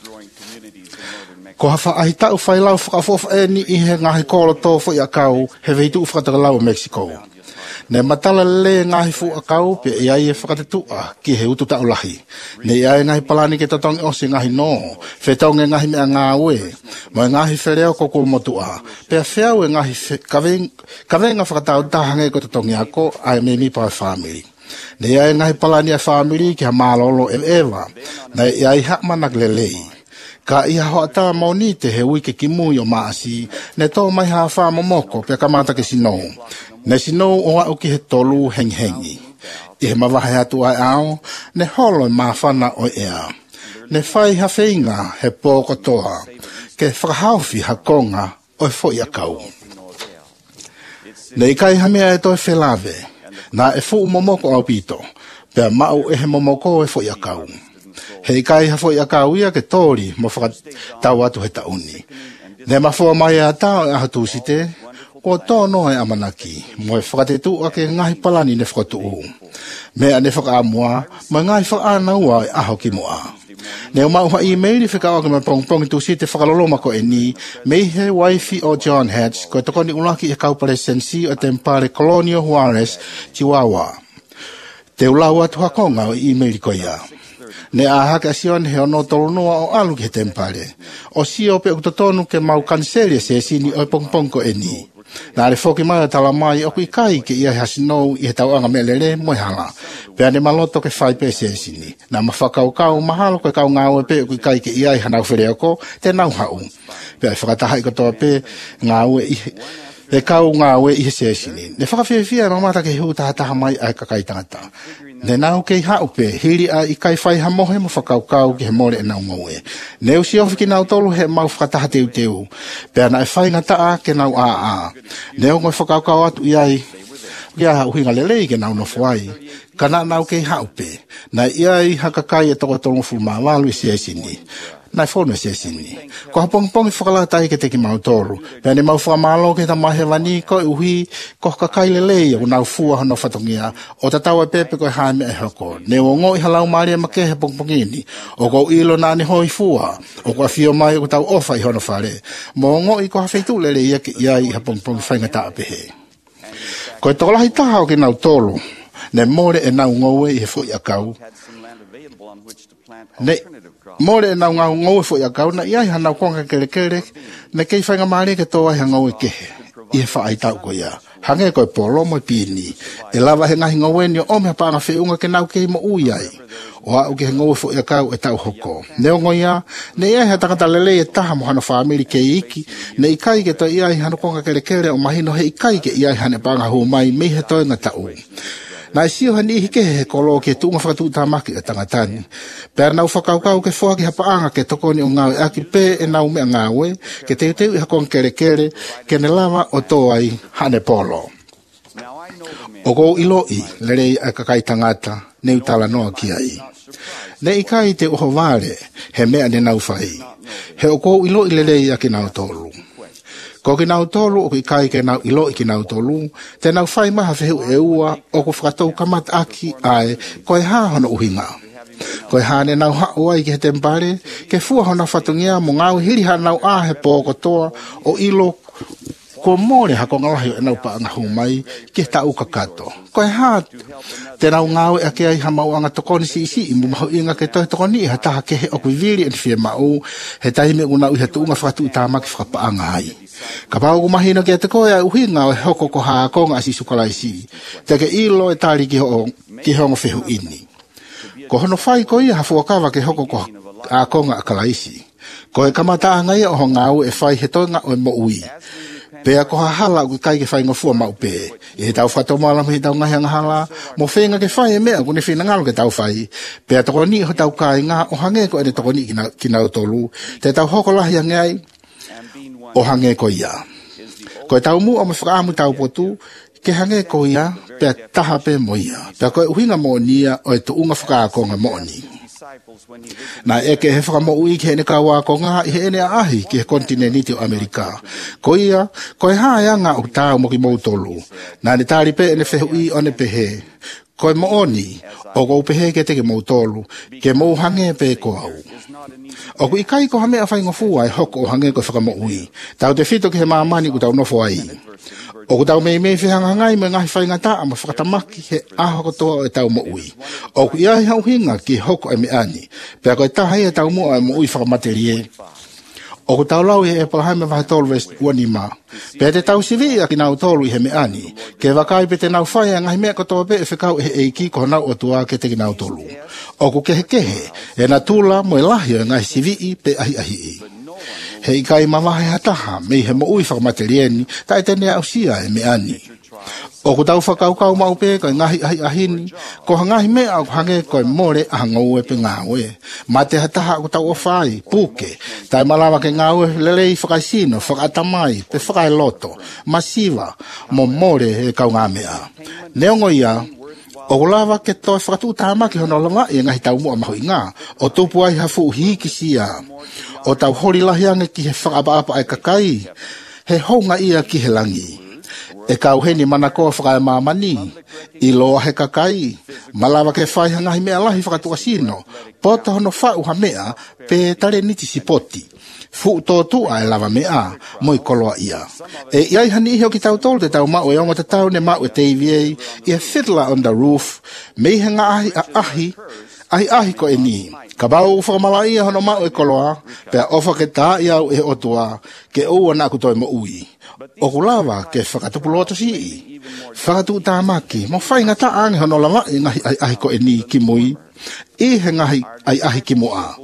Ko hawha ahi tau whailau whakaufu o e ni i he ngahi kolo tō fo i a kau, he veitu u whakatakalau i Mexico. Ne matala le ngahi fu a kau, pe i ai e whakatetua ki he utu tau lahi. Ne i ai ngahi palani ke tatongi o si ngahi no, whetaunge ngahi mea ngā ue, mo e ngahi whereo koko motua, pe a wheau e ngahi kawenga whakatau tahange ko tatongi ako, ai me mi pa family. Ne i ai ngahi palani a family ki ha malolo e ewa, ne i ai hakma naglelei. Ka iha hoata mauni te he wike ki mui o maasi, ne tō mai haa wha momoko pe kamata ke sinou. Ne sinou o au ki he tolu heng hengi. I he mawahe atu ai ao, ne holo ma whana o ea. Ne whai ha whainga he pōko toa, ke whakahauwhi ha konga o e fo ia kau. Ne i kai hamea e toi whelave, na e fu momoko au pito, pe mau e he momoko e fo ia kau. Hei kai hafo i a kauia ke tori mo whakatau atu he tauni. Ne mafua mai a tau e ahatu site, ko tōno e amanaki, mo e whakatetu a ke ngahi palani ne whakatu u. Mea ne whakaamua, mo ngahi whakaanaua e aho ki moa. Ne umauha e-maili whikawa ke ma pongpongi tu site whakaloloma ko e ni, mei he waifi o John Hatch, ko e tokoni ulaki e kaupare sensi o tempare Colonial Juarez, Chihuahua. Te ulau atu hakonga o e-maili ko ia. Ne a haka sion he ono tolunua o alu ki he tempare. O si o pe ukutotonu ke mau kanseri se sini o pongpongko e ni. Nā re whoki mai o tala mai o kui kai ke ia hasinou i he tau anga melere moe hala. Pea ne maloto ke whai pe se sini. Nā mawhakau kau mahalo koe kau ngā ue pe o kui kai ke ia i hanau whireoko te nau hau. Pea whakataha i kotoa pe ngā ue i e kau ngā ue i he se sini. Ne whakawhiawhia mamata ke hu taha taha mai ai kakai tangata. Ne nau kei hau pe, hiri a i kai whai hamohe mo whakaukau ki he more e nau ngaue. Ne usi ofi ki nau tolu he mau whakataha teu teu. Pea na e whai ngataa ke nau a a. Ne o ngoi whakaukau atu i ai, ki a uhinga lelei ke nau no whai. Kana nau kei hau pe, na i ai hakakai e toko tolu fulma walu i se sini. Nai whono se sini. Ko hapongpongi whakalatai ke teki mau toru. Pea ne mau whamalo ke ta mahe wani ko uhi ko kakai lelei o nau fua hono whatongia o tatau e pepe ko e haime e hoko. Ne o ngoi halau maria ma ke he pongpongini. O ko ilo na ni hoi fua. O ko a fio mai o tau ofa i hono whare. Mo ngoi ko hawhaitu lelei ia ki iai hapongpongi whaingata apehe. Ko e tokolahi taha o ke nau tolu. Ne more e nau ngoue i he fui a kau. Ne more e nau ngau ngoue fui a kau na iai hanau konga kere kere ne kei whainga maare ke toa he ngoue kehe. I he whaai tau ko ia. Hange ko e polo mo pini. E lava he ngahi ngoue ni o ome ha panga whiunga ke nau kei mo ui ai. O au ke he ngoue fui a kau e tau hoko. Ne o ngoia, ne iai ha takata lele e taha mo hano whaamiri ke iki. Ne ikai ke to iai hano konga kere kere o mahino he ikai ke iai hane panga hu mai mei he toi nga tau. Na sio hani hike he kolo ke tunga whakatu tamaki e tangatani. Pēr nau whakaukau ke whua ki hapaanga ke tokoni o ngawe aki pē e nau mea ngawe ke teu teu i hakon kere kere ke ne lama o toai hane polo. O kou ilo i lerei a kakai tangata ne utala noa ki ai. Ne ikai te oho vare he mea ne nau whai. He o kou ilo i lerei a ki nau tolu. Ko ki nau tolu o ki kai ke nau ilo i ki nau tolu, te nau whai maha whehu e ua o ku whakatou kamat aki ai koe hā hono uhinga. Koe hā ne nau haua i ki he tempare, ke fua hona whatungia mo ngau hiri ha nau ahe pōko toa o ilo ko mōre hako ngalahi e nau paanga humai ki ta uka kato. Koe hā te nau ngau e ake ai ha mau anga tokoni si isi i mumahu inga ke toi tokoni i ha taha ke he o kui viri en fie mau he taime unau i ha tuunga whakatu i tāmaki whakapaanga hai. Ka pao ku mahino ke te koe a uhinga o hoko ko haa konga asi sukalaisi. Te ke ilo e tari ki ho ki hongo whehu ini. Ko hono whai ko ia hafuakawa ke hoko ko a konga a kalaisi. Ko e kamata a ngai o ho ngau e whai he toinga o e mo ui. Pea ko hala ku kai ke whai ngofua mau pē. E he tau whatomala me he tau ngahi hala. Mo whenga ke whai e mea ku ne whina ngalo ke tau whai. Pea toko ni ho tau kai ngā o hange ko e ne toko ni ki nau tolu. Te tau hoko lahi a ngai o hange ko ia. Ko e tau mu o me whakaamu tau potu, ke hange ko ia, pea taha pe mo ia. Pea ko e uhinga mo nia o e tu unga whakaakonga mo ni. Na eke he whakamo ui ki he ne kaua konga i he ene ahi ki he kontineniti o Amerika. Ko ia, ko e hāianga o tau mo ki mou tolu. Na ne tāri pe ene whehu i o ne pehe. Ko e mo oni, o ko upehe ke te ke mou tolu, ke mou hange pe ko au. O ku ikai ko hame a whai ngofua e hoko o hange ko whakamo ui. Tau te whito ki he maamani ku tau nofo ai. O ku tau mei mei whihanga ngai me ngahi whai ngata a ma whakatamaki he aho kotoa e tau mo ui. O ku iahi hau hinga ki hoko e me ani. Pea ko e tahai e tau mo e mo ui whakamaterie. O ku tau lau e e palahai me wahe tolu west uanima. Pea te tau sivi a ki nau tolu i he me ani. Ke wakai pe te nau whai a ngahi mea kotoa pe e whikau e eiki ko nau o tua ke te ki nau tolu. O ku kehe kehe e na tula mo e lahi o ngahi sivi i pe ahi ahi i. He ikai mamahe hataha mei he mo ui whakamaterieni ta e tene au sia e me ani. O ku tau whakaukau mau pe ko ngahi ahi ahini, ko hangahi mea o hange ko e more a hangau e pe ngawe. Ma te hataha ku tau o whai, puke, tai malawa ke ngawe lelei whakaisino, whakatamai, pe whakailoto, masiva, mo more e kau ngā mea. Neongo ia, o kulawa ke toi whakatu tāmaki hono langa i ngahi tau mua mahu inga, o tupu ai hafu hiki sia. O tau hori lahiange ki he whakaapa ai kakai, he honga ia ki he langi. E kau heni mana koa whakai mamani, i loa he kakai, malawa ke whai hangahi mea lahi whakatua sino, pota hono whau ha mea, pe tare niti sipoti. Fu tō tua e lava mea, moi koloa ia. E iai hani iho ki tau tolu te tau mau e ongo te tau ne mau e T V A, i a fiddler on the roof, mei henga ahi a ahi, ahi ahi ko e ni. Ka bau whakamala ia hono mau e koloa, pea ofa ke tā i au e otua, ke ua nā kutoi mo ui. O kulawa ke whakatupuloto si i. Whakatu tāmaki, mo whainga tā ange hono lama i ngahi ai ahi ko e ni ki mui, i he ngahi ai ahi ki moa.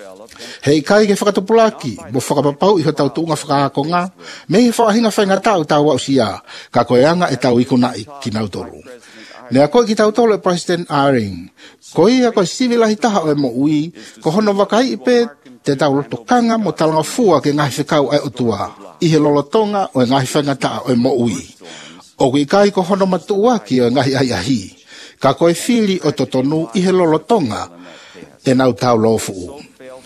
Hei kai ke whakatupulaki, mo whakapapau i ho tau tuunga whakaakonga, me he whaahinga whainga tau tau au sia, ka koeanga e tau ikuna i ki nautolu. Nea koe ki tau tolo e President Aring, ko ia koe sivilahi taha o e mo ui, ko hono wakai i pe te tau lotokanga mo talanga fua ke ngahi whekau ai otua, i he lolotonga o e ngahi whainga taha o e mo ui. O kui kai ko hono matuaki o e ngahi ai ahi, ka koe whiri o totonu i he lolotonga e nau tau lofu.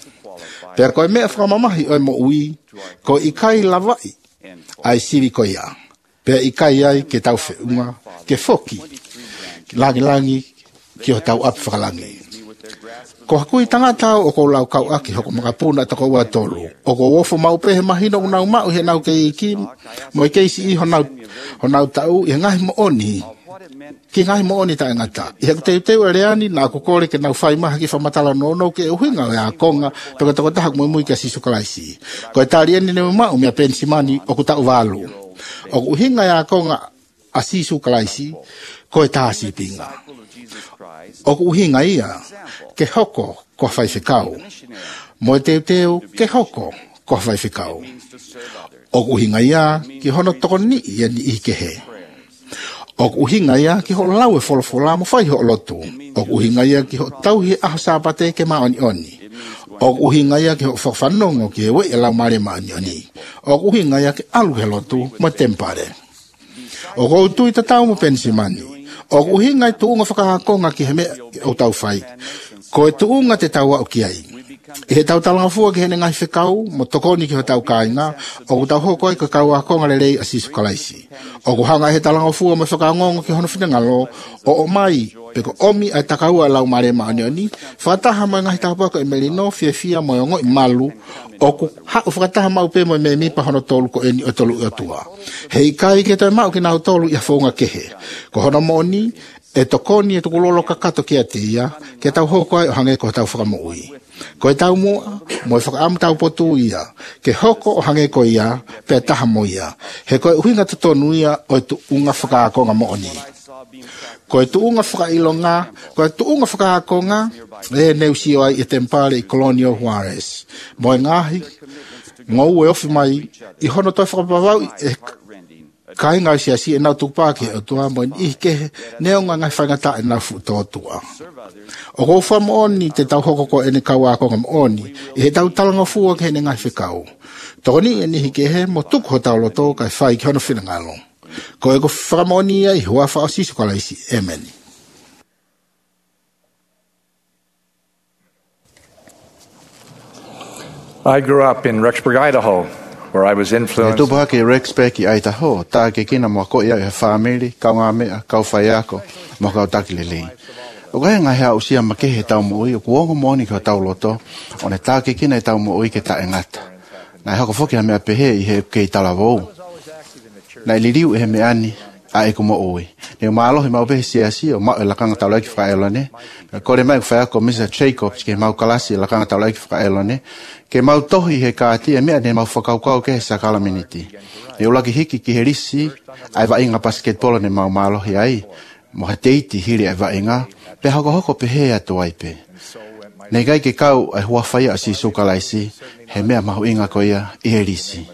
Pea koe mea whakamamahi o e mo ui, ko i kai lawai ai sivi ko ia. Pea i kai ai ke tau whiunga, ke foki, langi langi ki ho tau api whakalangi. Ko hakui tangata o ko lau kau aki hoko makapuna ta ko ua tolu. O ko wofo mau pehe mahino unau mau he nau ke iki, mo i keisi i ho nau, ho nau tau i ngahi mo oni. Ki ngahi mo oni ta ngata. I haku teu teu e reani na ako kore ke nau whai maha ki whamatala no no ke uhinga o e a konga peka tako tahak mui mui ke sisu kalaisi. Ko e tari eni ne mau mea pensi mani o ku tau walu. O ku uhinga e a konga a sisu kalaisi ko e tāsi pinga. O ku uhinga ia, ke hoko ko whai whikau. Mo e teu teu, ke hoko ko whai whikau. O ku uhinga ia, ki hono toko ni ia ni i ke he. O uhinga ia ki ho lau e folofola mo fai ho lotu. O uhinga ia ki ho tauhi aho sapate ke maoni oni. O uhinga ia ki ho whawhanongo ki he we e lau mare maoni oni. O uhinga ia ki alu he lotu mo tempare. O kou tui ta tau mo pensimani. O uhinga i tuunga whakahakonga ki he me o tau whai. Ko e tuunga te tau au ki ai. I he tau talanga fua ki hene ngai whekau, mo tokoni ki ho tau kāinga, o ku tau hoko ai ka kau a konga le rei a sisu kalaisi. O ku hanga he talanga fua mo whakangonga ki hono whingalo, o o mai, peko omi ai takaua lau mare maani oni, whataha mai ngai tau pako e melino, fia fia mo yongo i malu, o ku hau whakataha mau pe mo me mipa hono tolu ko eni o tolu i atua. Hei kai ke toi mau ki nau tolu i a whaunga kehe. Ko hono moni, e tokoni e tukulolo kakato ki a te ia, ke tau hoko ai o hange ko tau whakamo ui. Ko e tau mua, mo e whakaamu tau potu ia, ke hoko o hange ko ia, pe taha mo ia. He koe uhinga tutonu ia o e tu unga whakaakonga mo oni. Ko e tu unga whakailonga, ko e tu unga whakaakonga, e neusi o ai e tempare i Colonial Juarez. Mo e ngahi, ngau e ofi mai, i hono toi whakapawau e kai ngai sia si e nau tupaki o tua mo i ke neonga ngai whangata e nau futo tua. O kou whamoni te tau hoko ko ene kaua ko ngam oni, i he tau talanga fua ke hene ngai whikau. Toni e nihi ke he mo tuku ho tau loto kai whai ki hono whinangalo. Ko e ko whamoni ai hua wha o sisu kalaisi. Amen. I grew up in Rexburg, Idaho, where I was influenced. E tupu hake Rexburg i Idaho, tā ke kina mo ko ia e whamiri, kau ngā mea, kau whai ako, mo kau taki lelei. O kai ngā hea usia ma ke he tau mo ui, o kuongo moni ka tau loto, o ne tā ke kina e tau mo ui ke ta e ngata. Nai hako whoki ha mea pehe i he kei tala wou. Nai liriu e he mea ani, a e ku mo ui. Ne o maalohi mau pehe siasi o mau e lakanga tau laiki whakaelone. Kore mai whai ako Mister Jacobs ke mau kalasi e lakanga tau laiki whakaelone. Ke mau tohi he kāti e mea ne mau whakaukau ke he sakala miniti. E ulaki hiki ki he risi, ai wa inga basketball ne mau maalohi ai. Mo he teiti hiri ai wa inga. Pe hako hoko pe he atu ai pe. Nei kai ke kau ai hua whai a si sukalaisi, he mea mahu inga ko ia i he risi.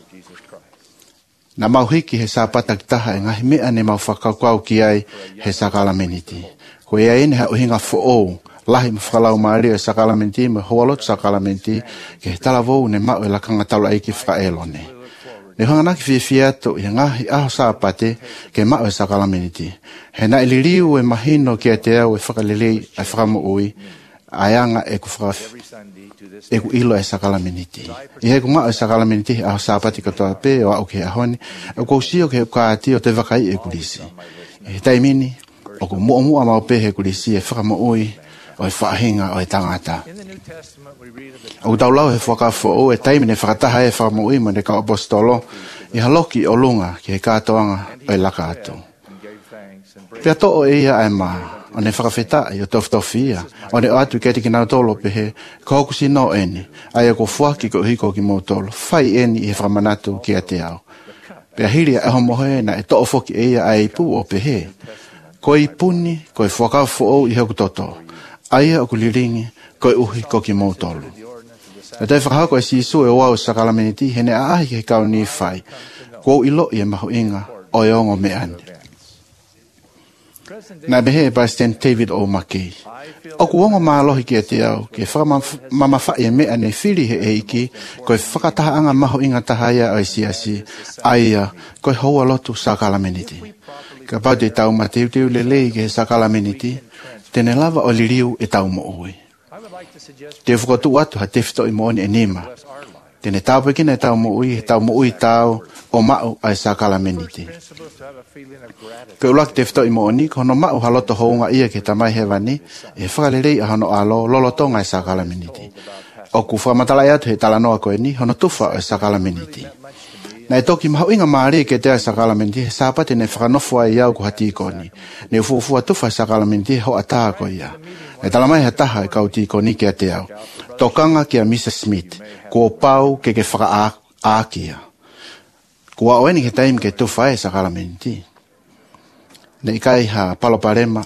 Na mau hiki he sāpata ki taha e ngahi mea ne mau whakaukau ki ai he sakala meniti. Ko ia ene ha uhinga fo ou, lahi ma whakalau maari e sakala meniti, me hoalot sakala meniti, ke he tala vou ne mau e lakanga taula iki whakaelone. Ne hanganaki fie fiato i ngahi aho sāpate ke mau e sakala meniti. He na iliriu e mahino ki a te au e whakalelei ai whakamo ui, aianga e ku whakafi. E ku ilo e sakala miniti. I he ku maa e sakala miniti aho sāpati katoa pe o au ke ahoni, e ku sio ke kāti o te wakai e kulisi. E he taimini, o ku mua mua mau pe he kulisi e whakamo ui, o e whaahinga o e tangata. O tau lau he whakafo o e taimini whakataha e whakamo ui mo ne ka apostolo, i haloki o lunga ki he kātoanga o e laka atu. Pea to o e ia e maa, o ne whakawheta i o toftofia, o ne o atu keti ki nau tolo pehe, ka hoku si no eni, ai a ko fuaki ko hiko ki mou tolo, whai eni i he whamanatu ki a te au. Pea hiri a eho mohe na e to o foki e ia ai pu o pehe, ko i puni, ko i whakawho o i hoku toto, ai a o kuliringi, ko i uhi ko ki mou tolo. E te whakahako e si isu e wau sakalameniti, hene a ahi he kau ni whai, ko i lo i e mahu inga, o e ongo me ane. Na behe by Stan David o Maki. O kuongo maalohi ki a te au, ke whakamama whai e mea ne whiri he eiki, koe whakataha anga maho inga tahaya o siasi, aia, koe hoa lotu sakala meniti. Ka pau te tau ma teu teu le lei ke sakala meniti, tene lava o liriu e tau mo ui. Te whakatu atu ha te whito i mooni e nima. Tene tau pekina e tau mo ui, tau mo ui tau o mau ai sakala meniti. Ke ulaki te whito i mooni, kono mau haloto hounga ia ke tamai hewani, e whakalelei a hono alo lolotonga e sakala meniti. O ku whamatala e atu he talanoa koe ni, hono tufa e sakala meniti. Na e toki maho inga maari ke te a sakala meniti, he sāpate ne whakanofua i au ku hati koni. Ne ufuufua tufa e sakala meniti ho ataha ko ia. E talamai he taha e kau tikoni ke a te au. Tokanga ki a Missus Smith, kua pau ke ke whaka ākia. Kua oeni ke taim ke tufa e sakala meniti. Ne ikai ha paloparema.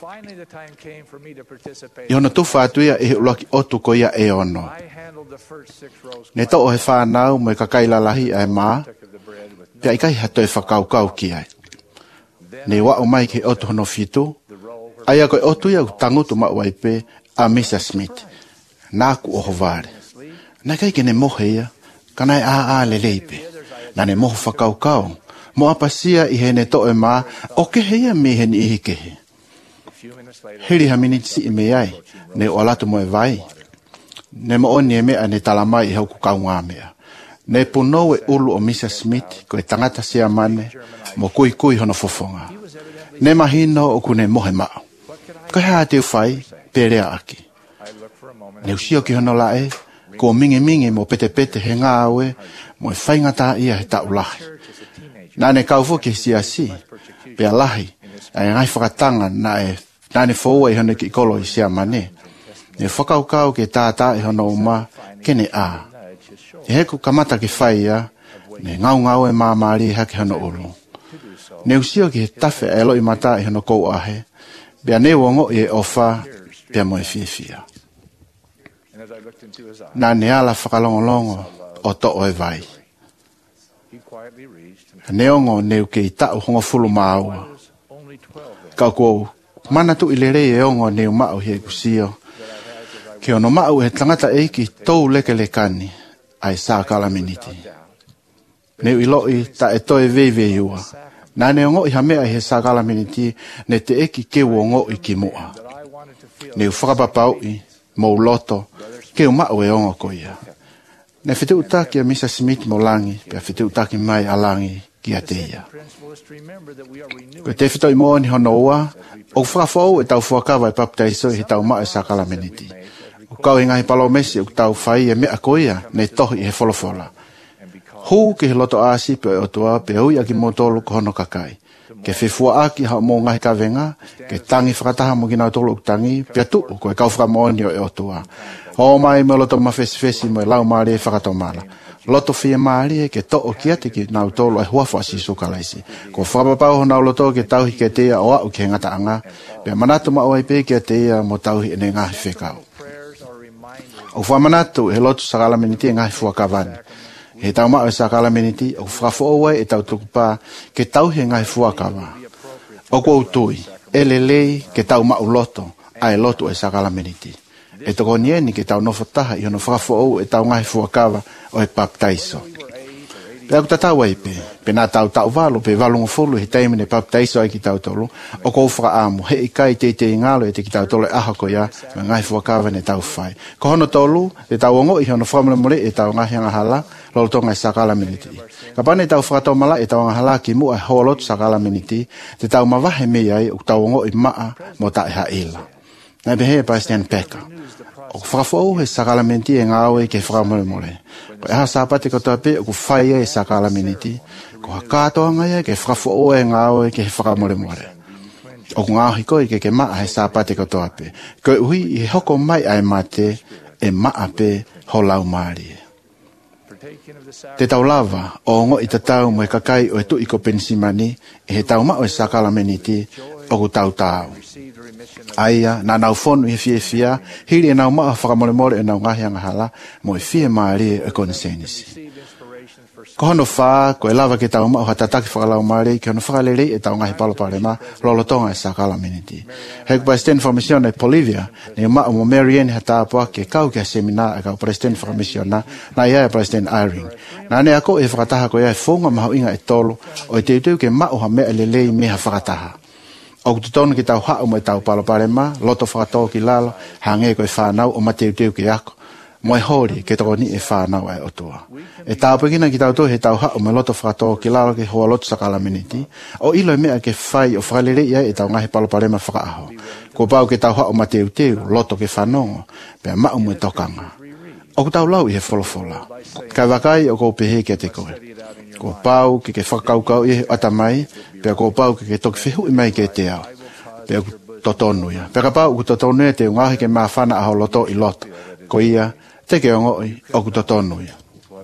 I hono tufa atuia e uloki otu ko ia e ono. Ne to o he whanau mo e kakai lalahi ai maa. Pia ikai ha toi whakaukau ki ai. ne wa o mai ke otu hono fitu, aia koe otu ia tangutu ma waipe a Misa Smith, nāku o hovare. Na kai ke ne mohe ia, kanai a a le leipe, na ne moho whakaukau, mo apasia i he ne toe mā, o ke heia me he ni ihi kehe. Hiri ha miniti si i me ai, ne o alatu mo e vai. Ne mo oni e mea ne talamai i hauku kau ngā mea. Ne punou e ulu o Misa Smith, ko e tangata sia mane, mo kui kui hono fofonga. Ne mahino o kune mohe mao. Ko hea te whai, perea aki. Ne usio ki hono lae, ko mingi mingi mo pete pete he ngā aue, mo e whaingata ia he tau lahi. Nā ne kaufu ki sia si, pea lahi, ai ngai whakatanga na e, nā ne fōua i hono ki kolo i sia mane. Ne whakaukau ke tātā i hono uma, kene a. E heku kamata ki whai ia, ne ngau ngau e māmari hake hono ulu. Ne usio ki he tafe e elo i mata i hono kou ahe, bea ne wongo i e ofa, bea mo e fia fia. Nā ne ala whakalongolongo o to o e vai. Ne ongo neu ke i tau hongo fulu maua. Kau kou, mana tu i le rei e ongo neu mao hi e kusio. Ke ono mao he tangata eiki tou leke le kani, ai sā kalaminiti. Neu i loi ta e toe veive iua. Nā ne ongo i hamea he sā kalaminiti, ne te eki ke wongo i ki mua. Neu whakapapau i, mou loto, ke o mao e ongo ko ia. Ne white utaki a Misa Smith mo langi, pia white utaki mai a langi ki a te ia. Ko te whito i moani hono ua, o whakafou e tau whakawa e paptaiso i tau mao e sa kalaminiti. O kau i ngahi palo mesi o tau whai e mea ko ia, ne tohi i he wholofola. Hou ki he loto aasi pe o tua, pe hui aki motolu ko hono kakai. Ke whifua aki hao mō ngahi ka venga, ke tangi whakataha mo kina o tolu tangi, pia tu ko e kau whakamoani o e o tua. Ho mai me loto mawhesi fesi mo e lau maari e whakatomala. Loto fia maari e ke to o kia te ki nau tolu e huafo asi sukalaisi. Ko whakapapau ho nau loto ke tauhi ke te ia o au ke ngata anga, pia manatu ma oai pe ke te ia mo tauhi e ne ngahi whekau. O whamanatu he loto sakalaminiti e ngahi fuakavani. He tau mao e sakalaminiti, o whakafo oai e tau tukupā ke tauhi e ngahi fuakawa. O kou tui, e lelei ke tau mao loto, ai loto e sakalaminiti. E toko nieni ke tau nofo taha i hono whakafo ou e tau ngahi fuakawa o e paptaiso. Pea ku tatau ai pe, pe nā tau tau valo, pe valungo fulu he taimine paptaiso ai ki tau tolu, o kou whakaamu, he i kai te te ingalo e te ki tau tolu e ahako ia, me ngahi fuakawa ne tau whai. Ko hono tolu, e tau ongo i hono whamule mole e tau ngahi angahala, lolo tonga e sakala miniti. Ka pane tau whakatau mala e tau angahala ki mua e holot sakala miniti, te tau mawahe mea ai, o tau ongo i maa mo ta e haila. Nai behe e President Peka. O whakafou he sakala miniti e ngāwe ke whakamole mole. Ko e ha sāpate katoa pe o ku whaia e sakala miniti, ko ha kātoa ngai ke whakafou e ngāwe ke whakamole mole. O ku ngāhi koi ke ke maa he sāpate katoa pe. Ko e uhi i hoko mai ai mate e maa pe ho lau maari. Te tau lava o ngo i tatau mo e kakai o e tu i ko pensimani e he tau mao e sakala miniti o ku tau tau. Aia, nā nau whonu i fie fia, hiri e nau maa whakamole more e nau ngahi angahala, mo e fie maari e konsenisi. Ko hono whā, ko e lava ke tau maa hatataki whakalau maari, ke hono whakalere e tau ngahi paloparema, lolo tonga e sakala miniti. Heku President Whamisiona e Polivia, ne maa mo Marianne hatapua ke kau ke semina e kau President Whamisiona, na ia e President Irene. Nā ne ako e whakataha ko ia e whonga mahu inga e tolu, o e teuteu ke maa ha mea lelei meha whakataha. O tu tonu ki tau hao mo e tau paloparema, loto whakatoa ki lalo, hange ko e whanau o mateu teu ki ako. Mo e hori ke toko ni e whanau ai otua. E tau pekina ki tau to he tau hao mo loto whakatoa ki lalo ke hoa loto sakala miniti, o ilo e mea ke whai o whakalere ia e tau ngahi paloparema whakaaho. Ko pau ke tau hao mateu teu, loto ke whanongo, pea mau mo e tokanga. O ku tau lau i he wholofola. Kai wakai o kou pehe ke te koe. Ko pau ke ke whakaukau i he atamai, pea ko pau ke ke toki whihu i mai ke te au. Pea ku totonuia. Pea ka pau ku totonuia te ungahi ke maa whana aho loto i loto. Ko ia, te ke ongoi o ku totonuia.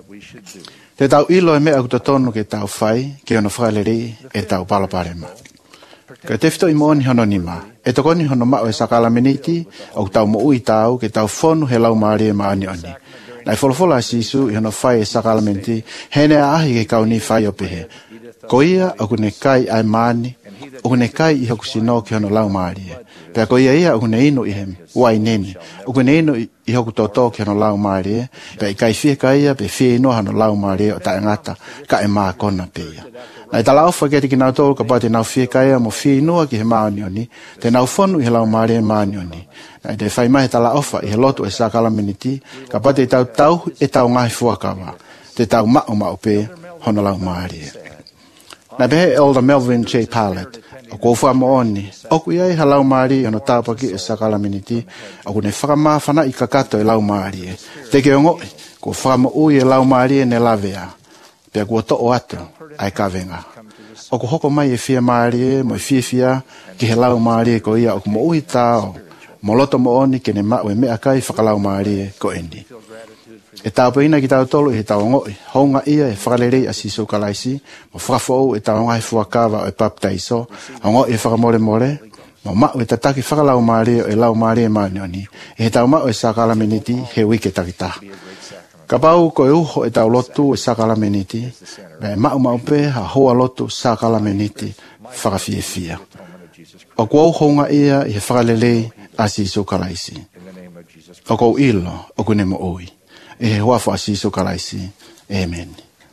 Te tau ilo e mea ku totonu ke tau whai, ke ono whaileri e tau palaparema. Ka te whito i mooni hono nima. E tokoni hono mao e sakala miniti, o ku tau mo ui tau, ke tau whonu he lau maari e maani oni. Nai wholofola sisu i hono whai e sakala miniti, hene a ahi ke kau ni whai o pehe. Ko ia, o ku ne kai ai maani, o ne kai i hoku sino ki hono lau maari e. Pea ko ia ia o ne ino i he wai nene. O ne ino i hoku toto ki hono lau maari e. Pea i kai fie kai ia, pe fie ino hono lau maari e o ta ngata ka e maa kona pe ia. Nai tala ofa ke tiki nau tolu ka pa te nau fie kai ia mo fie inoa ki he maani oni. Te nau fonu i he lau maari e maani oni. Nai te whai mai tala ofa i he loto e sakala meniti. Ka pa te tau tau e tau ngahi fuakawa. Te tau mao mao pe hono lau maari e. Na behe Elder Melvin J. Pallet, o ko wha mo oni, oku iai ha lau maari ono tāpaki e sakala miniti, o ku ne whakama whana i kakato e lau maari e. Te ke ongo, ko wha mo ui e lau maari e ne lavea, pia kua to'o atu, ai kawenga. O ku hoko mai e fia maari e, mo e fia fia, ki he lau maari e ko ia, o ku mo ui tāo, mo loto mo oni ke ne mau e mea kai whakalau maari e ko endi. E tau peina ki tau tolu e tau ngoi, honga ia e whakarerei a siso kalaisi, mo whakafou e tau ngai fuakawa o e paptaiso, a ngoi e whakamore more, mo mau e tataki whakalau maari o e lau maari e maanioni, e he tau mau e sakala meniti he wike takita. Ka pau ko e uho e tau lotu e sakala meniti, me mau mau pe ha hoa lotu sakala meniti whakafiefia. O kua honga ia e he whakarerei a siso kalaisi. O kou ilo, o kune mo oi. E he hoa whaasiso karaisi. Amen.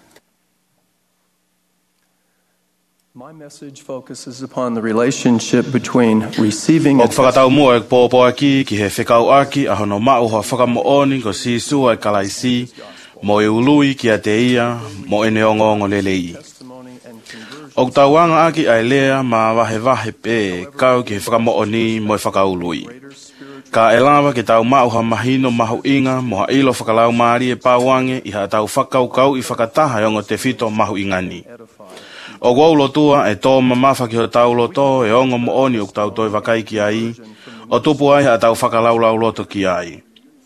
My message focuses upon the relationship between receiving and whakatau mua e pōpō aki ki he whekau aki a hono mau hoa whakamooni ko sisu ai karaisi mo e ului ki a te ia mo e neongongo lelei. O tauanga aki ai lea ma wahe wahe pe kau ki he whakamooni mo e whakaului. Ka e lawa ke tau mau ha mahino mahu inga mo ha ilo whakalau maari e pāwange i ha tau whakau kau i whakataha yongo te whito mahu ingani. O gaulo tua e tō mamafa ki ho tau loto e ongo mo oni uk tau toi wakai ki ai, o tupu ai ha tau whakalau lau loto ki ai.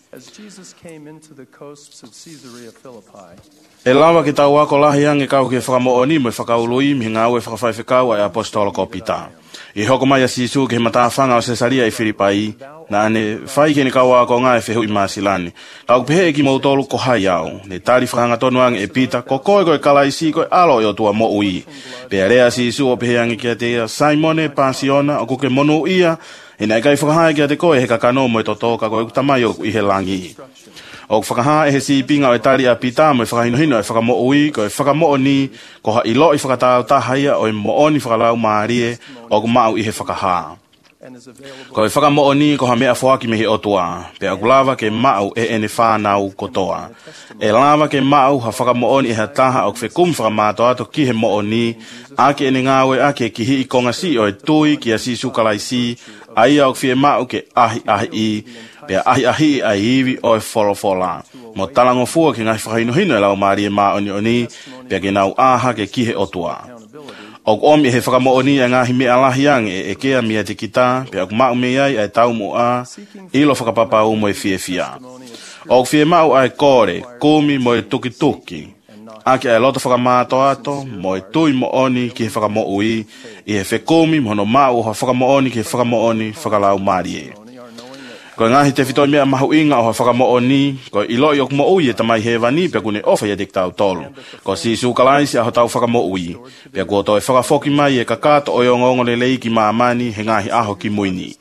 E lawa ki tau wako lahi ange kau ki e whakamo oni mo e whakaului mi ngā ue whakawhai whikau ai apostolo ko pita. I hoko mai a sisu ki he matawhanga o Cesaria i Filipai, na ane whai ke ni kaua ko ngā e whehu i Māsilani. Kau pehe e ki mautolu ko hai au, ne tari whakanga tonu ange e pita, ko koe koe kalaisi koe alo i o tua mo ui. Pea rea sisu o pehe ange kia te ia Simone Pasiona o kuke monu ia, e nai kai whakahai kia te koe he kakano mo e totoka koe kutamai o i he langi. O whakaha e he si pinga o e tari a pita mo e whakahinohino e whakamo ui, ko e whakamo ni, ko ha ilo i whakatau tahaia o e mo oni whakalau maarie, o ku mau i he whakaha. Ko e whakamo ni, ko ha mea whaki me he otua, pe a kulava ke mau e ene whanau kotoa. E lava ke mau ha whakamo ni e ha taha o kwhekum whakamato ato ki he mo ni, ake ene ngawe ake ki hi i konga si o e tui ki a si sukalaisi, aia o kwhie mau ke ahi ahi i, pea ahi ahi a iwi o e wholofola. Mo talango fua ki ngai whakainohino e lau maari e maa oni oni, pea ke nau aha ke kihe otua. O omi e he whakamo oni e ngahi mea lahi ange e kea mea te kita, pea ku mau mea ai e tau mo a, ilo whakapapau mo e fie fia. O fie mau ai kore, kumi mo e tuki tuki. Ake e loto whakamato ato, mo e tui mo oni ki he whakamo ui, i he whekumi mo no mau ha whakamo oni ki he whakamo oni whakalau maari e. Ko ngahi te whitoi mea mahu inga o ha whakamo oni, ko ilo i ok mo ui e tamai he wani, pia kune ofa i adik tau tolu. Ko si su kalaisi a ho tau whakamo ui, pia kua toi whakafoki mai e kakato o yongongo le lei ki maamani he ngahi aho ki muini.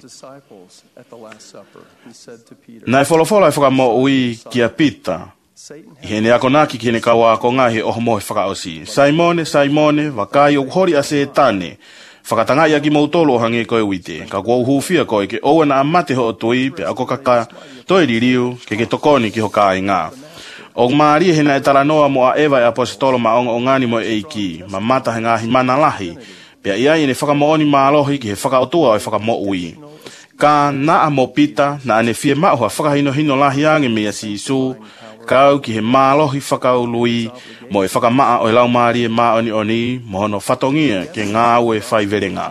Nai wholofola e whakamo ui ki a pita, i he ne ako naki ki ne kawa ako ngahi o homo he whakaosi. Simone, Simone, wakai o hori a se tane, whakatangai aki mautolo o hange koe wite. Ka kua uhufia koe ke oua na amate ho o tui, pe ako kaka toi ririu, ke ke tokoni ki ho kai ngā. O maari he na e taranoa mo a ewa e apostolo maonga o ngani mo e iki, ma mata he ngahi mana lahi, pe ia i ne whakamooni maalohi ki he whakaotua o e whakamo ui. Ka na a mo pita, na ane fie mauha whakahino hino lahi ange mea si isu, kau ki he mālohi whakaului, mo e whakamaa o e lau maari e maa oni oni, mo hono whatongia ke ngā ue whaiverenga.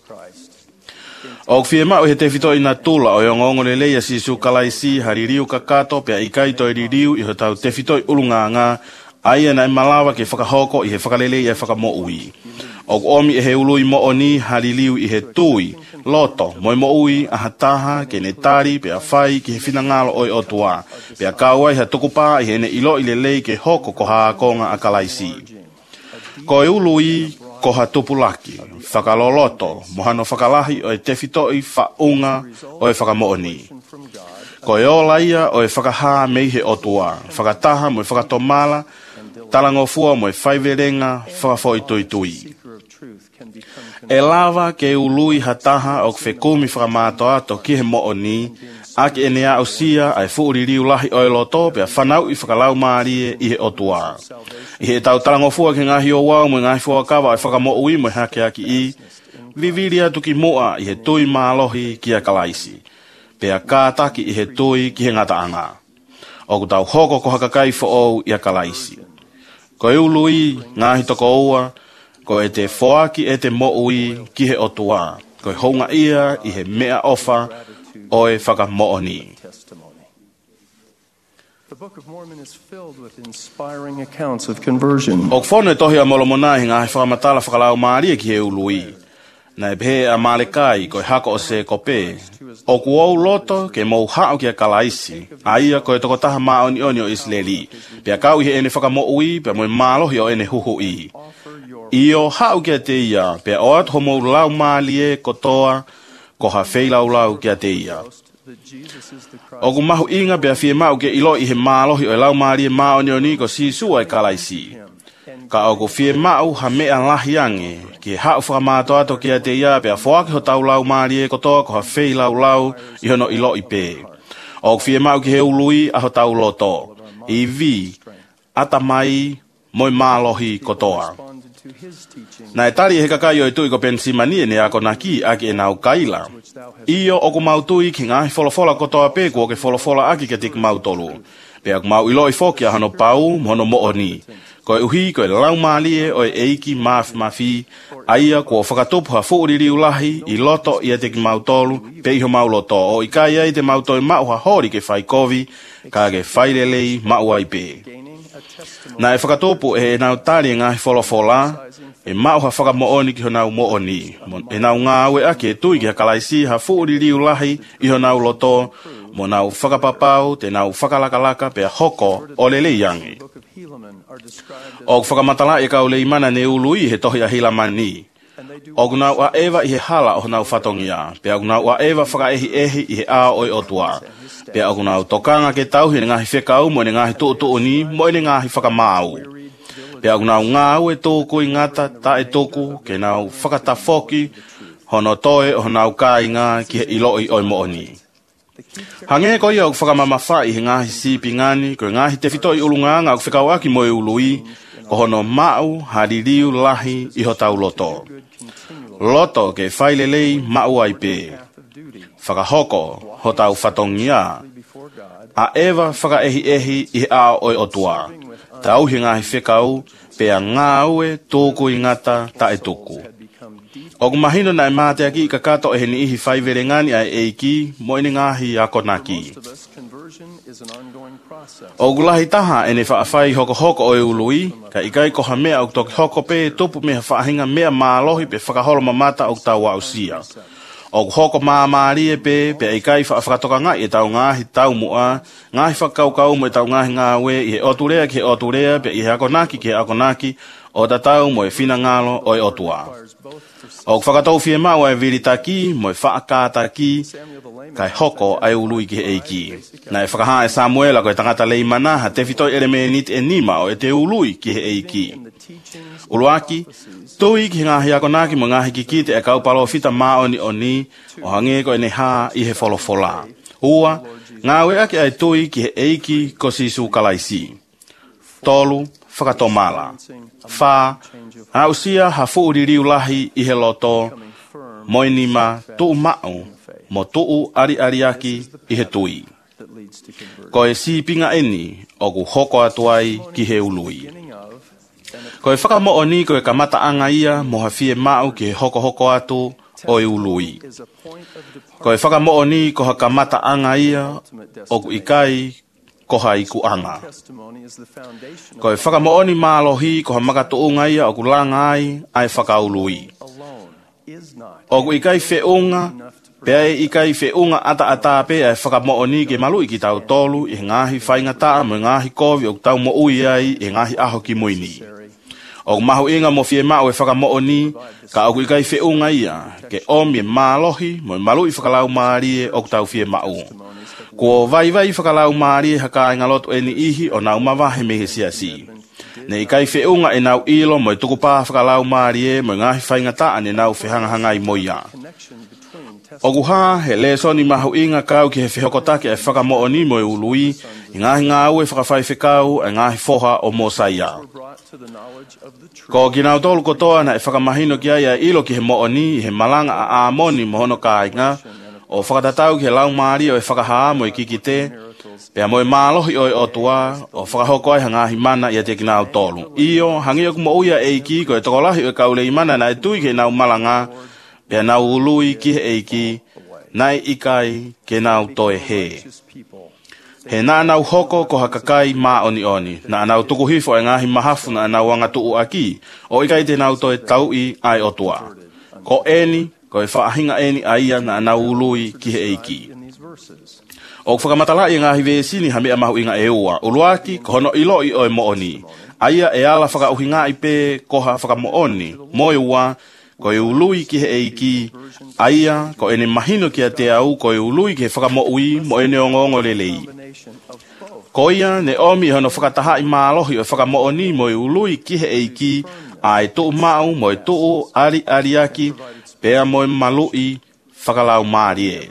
O fie mau he te whito i nā tula o e ngongo le leia si su kalaisi haririu kakato, pia i kai toi ririu i ho tau te whito i ulunga ngā, aia na e malawa ke whakahoko i he whakalelei e whakamo ui. O omi e he ului mo oni haririu i he tui, loto, moi mo ui, aha taha, ke ne tari, pea whai, ki he whinangalo oi o tua, pea kauai ha tukupā i he ne ilo i le lei ke hoko ko haa konga a kalaisi. Ko e ului, koha tupulaki, whakaloloto, mohano whakalahi o e tewhitoi whaunga o e whakamooni. Ko e ola ia o e whakaha mei he otua, whakataha mo e whakatomala, talangofua mo e whaiverenga, whakafo i tui tui. E lava ke ului hataha o kwhekumi whakamatoa to ki he mooni, aki e nea o sia ai fuuririu lahi o e loto pia whanau i whakalau maarie i he otua. I he tau talangofua ke ngahi o wau mo ngahi fuakawa ai whakamo ui mo hake aki i, viviria tuki mua i he tui maalohi ki a kalaisi. Pea kātaki i he tui ki he ngataanga. O ku tau hoko ko hakakai fo ou i a kalaisi. Ko e ului ngahi toko ua, ko e te foaki e te moui ki he otua. Ko e honga ia i he mea ofa o e whakamooni. The Book of Mormon is filled with inspiring accounts of conversion. O whono e tohi a molomona hi ngahi whakamatala whakalau maaria ki he ului. Na e pehe a malekai ko e hako o se kope. O ku ou loto ke mou hao ki a kalaisi. A ia ko e toko taha maoni oni o Isleli. Pea kau i he ene whakamoui, pea mo e malohi o ene huhu i. I o hao ki a te ia, pea o at homo lau maalie kotoa, ko ha whei lau lau ki a te ia. O ku mahu inga pea fie mau ke ilo i he malohi o e lau maalie maoni oni ko si sua e kalaisi. Ka o ku fie mau ha mea lahi ange, ki hao whakamato ato ki a te ia, pea whaake ho tau lau maalie kotoa, ko ha whei lau lau i hono ilo i pe. O ku fie mau ki he ului a ho tau loto. I vi, ata mai, moi malohi kotoa. Na e tari he kakai o e tui ko pensimani ne ako naki aki e nau kaila. Iyo o ku mau tui ki ngahi folofola kotoa pe ko ke folofola aki ke tik mau tolu. Pe aku mau ilo i foki a hano pau mono mooni. Ko e uhi ko e lau maalie o e eiki maaf mafi. Aia ko whakatopu ha fuuriri ulahi i loto i a tik mau tolu pe iho mau loto. O i kai ai te mau toi mau ha hori ke whai kovi ka ke whairelei mau ai pe. Na e whakatopu e nau tari ngahi folofola, e mauha whakamooni ki ho nau mooni. E nau ngāwe ake e tui ki ha kalaisi ha fuuriri ulahi i ho nau loto, mo nau whakapapau, te nau whakalakalaka pe a hoko o lele yangi. O whakamatala e kau lei mana ne ului he tohi a hila mani. O gunau a ewa i he hala o nau whatongia, pe a gunau a ewa whakaehi ehi i he a oi otua. Pe a gunau tokanga ke tauhi ne ngahi whekau mo ne ngahi tuutu ni mo ne ngahi whakamau. Pe a gunau ngāu e tōku i ngata ta e tōku ke nau whakatafoki hono toe o nau kāinga ki he iloi oi mooni. Hange ko ia o whakamamawha i he ngahi sipi ngani ko ngahi te whitoi ulunganga o whekau aki mo e ului ko hono mau haririu lahi i ho tau loto. Loto ke whailelei mau ai pe. Whakahoko ho tau whatongia. A ewa whakaehi ehi i he ao oi otua. Tau hi ngahi whekau pea ngāue tōku i ngata ta e tuku. O ku mahino na e mātea ki i ka kato e he ni ihi whaivere ngani ai eiki mo ine ngahi a konaki. O ku lahi taha e ne whaafai hoko hoko o e ului, ka ikai koha mea o toki hoko pe tupu mea whaahinga mea mālohi pe whakaholo mamata o tau wausia. O ku hoko māmaari e pe, pe ikai whaafakatoka ngai e tau ngahi tau mua, ngahi whakaukau mo e tau ngahi ngāwe i he oturea ki he oturea pe i he akonaki ki he akonaki o ta tau mo e whina ngalo o e otua. O ku whakatau fie mau e viritaki mo e whaakātaki kai hoko ai ului ki he eiki. Na e whakaha e Samuela ko e tangata lei mana ha te whitoi ere me nit e nima o e te ului ki he eiki. Uluaki, tui ki ngahi akonaki mo ngahi ki kite e kaupalo fita maoni oni o hange ko e ne haa i he wholofola. Ua, ngawe ake ai tui ki he eiki ko sisu kalaisi. Tolu, whakatomala. Wha, hausia ha fuuririu lahi i he loto, moinima tuu mau, mo tuu ari ariaki i he tui. Ko e si pinga eni o ku hoko atuai ki he ului. Ko e whakamooni ko e kamata anga ia mo hawhie mau ki he hoko hoko atu o e ului. Ko e whakamooni ko ha kamata anga ia o ku ikai ko ha iku anga. Ko e whakamooni mālohi ko ha makatuunga ia o ku langa ai ai whakaului. O ku ikai whiunga, pea e ikai whiunga ata ata pe e whakamooni ke malu i ki tau tolu i ngahi whainga taa mo ngahi kovi o tau mo ui ai i ngahi aho ki muini. O mahu inga mo fie mau e whakamooni, ka au ikai whiunga ia, ke omi e mālohi, mo e malu i whakalau maarie o tau fie mau. Ko vai vai whakalau maarie haka inga loto e ni ihi o nau mawahe mehe siasi. Ne ikai whiunga e nau ilo mo e tuku pā whakalau maarie mo e ngahi whaingata ane nau whihangahanga i moia. O guha, he le soni mahu inga kau ki he whihokotake e whakamooni mo e ului, i ngahi ngā ue whakawhai whikau e ngahi foha o Mosaia. Ko ginau tolu kotoa na e whakamahino ki aia ilo ki he mooni, he malanga a amoni mo hono ka inga, o whakatatau ki he lau maari o e whakahaa mo i kikite, pea mo e mālohi o e otua, o whakahoko ai hangahi mana i a te ginau tolu. Iyo, hangi oku mo uia e iki, ko e tokolahi o e kaule i mana na e tui ki he nau malanga, pea nau ului ki he eiki, nai ikai ke nau toe he. He na nau hoko ko hakakai ma oni oni, na nau tuku hifo e ngahi mahafu na nau wanga tuu aki, o ikai te nau toe tau i ai otua. Ko eni, ko e whaahinga eni aia na nau ului ki he eiki. O whakamatala i ngahi vesini hame a mahu inga e ua, uluaki ko hono ilo i o e mooni. Aia e ala whakauhinga i pe koha whakamooni, mo e ua, ko e ului ki he eiki, aia ko ene mahino ki a te au, ko e ului ki he whakamoui mo ene ongongo lelei. Ko ia ne omi hono whakataha i mālohi o whakamooni mo e ului ki he eiki, a e tuu mau mo e tuu ari ariaki, pea mo e malui whakalau maarie.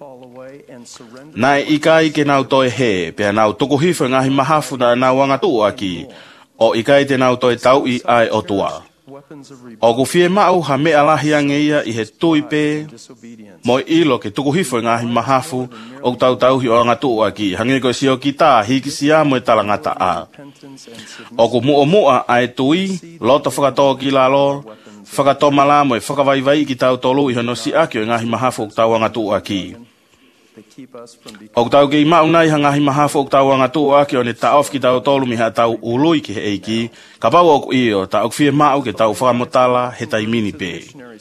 Nai ikai ke nau toe he, pea nau tuku hifo ngahi mahafu na nau wanga tuu aki, o ikai te nau toe tau i ai otua. O ku fie mau ha mea lahi angeia i he tui pe, mo ilo ke tuku hifo ngahi mahafu, o tau tau hi o anga tuu aki, hangi ko si o ki tā, hiki sia mo e talangata a. O ku mua mua a e tui, loto whakatoa ki lalo, whakatoma la mo e whakawaivai ki tau tolu i hono si aki o ngahi mahafu o tau anga tuu aki. O tau ke i maunai hangahi mahafu o tau anga tuu aki o ne taof ki tau tolu mi ha tau ului ki he eiki, ka pau o ku iyo, ta o fie mau ke tau whakamotala he taimini pe.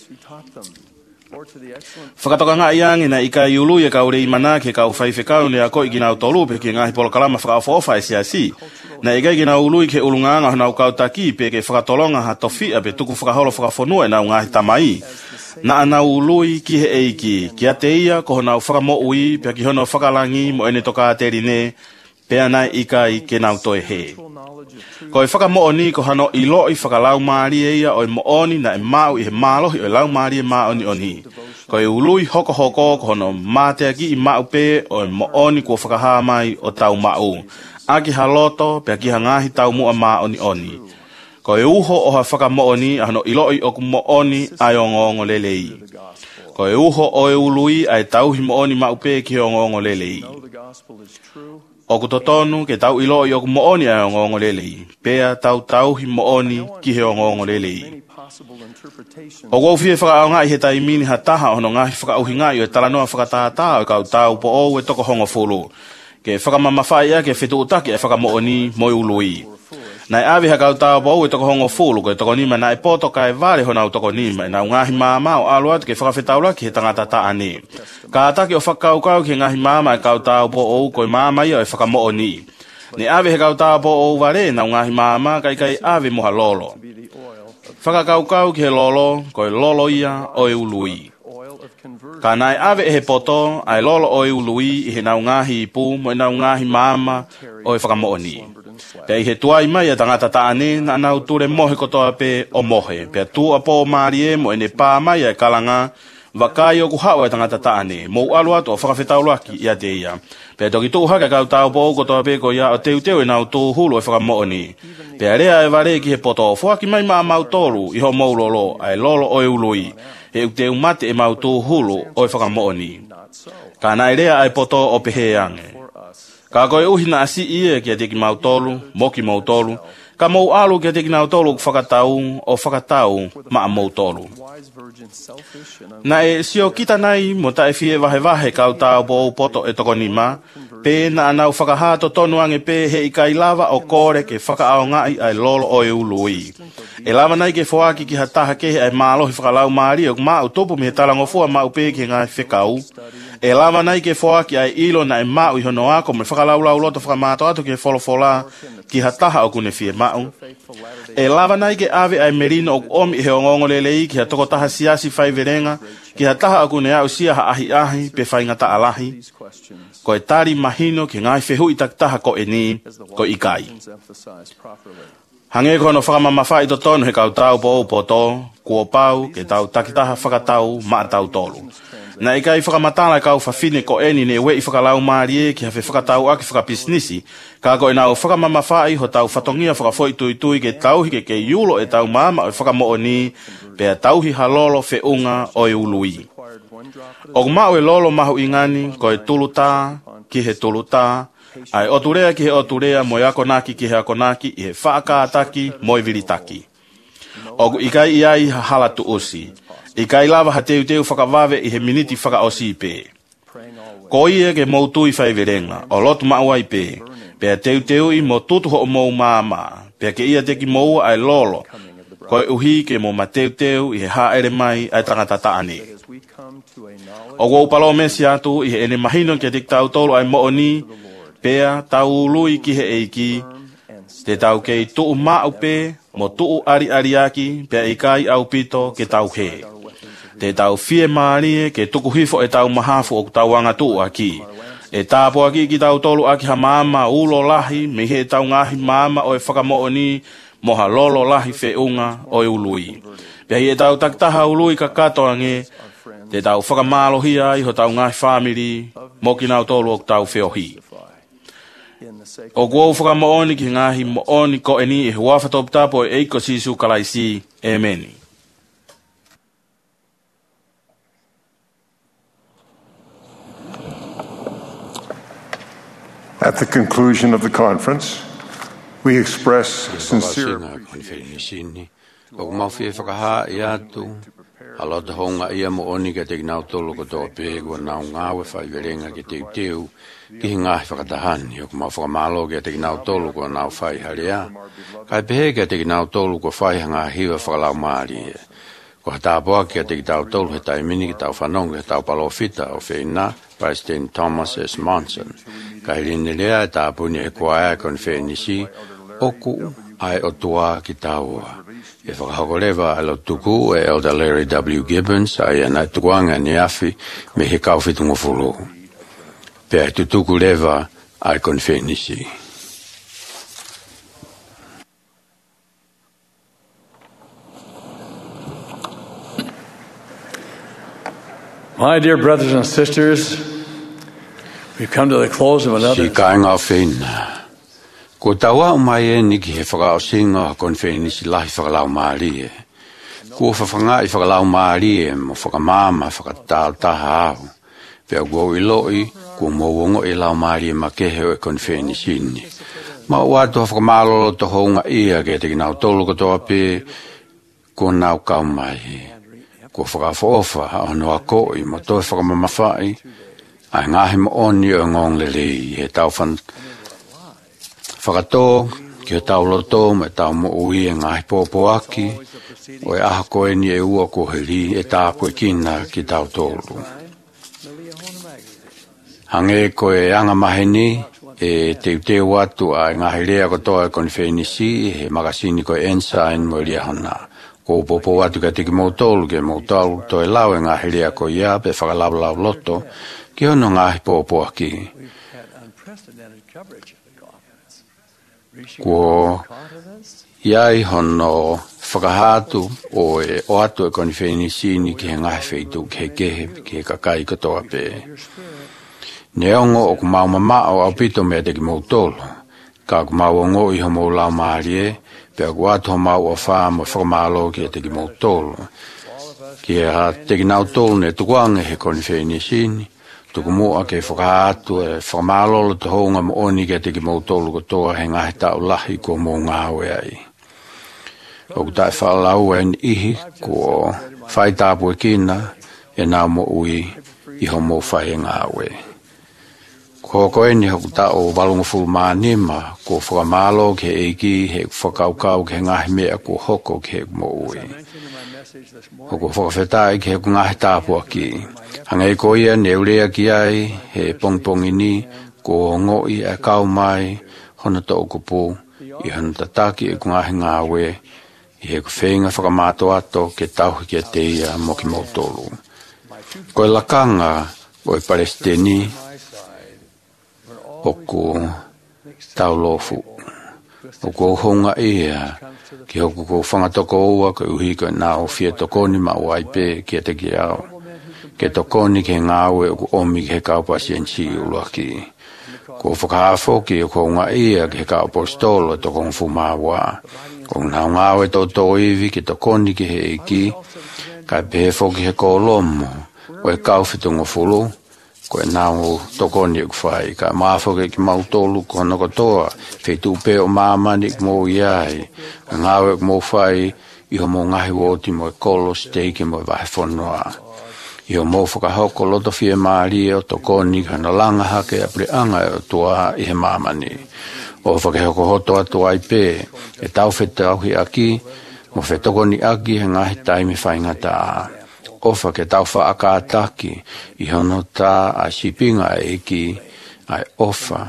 Whakatoka ngā iangi na ika i ului e kaure i mana ke kau whaiwhekau ne a koi ki nau tolu pe ki ngahi polo kalama whakaofofa e siasi. Na ikai ki nau ului ke ulunganga honau kau taki pe ke whakatolonga ha tofia pe tuku whakaholo whakafonua e nau ngahi tamai. Na ana ului ki he eiki, ki a te ia ko honau whakamo ui, pia ki hono whakalangi mo ene toka a te rine, pia nai ikai ke nau toe he. Ko e whakamooni ko hano i loi whakalau maari e ia o e mooni na e mau i he mālohi o e lau maari e maoni oni. Ko e ului hoko hoko ko hono mātea ki i mau pe o e mooni ko whakahaa mai o tau mau. Aki haloto pia ki hangahi tau mua maoni oni. Ko e uho o ha whakamooni a hano iloi o ku mooni ai o ngongo lelei. Ko e uho o e ului ai tauhi mooni maupe ki o ngongo lelei. O ku totonu ke tau iloi o ku mooni ai o ngongo lelei. Pea tau tauhi mooni ki he o ngongo lelei. O kou fie whakaau ngai he taimini ha taha hono ngahi whakauhi ngai o e talanoa whakatata o kau tau po o e toko hongo fulu. Ke whakamamawhai a ke whetu utake e whakamooni mo e ului. Nai awi hakau tau po e toko hongo fulu ko e toko nima na e poto ka e vare honau toko nima e nau ngahi māma o aluat ke whakawhetaula ki he tangata taane. Ka atake o whakau kau ki ngahi māma e kau tau po o ko e māma ia e whakamo'o ni. Ni awi hakau tau po o vare nau ngahi māma kai kai awi moha lolo. Whakakau kau ki he lolo ko e lolo ia o e ului. Ka nai awe e he poto ai lolo o e ului i he nau ngahi ipu mo e nau ngahi māma o e whakamo'o ni. Pea i he tuai mai a tangata taane na nau ture mohe kotoa pe o mohe. Pea tu a po maari e mo ene pā mai a kalanga wakai o ku hao e tangata taane. Mou alu atu o whakawhetauloaki i a te ia. Pea toki tu haka kau tau po kotoa pe ko ia o teu teu e nau tu hulu e whakamooni. Pea rea e ware ki he poto. Fuaki mai maa mau tolu i ho mou lolo ai lolo o e ului. He u te umate e mau tu hulu o e whakamooni. Ka nai rea ai poto o pehe ange. Ka koe uhina asi ie kia teki mau tolu, moki mau tolu, ka mau alu kia teki mau tolu whakatau o whakatau maa mau tolu. Na e sio kita nai mo ta e fie vahe vahe kau tau po poto e toko nima, pe na anau whakahato tonu ange pe he ikai lava o kore ke whakaao ngai ai lolo o e ului. E lava nai ke whoaki ki hataha kehe ai mālohi whakalau maari o maa utopu me he talangofua maa upe ki ngai whekau. E lava nai ke whoaki ai ilo na e mau i hono ako me whakalaulau loto whakamato atu ke wholofola ki hataha o kune fie mau. E lava nai ke ave ai merino o omi he ongongo lelei ki ha toko taha siasi fai verenga, ki ha taha aku nea usia ha ahi ahi pe fai ngata alahi. Ko e tari mahino ki ngai fehu i taktaha ko e ni, ko ikai. Hange kono whakamamawha i to tonu he kau tau po po to, kua pau ke tau takitaha whakatau maa tau tolu. Na i kai whakamatala kau whawhine ko eni ne we i whakalau maarie ki hawhi whakatau aki whakapisnisi, ka ko e nau whakamamawha i ho tau whatongia whakafoi tui tui ke tauhi ke ke iulo e tau mama o whakamoo ni, pea tauhi halolo fe unga o e ului. O kumau e lolo mahu ingani ko e tuluta, ki he tuluta, ai oturea ki he oturea mo yako naki ki he ako naki i he whaaka ataki mo i viritaki. O ikai iai ha halatu osi. Ikai lava ha teu teu whakawave i he miniti whaka osi i pē. Ko ia ke moutu i whai verenga, o lotu maua i pē. Pea teu teu i mo tutu ho o mou māma. Pea ke ia teki mou ai lolo. Ko e uhi ke mo mateu teu i he haere mai ai tangata taane. O go palo mesi atu i he ene mahino ke tek tau tolu ai mo oni. Pea tau lui ki he eiki, te tau kei tuu mau pe, mo tuu ari ariaki, pea ikai au pito ke tau he. Te tau fie maarie ke tuku hifo e tau mahafu o tau anga tuu aki. E tāpo aki ki tau tolu aki ha maama ulo lahi, me he tau ngahi maama o e whakamo ni, moha lolo lahi fe unga o e ului. Pea hi e tau taktaha ului ka katoa nge, te tau whakamalo hia i ho tau ngahi family, mo ki nau tolu o tau feohi. O kua uwhaka mooni ki ngahi mooni ko eni e huafa top tapo e eiko sisu kalaisi. Amen. At the conclusion of the conference, we express sincere o mawhia whakaha i atu, halota honga ia mooni ka te nau tolu ko tō pēgua nau ngāwe whai verenga ki teu teu, ki ngahi whakatahani, o kuma whakamalo ki te nau tolu ko nau whai harea, kai pehe ki te nau tolu ko whai hanga hiwa whakalau maari e. Ko hatapoa ki te tau tolu he tai mini ki tau whanonga he tau palofita o whina, President Thomas S. Monson, kai rinne lea e tāpuni e kua ea kon whenisi, oku ai o tua ki taua. E whakahokorewa alo tuku e Elder Larry W. Gibbons ai ana tukuanga ni afi me he kauwhitungo fulu. Pea tu tuku lewa ai kon whenisi. My dear brothers and sisters, we've come to the close of another. Si kainga whina. Ko taua o mai e ni ki he whakao singa kon whenisi lahi whakalau maari e. Ko whawhanga i whakalau maari e mo whakamama whakatau taha au. Pea kua i loi, kua mōwongo i lau maari e makehe o e kon whenisi ni. Ma watu whakamalo to honga ia ke te nau tolu katoa pe, ko nau kau mai e. Ko whakawhaofa o noa koi mo toi whakamamawhai, ai ngahi mo oni o ngong lelei e tau whan whakatō, ki o tau loto me tau mo ui e ngahi pōpō aki, o e aha koe ni e ua ko he li e tāpu e kina ki tau tōru. Hange koe e anga maheni, e te uteo atu a ngahi rea kotoa e koni whenisi, he makasini koe ensign mo lia hana. Ko pōpō atu ka tiki mō tōlu ke mō tau to e lau e ngahi rea koe ia pe whakalau loto, ki hono ngahi pōpō aki. Ko iai hono whakahatu o e o atu e koni whenisini ki he ngahi wheitu ki he kehe ki he kakai katoa pe. Neongo o kumau mamao au pito mea teki mou tolo. Ka kumau o ngo i ho mou lau maari e, pea ku atu ho mau o whaa mo whakamalo ki he teki mou tolo. Ki he ha teki nau tolo ne tukuange he koni whenisini. Tuku mua ke whakaatu e whakamalo to honga mo oni ke teki mou tolu kotoa he ngahi tau lahi ko mou ngāwe ai. O kutai whaalau e ni ihi ko whai tāpu e kina e nā mo ui i ho mou whai e ngāwe. Ko koe ni hoku ta o walunga fulma nima ko whakamalo ke eiki he whakaukau ke ngahi mea ko hoko ke mo ui. Hoko whakawhetai ke he ngahi tāpu aki. Hangai ko ia neurea ki ai he pongpongi ni ko ngoi e kau mai hona tō kupu I hana tataki e kungahi ngā we, i he kuwhenga whakamato ato ke tauhi ki a teia mo ki mautolu. Ko e lakanga o e Palestini, o ko taulofu. O ko honga ia, ki hoku ko whangatoko ua, ko uhi ko nā o fia tokoni ma o aipe ki a te ki au. Ke tokoni ke ngāwe o ko omi ke kaupa siensi uluaki. Ko whakahafo ki o ko ngā ia ke ka apostolo to kong fumawa. Ko ngā ngāwe to to iwi ki tokoni ki he iki, ka pehefo ki he kolomo, o e kauwhitungo fulu, ko e nāngu tokoni e kuwhai, ka māwhoke ki mautolu ko noko toa, whetu pe o māmani ki mō iai, ngāwe ki mō whai, iho mō ngahi woti mo e kolo steiki mo e wahe whanua. Iho mō whakahoko loto fie maari o tokoni ka na langa hake a preanga e o tua i he māmani. O whakahoko hoto atu ai pē, e tau whetauhi aki, mo whetokoni aki he ngahi taimi whaingata a. Ofa ke tau wha aka ataki, i hono tā a sipinga e iki, ai ofa.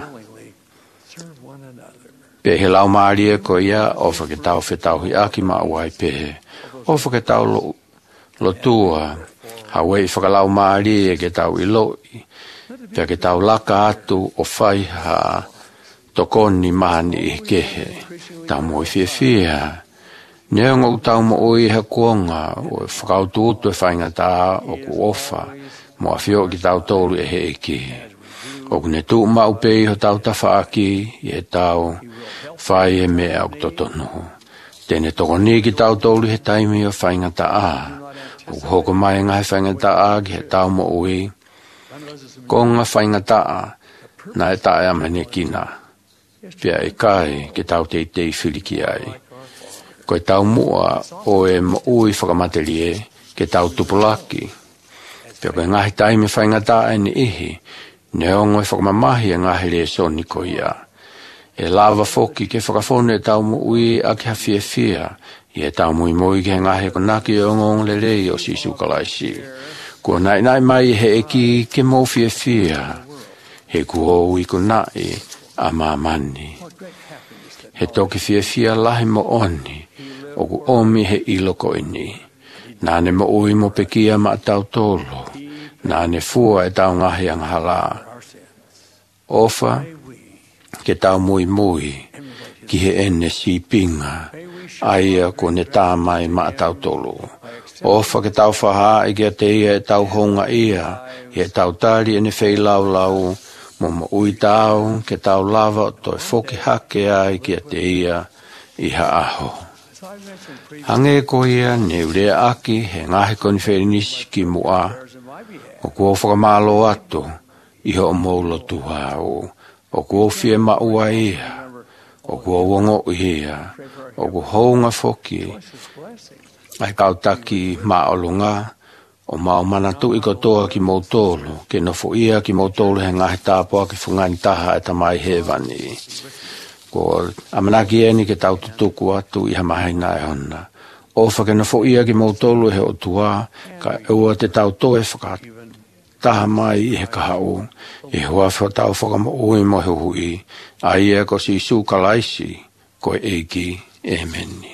Pe he lau maari e ko ia, ofa ke tau whetauhi aki ma uai pehe. Ofa ke tau lo, lo tua, hawei whakalau maari e ke tau iloi, pe ke tau laka atu o whaiha, tokoni mahani i kehe, tau moi fia fia. Neonga utau mo oi ha kuonga, o e whakautu utu e whaingata o ku ofa, mo a whio ki tau tolu e he eki. O ku ne tuu mau pei ho tau tawhaaki, i he tau, whai e mea o totonu. Tene tokoni ki tau tolu he taimi o whaingata a, o ku hoko mai nga he whaingata a ki he tau mo oi. Konga whaingata a, na e tae amane kina, pia e kai ki tau te tei whiriki ai. Ko e tau mua o e ui whakamaterie ke tau tupulaki. Pio koe ngahi taime whaingata e ni ihi, ne ongo e whakamamahi e ngahi le soni ko ia. E lava foki ke whakafone e tau ui a ke hawhia fia, i e tau mui mui ke ngahi ko naki e ongo le rei o sisu kalaisi. Ko nai nai mai he eki ke mo fia fia, he kuho ui ko nai a mamani. He toki fia fia lahi mo oni, o ku omi he iloko ini. Nāne mo ui mo pekia ma tau tolo. Nāne fua e tau ngahi ang hala. Ofa, ke tau mui mui, ki he ene si pinga, aia ko ne tāmai ma tau tolo. Ofa ke tau whaha e kia te ia e tau honga ia, i e tau tari ene whei lau lau, mo mo ui tau, ke tau lava to e whoki hake ai kia te ia, i ha aho. Hange ko ia ne urea aki he ngahe koni wherenisi ki mua, o kua whakamalo ato, iho o maulo tuha o, o kua fie maua ia, o kua wongo ia, o kua hounga whoki, ai kautaki maolunga, o mao manatu i kotoa ki mautolo, ke nofo ia ki mautolo he ngahe tāpua ki whungani taha e tamai hewani. Ko amanaki eni ke tau tutuku atu i hamahaina e honna. Ofa ke nofo ia ki mautolo he o tua, ka eua te tau toe whaka taha mai i he kahau, i hua wha tau whakamo ui mo he hui, a ia ko si su kalaisi, ko eiki e meni.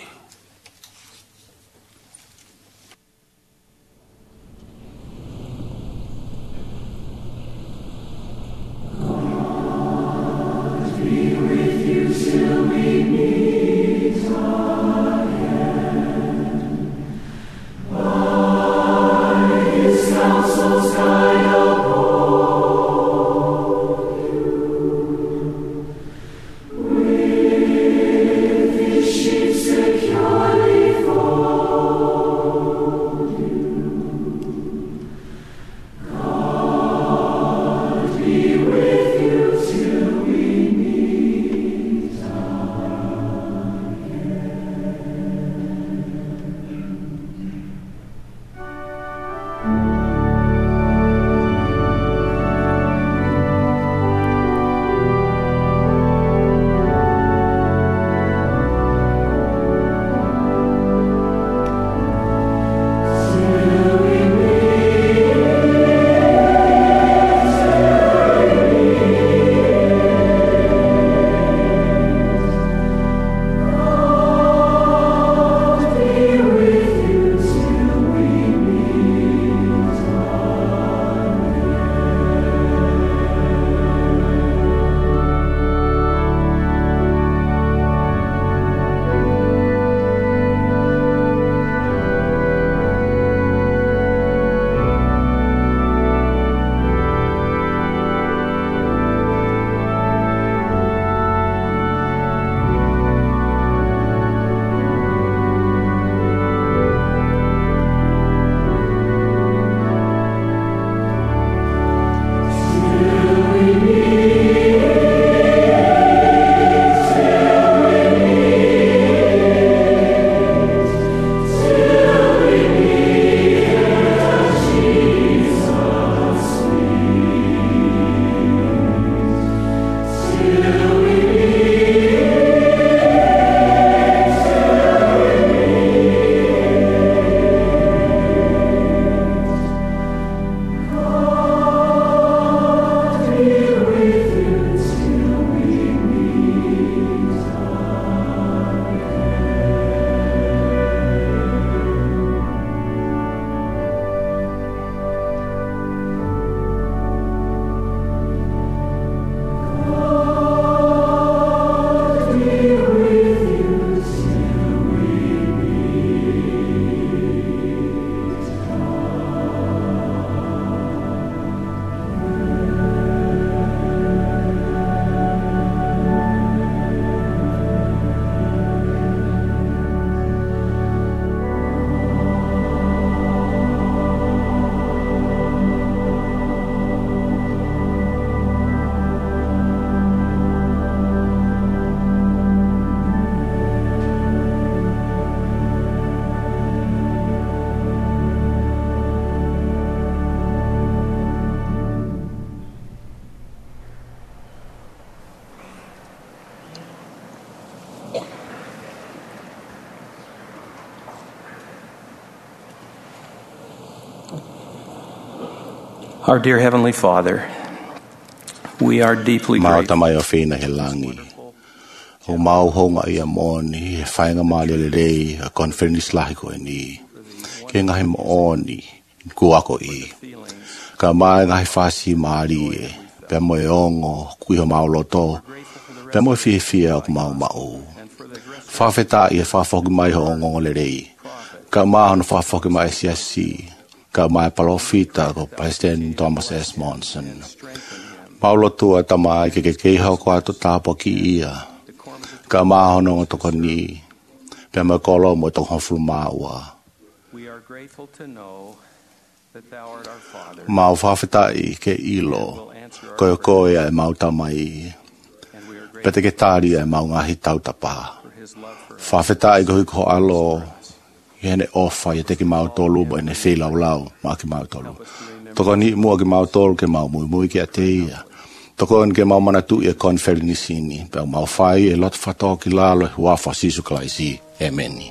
Our dear Heavenly Father, we are deeply Mau grateful. tamai o whina he langi. O mau honga ia moni, he whainga maali le rei, a conference lahi ko e ni. Ke ngahi mooni, kuako i. Ka mai ngahi whasi maari e, pe mo e ongo, kui ho mau loto, pe mo e fie fie o mau mau. Whawheta i e whawhoki mai ho ongo le rei. Ka mai hana whawhoki mai siasi, ka mai palofita ko President Thomas S. Monson. Paulo tua tamai ke ke keiha ko ato tapo ki ia. Ka mai hana o toko ni, pe mo kolo mo toko hofru maua. We are grateful to know that thou art our Father. Mau whawhetai ke ilo, koe koe e mau tamai. Pete ke tāri e mau ngahi tautapa. Whawhetai ko hiko alo, i hene ofa i teki mau tolu mo ene whilau lau, maa ki mau tolu. Toko ni mua ki mau tolu ke mau mui mui ki a te ia. Toko en ke mau manatu i e konferenisini, pe mau whai e lot whatoa ki lalo e huafa sisu kalaisi. Ameni.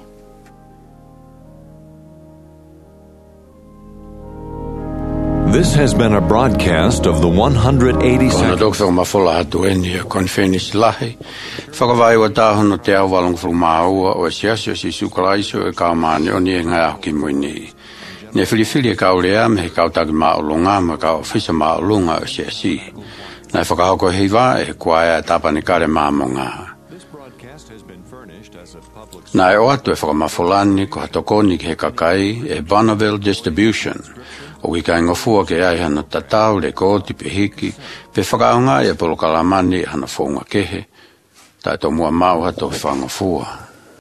This has been a broadcast of the one hundred eighty-second. Kona doktor mafola hatu eni a konfenis lahi. Whakawai wa tāhono te awalong fru maua o siasio si sukalaiso e kaumani o ni e ngai aho ki muini. Ne whiliwhili e kaulea me he kautaki maolunga ma ka ofisa maolunga o siasi. Nai whakahoko hiwa e kuaia e tapani kare maamonga. Nai o atu e whakamafolani ko hatokoni ki he kakai e Bonneville Distribution. O wika ingofua ke ai hana tatau le koti pe hiki, pe whakaunga e polo kalamani hana whonga kehe, tai to mua mau hato whangofua.